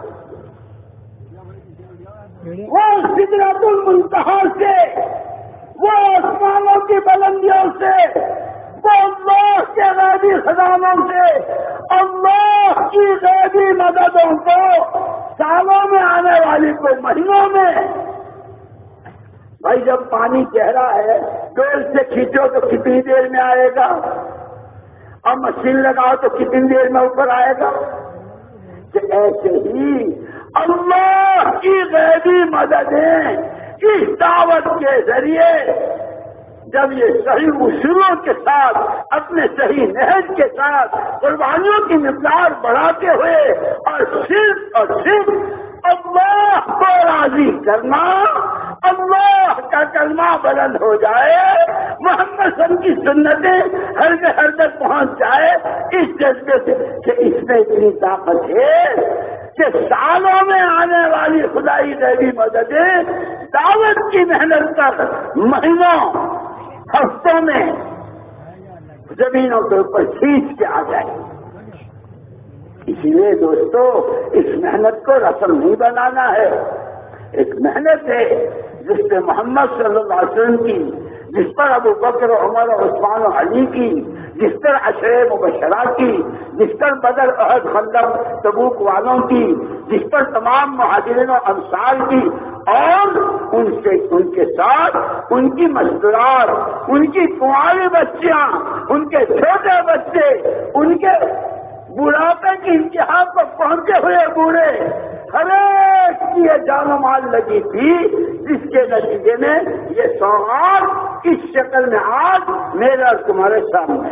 وہ سدرۃ المنتہا سے، وہ آسمانوں کی بلندیوں سے، وہ اللہ کے غیبی خزانوں سے، اللہ کی غیبی مددوں کو سالوں میں آنے والی کو مہینوں میں. بھائی جب پانی گہرا ہے ڈول سے کھینچو تو کتنی دیر میں آئے گا اور مشین لگاؤ تو کتنی دیر میں اوپر آئے گا. کہ ایسے ہی اللہ کی غیبی مددیں اس دعوت کے ذریعے جب یہ صحیح اصولوں کے ساتھ، اپنے صحیح نہج کے ساتھ قربانیوں کی مقدار بڑھاتے ہوئے اور صرف اور صرف اللہ کو راضی کرنا، اللہ کا کلمہ بلند ہو جائے، محمد صلی اللہ علیہ وسلم کی سنتیں ہر کے ہر تک پہنچ جائے، اس جذبے سے کہ اس میں اتنی طاقت ہے کہ سالوں میں آنے والی خدائی غیبی مددیں دعوت کی محنت کر مہینوں، ہفتوں میں زمینوں کے اوپر کھینچ کے آ جائے. اس لیے دوستو اس محنت کو رسم نہیں بنانا ہے، ایک محنت ہے جس پہ محمد صلی اللہ علیہ وسلم کی، جس پر ابو بکر، عمر اور عثمان و علی کی، جس طرح عشرے مبشرہ کی، جس طرح بدر احد خندق تبوک والوں کی، جس پر تمام مہاجرین و انصار کی، اور ان سے ان کے ساتھ ان کی مستورات، ان کی کنواری بچیاں، ان کے چھوٹے بچے، ان کے بڑھاپے کی انتہا پر پہنچے ہوئے بوڑھے، ہر ایک کی یہ جان و مال لگی تھی، جس کے نتیجے میں یہ سوغات اس شکل میں آج میرے اور تمہارے سامنے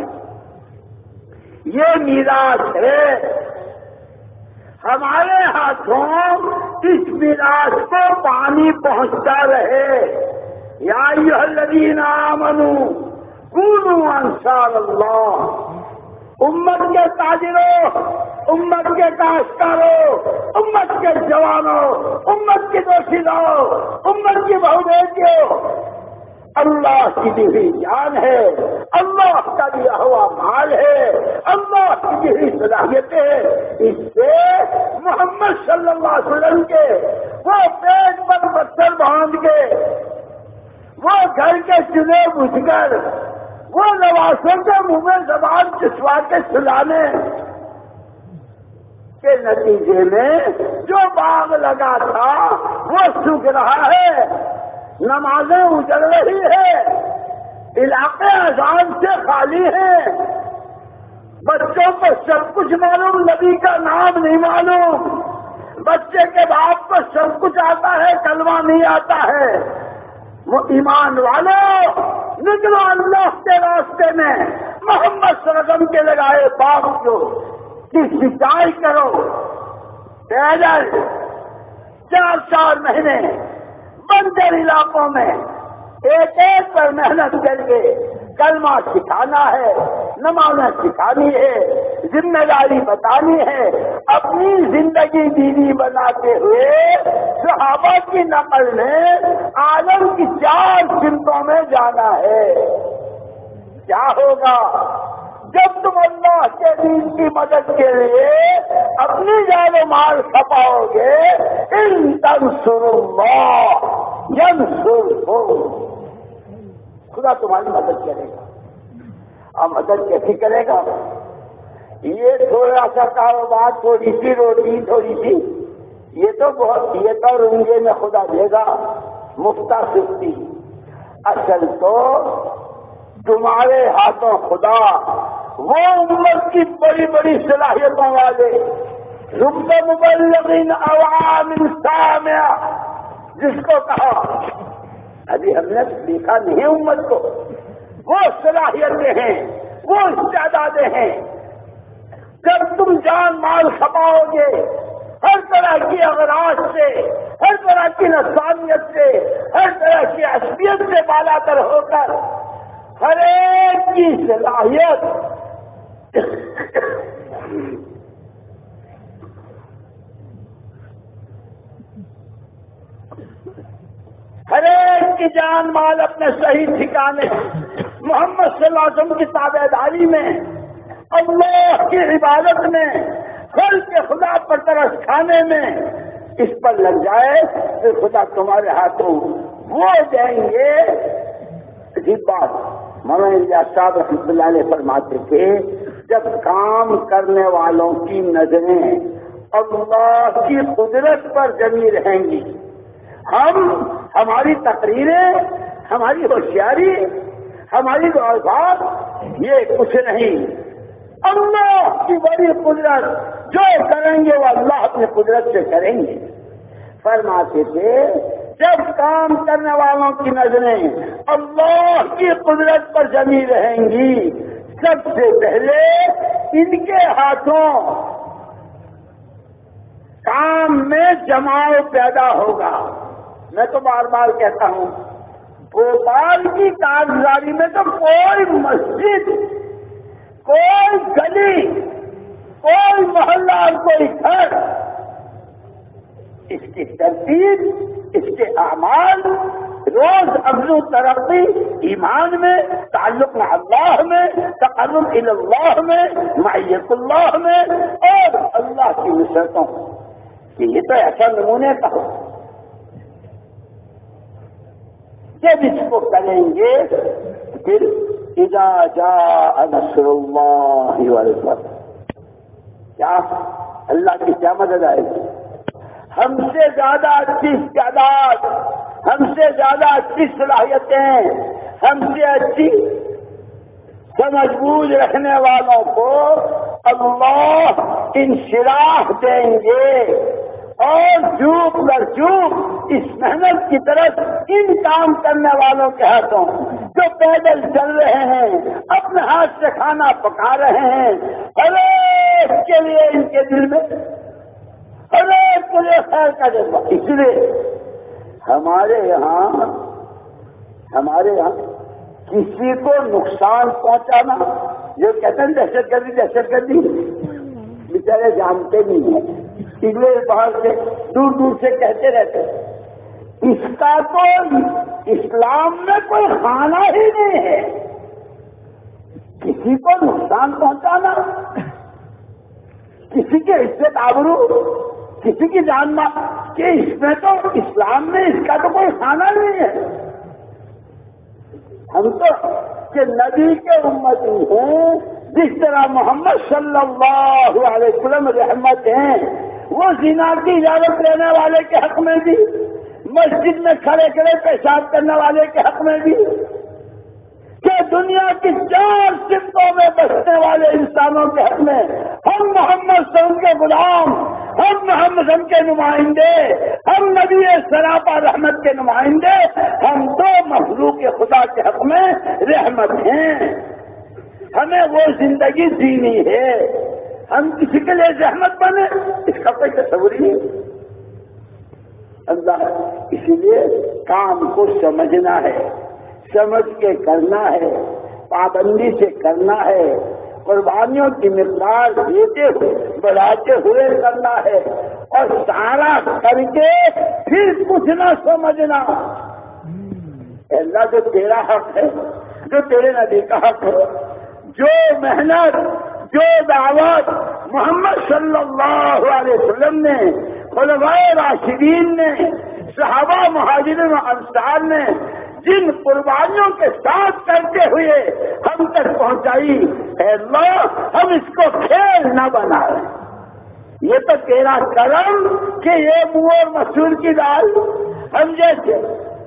یہ میراث ہے۔ ہمارے ہاتھوں اس میراث کو پانی پہنچتا رہے۔ یا ایھا الذین آمنوا کونوا انصار اللہ، امت کے تاجروں، امت کے کاشتکاروں، امت کے جوانوں، امت کی دوشیزوں، امت کی بہو بیٹیوں، اللہ کی دی ہوئی جان ہے، اللہ کا دیا ہوا مال ہے، اللہ کی دی ہوئی صلاحیتیں ہے، اس سے محمد صلی اللہ علیہ وسلم کے وہ پیٹ پر پتھر باندھ کے، وہ گھر کے چولہے بجھ کر، وہ نوازوں کے منہ میں زبان چسوا کے سلانے کے نتیجے میں جو باغ لگا تھا وہ سوکھ رہا ہے، نمازیں اجڑ رہی ہے، علاقے اذان سے خالی ہیں، بچوں کو سب کچھ معلوم، نبی کا نام نہیں معلوم، بچے کے باپ کو سب کچھ آتا ہے، کلمہ نہیں آتا ہے۔ وہ ایمان والوں، نکلو اللہ کے راستے میں، محمد صلی اللہ علیہ وسلم کے لگائے باغ کو کی سینچائی کرو، پیدل چار چار مہینے بنجر علاقوں میں ایک ایک پر محنت کر کے کلمہ سکھانا ہے، نمازیں سکھانی ہے، ذمہ داری بتانی ہے، اپنی زندگی دینی بناتے ہوئے صحابہ کی نقل میں عالم کی چار سمتوں میں جانا ہے۔ کیا ہوگا جب تم اللہ کے دین کی مدد کے لیے اپنی جان و مال کھپاؤ گے؟ ان تنصروا اللہ ینصرکم، خدا تمہاری مدد کرے گا۔ اور مدد کیسی کرے گا؟ یہ تھوڑا سا کاروبار، تھوڑی سی روٹی، تھوڑی سی، یہ تو بہت، یہ تو رنگے میں خدا دے گا، مفتا سستی۔ اصل تو تمہارے ہاتھوں خدا وہ امت کی بڑی بڑی صلاحیتوں والے، رب مبلغ عوام سامع، جس کو کہا ابھی ہم نے دیکھا نہیں امت کو، وہ صلاحیتیں ہیں، وہ استعدادیں ہیں۔ جب تم جان مال کھپاؤ گے، ہر طرح کی اغراض سے، ہر طرح کی نفسانیت سے، ہر طرح کی عصبیت سے بالا تر ہو کر، ہر ایک کی صلاحیت ہر ایک کی جان مال اپنے صحیح ٹھکانے، محمد صلی اللہ علیہ وسلم کی تابع داری میں، اللہ کی عبادت میں، خلق کے خدا پر ترس کھانے میں اس پر لگ جائے تو خدا تمہارے ہاتھوں وہ جائیں گے۔ عجیب بات، مولانا الیاس صاحب رحمۃ اللہ علیہ فرماتے تھے، جب کام کرنے والوں کی نظریں اللہ کی قدرت پر جمی رہیں گی، ہم ہماری تقریریں، ہماری ہوشیاری، ہماری دعوات یہ کچھ نہیں، اللہ کی بڑی قدرت، جو کریں گے وہ اللہ اپنی قدرت سے کریں گے۔ فرماتے تھے جب کام کرنے والوں کی نظریں اللہ کی قدرت پر جمی رہیں گی، سب سے پہلے ان کے ہاتھوں کام میں جماؤ پیدا ہوگا۔ میں تو بار بار کہتا ہوں، بھوپال کی کارگزاری میں تو کوئی مسجد، کوئی گلی، کوئی محلہ اور کوئی گھر، اس کی ترتیب، اس کے اعمال، روز افزو ترقی، ایمان میں، تعلق میں اللہ میں، تقرب الی اللہ میں، معیت اللہ میں، اور اللہ کی نصرتوں کہ یہ تو ایسا نمونے کا ہو۔ جب اس کو کریں گے پھر اذا جاء نصر اللہ والفتح، کیا اللہ کی کیا مدد آئے گی؟ ہم سے زیادہ اچھی استعداد، ہم سے زیادہ اچھی صلاحیتیں، ہم سے اچھی سمجھ بوجھ رکھنے والوں کو اللہ انشراح دیں گے، اور جھوک در جھوک اس محنت کی طرف ان کام کرنے والوں کے ہاتھوں جو پیدل چل رہے ہیں، اپنے ہاتھ سے کھانا پکا رہے ہیں، ہر ایک کے لیے ان کے دل میں ہر ایک کے لیے خیر کا جذبہ۔ اس لیے ہمارے یہاں ہمارے یہاں کسی کو نقصان پہنچانا، جو کہتے ہیں دہشت گردی دہشت گردی بیچارے جانتے نہیں ہیں، انگلش باہر سے دور دور سے کہتے رہتے ہیں، اس کا تو اسلام میں کوئی خانہ ہی نہیں ہے۔ کسی کو نقصان پہنچانا، کسی کے عزت آبرو، کسی کی جان مال، کہ اس میں تو اسلام میں اس کا تو کوئی خانہ نہیں ہے۔ ہم تو کہ نبی کے امتی ہیں، جس طرح محمد صلی اللہ علیہ وسلم رحمت ہیں، وہ زنا کی اجازت لینے والے کے حق میں بھی، مسجد میں کھڑے کھڑے پیشاب کرنے والے کے حق میں بھی، کہ دنیا کی چار سمتوں میں بسنے والے انسانوں کے حق میں ہم محمد صلی اللہ علیہ وسلم کے غلام، ہم محمد صلی اللہ علیہ وسلم کے نمائندے، ہم نبی سراپا رحمت کے نمائندے، ہم دو مخلوق خدا کے حق میں رحمت ہیں۔ ہمیں وہ زندگی جینی ہے، ہم کسی کے لیے رحمت بنے اس کا کوئی تصور ہی نہیں۔ اللہ اسی لیے کام کو سمجھنا ہے، سمجھ کے کرنا ہے، پابندی سے کرنا ہے، قربانیوں کی مقدار دیتے ہوئے بڑھاتے ہوئے کرنا ہے، اور سارا کر کے پھر کچھ نہ سمجھنا۔ اللہ جو تیرا حق ہے، جو تیرے نبی کا حق ہے، جو محنت، جو دعوت محمد صلی اللہ علیہ وسلم نے، خلفائے راشدین نے، صحابہ مہاجرین و انصار نے جن قربانیوں کے ساتھ کرتے ہوئے ہم تک پہنچائی، اے اللہ ہم اس کو کھیل نہ بنائیں۔ یہ تو تیرا کرم کہ یہ منہ اور مسور کی دال ہم جیسے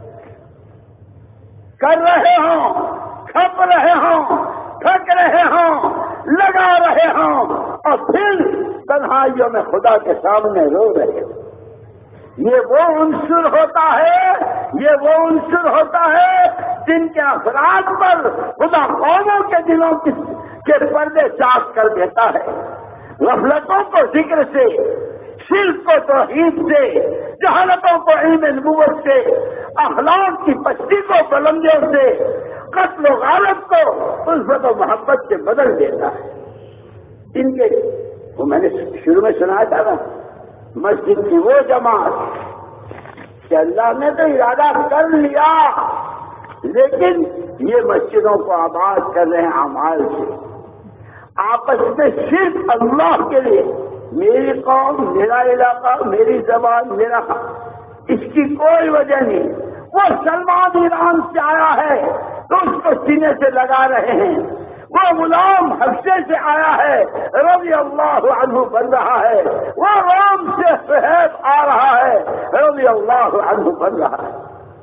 کر رہے ہوں، کھپ رہے ہوں، تھک رہے ہوں، لگا رہے ہوں، اور پھر تنہائیوں میں خدا کے سامنے رو رہے ہوں۔ یہ وہ عنصر ہوتا ہے، یہ وہ عنصر ہوتا ہے جن کے افراد پر خدا قوموں کے دلوں کے پردے صاف کر دیتا ہے، غفلتوں کو ذکر سے، شرک کو توحید سے، جہالتوں کو علم نبوت سے، اخلاق کی پستی کو بلندیوں سے، قتل و غارت کو الفت و محبت سے بدل دیتا ہے۔ ان کے وہ میں نے شروع میں سنایا تھا نا، مسجد کی وہ جماعت کہ اللہ نے تو ارادہ کر لیا، لیکن یہ مسجدوں کو آباد کر رہے ہیں اعمال سے، آپس میں صرف اللہ کے لیے، میری قوم، میرا علاقہ، میری زبان، میرا خان، اس کی کوئی وجہ نہیں۔ وہ سلمان ایران سے آیا ہے تو اس کو سینے سے لگا رہے ہیں، وہ غلام حبشے سے آیا ہے رضی اللہ عنہ بن رہا ہے، وہ روم سے صہیب آ رہا ہے رضی اللہ عنہ بن رہا ہے۔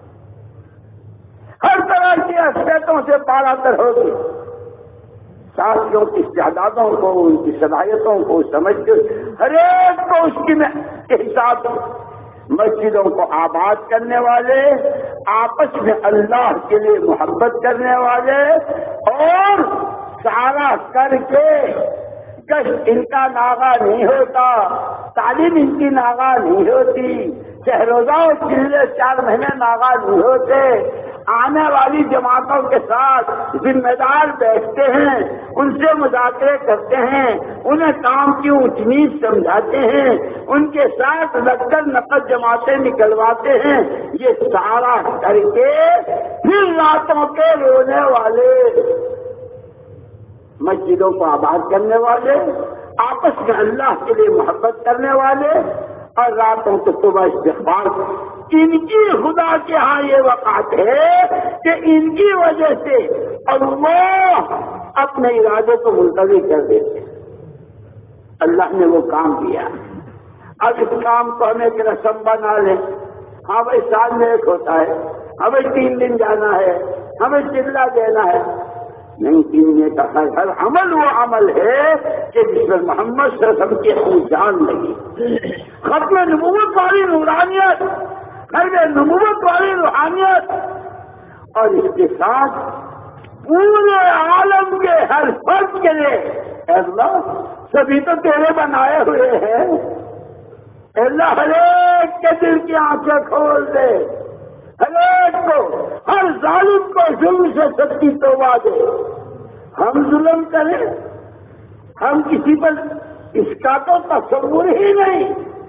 ہر طرح کی حیثیتوں سے بالاتر ہوگی، ساتھیوں کی استعدادوں کو، ان کی صلاحیتوں کو سمجھ کے ہر ایک کو اس کی کے حساب سے مسجدوں کو آباد کرنے والے، آپس میں اللہ کے لیے محبت کرنے والے، اور سارا کر کے گشت ان کا ناغا نہیں ہوتا، تعلیم ان کی ناغا نہیں ہوتی، شہروزہ اور چلے چار مہینے ناغا نہیں ہوتے، آنے والی جماعتوں کے ساتھ ذمہ دار بیٹھتے ہیں، ان سے مذاکرے کرتے ہیں، انہیں کام کی اونچ نیچ سمجھاتے ہیں، ان کے ساتھ لگ کر نقد جماعتیں نکلواتے ہیں۔ یہ سارا کر کے پھر راتوں کے رونے والے، مسجدوں کو آباد کرنے والے، آپس میں اللہ کے لیے محبت کرنے والے، اور راتوں کو صبح استغفار. ان کی خدا کے ہاں یہ وقت ہے کہ ان کی وجہ سے اللہ اپنے ارادے کو ملتوی کر دیتے. اللہ نے وہ کام کیا. اب اس کام کو ہمیں ایک رسم بنا لیں. ہاں بھائی سال میں ایک ہوتا ہے, ہمیں تین دن جانا ہے, ہمیں چلا دینا ہے. نہیں, تین دن کا ہر ہر عمل وہ عمل ہے کہ جس میں محمد صلی اللہ علیہ وسلم کی اپنی جان لگی. ختم نبوت والی نورانیت, ختم نبوت والی روحانیت, اور اس کے ساتھ پورے عالم کے ہر فرد کے لیے اللہ سبھی تو تیرے بنائے ہوئے ہیں. اللہ ہر ایک کے دل کی آنکھیں کھول دے, ہر ایک کو, ہر ظالم کو ظلم سے سچی توبہ دے. ہم ظلم کریں, ہم کسی پر اس کا تو تصور ہی نہیں.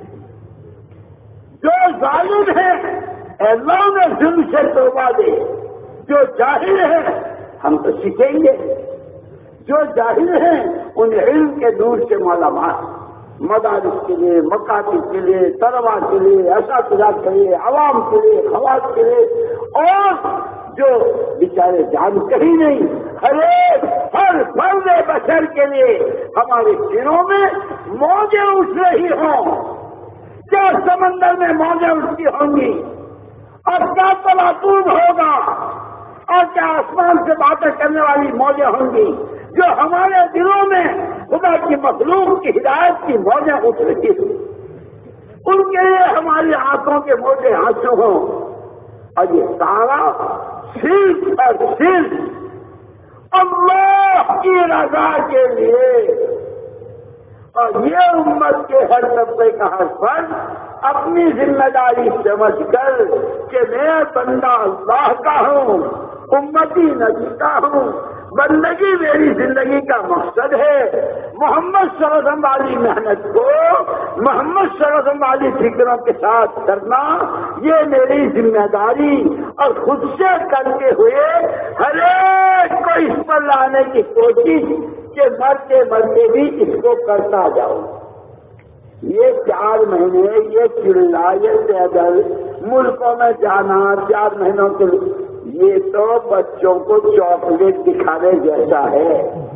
جو ظالم ہے اللہ نے ظلم سے توبہ دے. جو جاہل ہے ہم تو سیکھیں گے. جو جاہل ہیں ان علم کے نور سے مالا مال, مدارس کے لیے, مکاتب کے لیے, طلبا کے لیے, اساتذہ کے لیے, عوام کے لیے, خواص کے لیے, اور جو بیچارے جانتے ہی نہیں, ہر ایک ہر فرد بشر کے لیے ہمارے دلوں میں موجیں اٹھ رہی ہوں. کیا سمندر میں موجیں اٹھتی ہوں گی, اور کیا تلاتوب ہوگا, اور کیا آسمان سے باتیں کرنے والی موجیں ہوں گی, جو ہمارے دلوں میں خدا کی مخلوق کی ہدایت کی موجیں اٹھ رہی ہیں. ان کے لیے ہماری آنکھوں کے موجے آنسو ہوں. اور یہ سارا صرف اور صرف اللہ کی رضا کے لیے. اور یہ امت کے ہر طبقے کا ہر فرد اپنی ذمہ داری سمجھ کر کہ میں بندہ اللہ کا ہوں, امتی نبی کا ہوں, بندگی میری زندگی کا مقصد ہے. محمد صلی اللہ علیہ وسلم والی محنت کو محمد صلی اللہ علیہ وسلم والی فکروں کے ساتھ کرنا یہ میری ذمہ داری, اور خود سے کرتے ہوئے ہر ایک کو اس پر لانے کی کوشش کہ مرتے مرتے بھی اس کو کرتا جاؤ. یہ چار مہینے یہ چلا, یہ پیدل ملکوں میں جانا چار مہینوں کے لیے, یہ تو بچوں کو چاکلیٹ دکھانے جیسا ہے.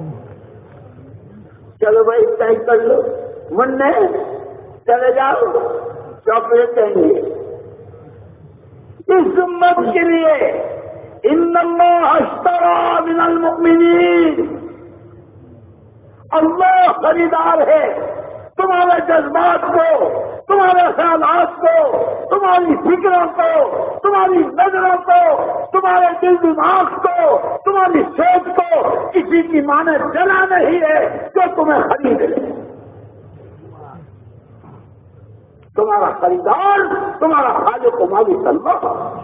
چلو بھائی طے کر لو, مننے چلے جاؤ, چاکلیٹ دیں گے. اس امت کے لیے ان اللہ اشتری من المؤمنین, اللہ خریدار ہے تمہارے جذبات کو, تمہارے خیالات کو, تمہاری فکروں کو, تمہاری نظروں کو, تمہارے دل دماغ کو, تمہاری سوچ کو. کسی کی مانے جلا نہیں ہے جو تمہیں خرید لے. تمہارا خریدار تمہارا خالق و مالک اللہ.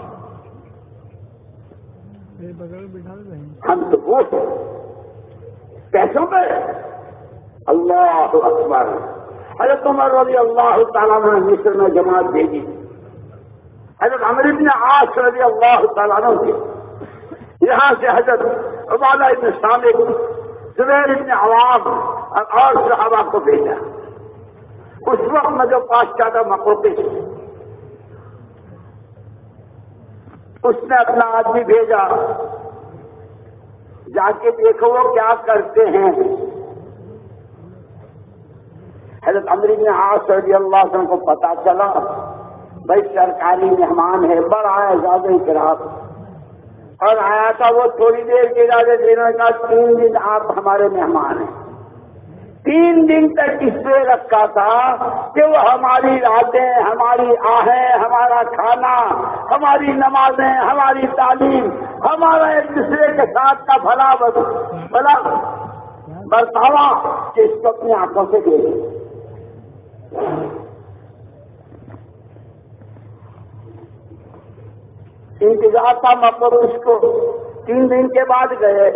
ہم تو وہ پیسوں پہ اللہ اکبر. حضرت عمر رضی اللہ تعالیٰ نے مصر میں جماعت بھیجی. حضرت عمرو بن عاص رضی اللہ تعالیٰ نے یہاں سے حضرت عبادہ بن صامت, زبیر بن عوام اور صحابہ کو بھیجا. اس وقت میں جو بادشاہ تھا مقوقس, اس نے اپنا آدمی بھیجا, جا کے دیکھو وہ کیا کرتے ہیں. حضرت عمرو بن عاص رضی اللہ عنہ کو پتا چلا بھائی سرکاری مہمان ہے, بڑا آیا زیادہ اکرام, اور آیا تھا وہ تھوڑی دیر کے ارادے دینے کا, تین دن آپ ہمارے مہمان ہیں. تین دن تک اس لیے رکھا تھا کہ وہ ہماری راتیں, ہماری آہیں, ہمارا کھانا, ہماری نمازیں, ہماری تعلیم, ہمارا ایک دوسرے کے ساتھ کا بھلا بھلا برتاوا کہ اس کو اپنی آنکھوں سے دیکھے. انتظار تھا مطلب اس کو. تین دن کے بعد گئے,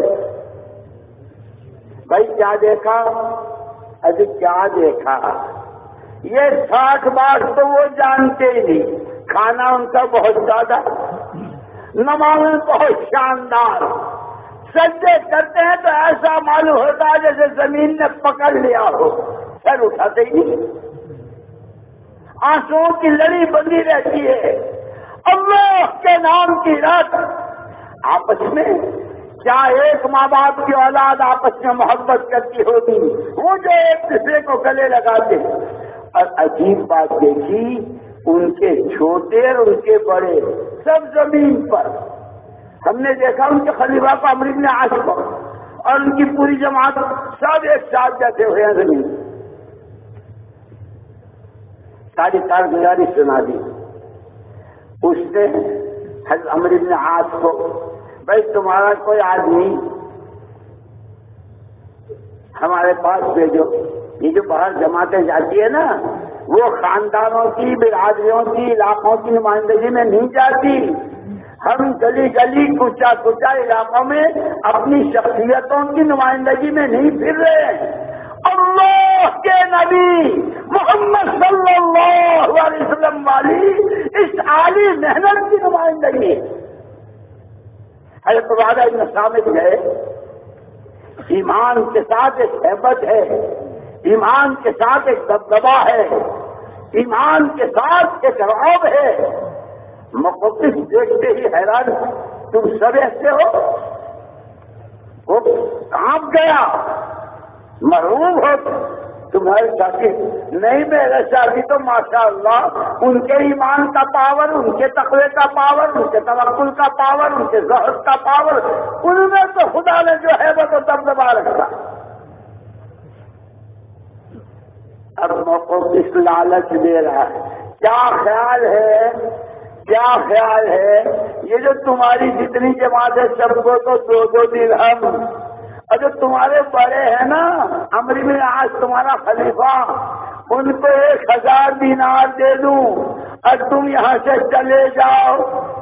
بھائی کیا دیکھا؟ ابھی کیا دیکھا؟ یہ ساٹھ بات تو وہ جانتے ہی نہیں. کھانا ان کا بہت زیادہ, نمازیں بہت شاندار, سجدے کرتے ہیں تو ایسا معلوم ہوتا ہے جیسے زمین نے پکڑ لیا ہو, سر اٹھاتے ہی نہیں. آنسوؤں کی لڑی بندی رہتی ہے، اللہ کے نام کی رات آپس میں کیا ایک ماں باپ کی اولاد آپس میں محبت کرتی ہوگی، وہ جو ایک دوسرے کو گلے لگاتے ہیں۔ اور عجیب بات دیکھی، ان کے چھوٹے اور ان کے بڑے سب زمین پر، ہم نے دیکھا ان کے خلیفہ کو عمرو بن عاص کو اور ان کی پوری جماعت سب ایک ساتھ بیٹھے ہوئے ہیں زمین۔ ساری کارگزاری سنا دی اس نے حضرت عمرو بن عاص کو، بھائی تمہارا کوئی آدمی ہمارے پاس بھیجو، یہ جو باہر جماعتیں جاتی ہے نا وہ خاندانوں کی، برادریوں کی، علاقوں کی نمائندگی میں نہیں جاتی، ہم گلی گلی کچا کچا علاقوں میں اپنی شخصیتوں کی نمائندگی میں نہیں پھر رہے، اللہ کے نبی محمد صلی اللہ علیہ وسلم والی اس عالی محنت کی نمائندگی۔ حضرت عبادہ بن صامت گئے، ایمان کے ساتھ ایک ہیبت ہے، ایمان کے ساتھ ایک دبدبا ہے، ایمان کے ساتھ ایک رعب ہے، مقدس دیکھتے ہی حیران، تم سب ایسے ہو؟ وہ کانپ گیا، مرعوب ہو تمہارے ساتھی؟ نہیں میرے ساتھی تو ماشاء اللہ ان کے ایمان کا پاور، ان کے تقوی کا پاور، ان کے توکل کا پاور، ان کے زہد کا پاور، ان میں تو خدا نے جو ہے وہ تو دبدبا رکھا۔ اب موقع کس لالچ دے رہا ہے، کیا خیال ہے کیا خیال ہے یہ جو تمہاری جتنی جماعت ہے سب کو تو دو دو درہم، اور جو تمہارے بڑے ہیں نا عمرو بن عاص تمہارا خلیفہ، ان کو ایک ہزار دینار دے دوں اور تم یہاں سے چلے جاؤ۔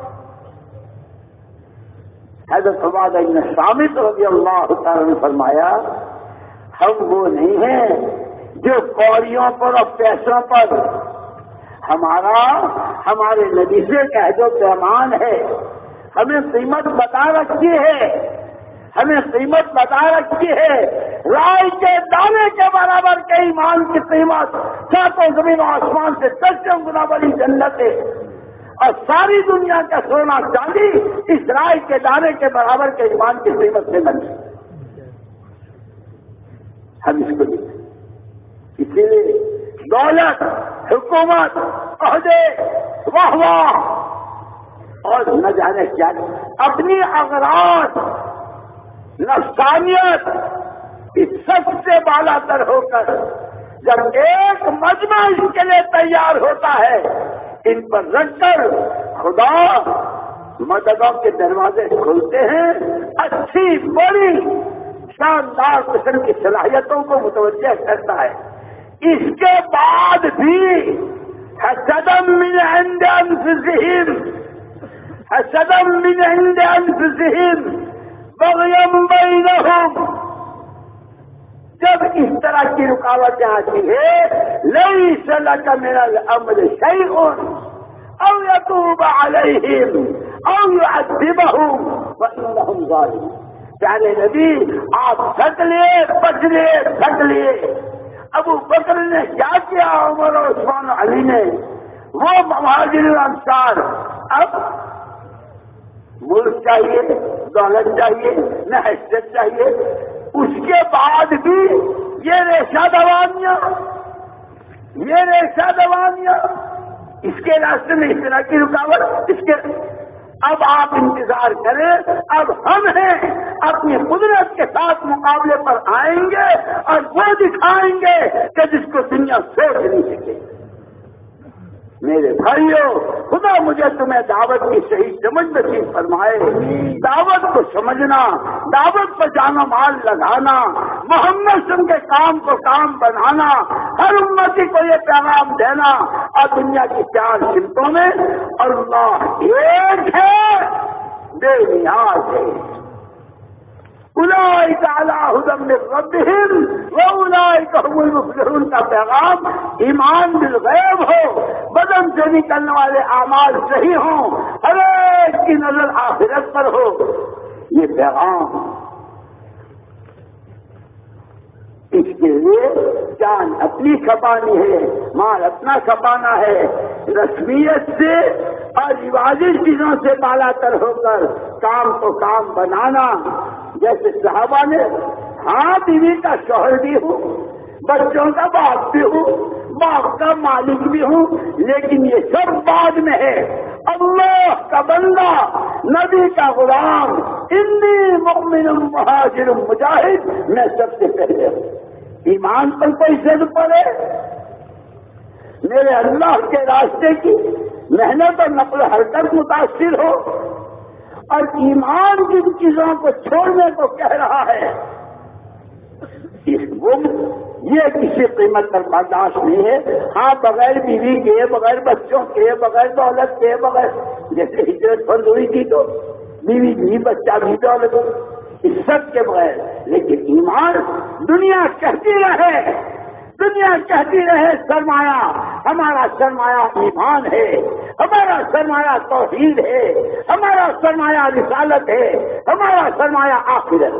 حضرت عبادہ بن صامت رضی اللہ تعالیٰ نے فرمایا، ہم وہ نہیں ہیں جو کوریوں پر اور پیسوں پر، ہمارا ہمارے نبی سے عہد و پیمان ہے، ہمیں قیمت بتا رکھی ہے، ہمیں قیمت بتا رکھی ہے، رائے کے دانے کے برابر کے ایمان کی قیمت ساتوں زمین و آسمان سے دسوں گنا بڑی جنت ہے، اور ساری دنیا کا سونا چاندی اس رائے کے دانے کے برابر کے ایمان کی قیمت سے بنی۔ ہم اس کو دیکھیں، اسی لیے دولت، حکومت، عہدے، واہ واہ اور نہ جانے کیا اپنی اغراض، نفسانیت اس سب سے بالا تر ہو کر جب ایک مجمع اس کے لیے تیار ہوتا ہے، ان پر رکھ کر خدا مددوں کے دروازے کھلتے ہیں، اچھی بڑی شاندار قسم کی صلاحیتوں کو متوجہ کرتا ہے۔ اس کے بعد بھی حسدم من عند انفسہم حسدم من عند انفسہم بغیم بینہم، جب اس طرح کی رکاوٹیں آتی ہے، لیس لک من الامر شیء او یتوب علیہم او یعذبہم فانہم ظالمون۔ پیارے نبی آپ تھک لیے، بچ لیے، تھک لیے، ابو بکر نے کیا کیا، عمر و عثمان علی نے، وہ مہاجرین انصار، اب ملک چاہیے، دولت چاہیے، نہ حیثیت چاہیے، اس کے بعد بھی یہ ریشہ دوانیاں یہ ریشہ دوانیاں اس کے راستے میں اس طرح کی رکاوٹ، اس کے اب آپ انتظار کریں، اب ہم ہیں اپنی قدرت کے ساتھ مقابلے پر آئیں گے اور وہ دکھائیں گے کہ جس کو دنیا سوچ نہیں سکے۔ میرے بھائیوں، خدا مجھے تمہیں دعوت کی صحیح سمجھ نصیب فرمائے، دعوت کو سمجھنا، دعوت پر جان و مال لگانا، محمد صلی اللہ علیہ وسلم کے کام کو کام بنانا، ہر امتی کو یہ پیغام دینا، اور دنیا کی چار سمتوں میں اللہ ایک ہے، بے نیاز ہے۔ اولئک علی ھدی من ربہم واولئک ھم المفلحون کا پیغام ایمان بالغیب ہو، بدن سے نکلنے والے اعمال صحیح ہوں، ہر ایک کی نظر آخرت پر ہو، یہ پیغام اس کے لیے جان اپنی کھپانی ہے، مال اپنا کھپانا ہے، رسمیت سے اور رواجی چیزوں سے بالا تر ہو کر کام کو کام بنانا. جیسے صحابہ نے، ہاں بیوی کا شوہر بھی ہوں، بچوں کا باپ بھی ہوں، باپ کا مالک بھی ہوں، لیکن یہ سب بعد میں ہے. اللہ کا بندہ، نبی کا غلام، انی مؤمن مہاجر مجاہد، میں سب سے پہلے ہوں. ایمان پر کوئی زد پڑے، میرے اللہ کے راستے کی محنت اور نقل حرکت متاثر ہو، اور ایمان جن چیزوں کو چھوڑنے کو کہہ رہا ہے، وہ یہ کسی قیمت پر برداشت نہیں ہے. ہاں بغیر بیوی کے، بغیر بچوں کے، بغیر دولت کے، بغیر جیسے ہجرت فرض ہوئی تھی تو بیوی بھی، بچہ بھی، دولت اس سب کے بغیر. لیکن ایمان، دنیا کہتی رہے، دنیا کہتی رہے سرمایہ، ہمارا سرمایہ ایمان ہے، ہمارا سرمایہ توحید ہے، ہمارا سرمایہ رسالت ہے، ہمارا سرمایہ آخرت.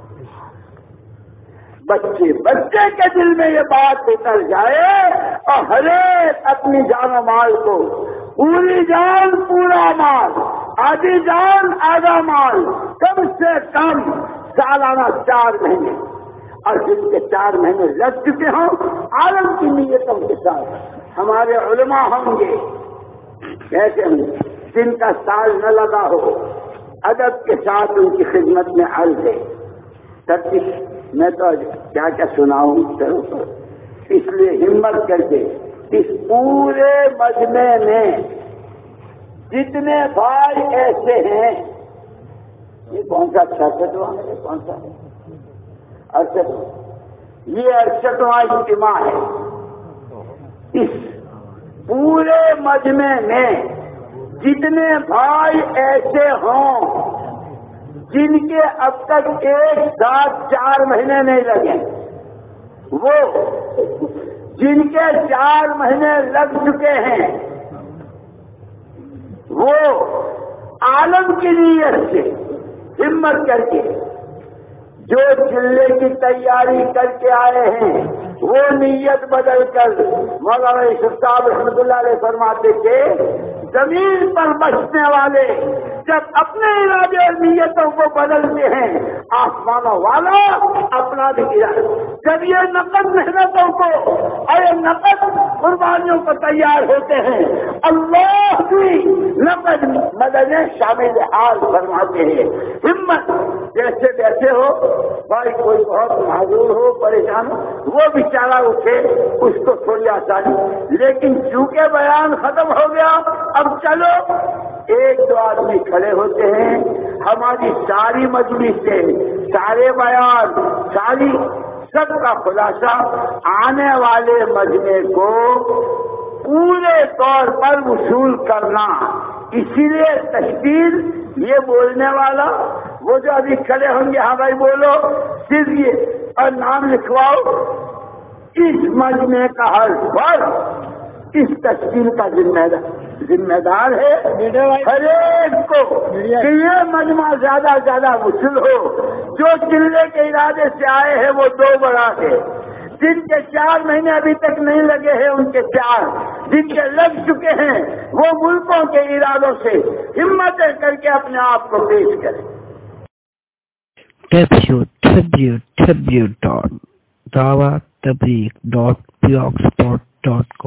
بچے بچے کے دل میں یہ بات اتر جائے اور ہر ایک اپنی جان و مال کو، پوری جان پورا مال، آدھی جان آدھا مال، کم سے کم سالانہ چار مہینے، اور جن کے چار مہینے لگ چکے ہوں عالم کی نیتوں کے ساتھ ہمارے علماء ہوں گے. کیسے ہوں جن کا سال نہ لگا ہو، ادب کے ساتھ ان کی خدمت میں عرض ہے. ترتیب میں تو کیا کیا سناؤں، اس لیے ہمت کر کے اس پورے مجمع میں جتنے بھائی ایسے ہیں، یہ کون سا چھٹواں ہے، کون سا ارسٹھ، یہ ارسٹواں اجتماع ہے. اس پورے مجمع میں جتنے بھائی ایسے ہوں جن کے اب تک ایک ساتھ چار مہینے نہیں لگے، وہ جن کے چار مہینے لگ چکے ہیں، وہ عالم کی نیت سے ہمت کر کے جو چلے کی تیاری کر کے آئے ہیں، وہ نیت بدل کر مولانا یوسف صاحب رحمۃ اللہ علیہ فرماتے تھے، زمین پر بسنے والے جب اپنے ارادے اور نیتوں کو بدلتے ہیں، آسمانوں والا اپنا بھی ارادہ. جب یہ نقد محنتوں کو اور نقد قربانیوں کو تیار ہوتے ہیں، اللہ بھی نقد مددیں شامل حال فرماتے ہیں. ہمت جیسے جیسے ہو، بھائی کوئی بہت معذور ہو، پریشان ہو، وہ بیچارہ اٹھے، اس کو تھوڑی آسانی. لیکن چونکہ بیان ختم ہو گیا، اب چلو ایک دو آدمی کھڑے ہوتے ہیں. ہماری ساری مجلس سے سارے بیان، ساری سب کا خلاصہ آنے والے مجمع کو پورے طور پر وصول کرنا. اسی لیے تشکیل، یہ بولنے والا، وہ جو ابھی کھڑے ہوں گے، ہاں بھائی بولو، صرف یہ اور نام لکھواؤ. اس مجمع کا ہر فرد اس تشکیل کا ذمہ دار ذمہ دار ہے ہر ایک کو کہ یہ مجمع زیادہ سے زیادہ وصول ہو. جو چلنے کے ارادے سے آئے ہیں وہ دو بڑا ہے، جن کے چار مہینے ابھی تک نہیں لگے ہیں ان کے چار، جن کے لگ چکے ہیں وہ ملکوں کے ارادوں سے ہمتیں کر کے اپنے آپ کو پیش کریں. w w w dot Dawat Tabligh dot blog spot dot کام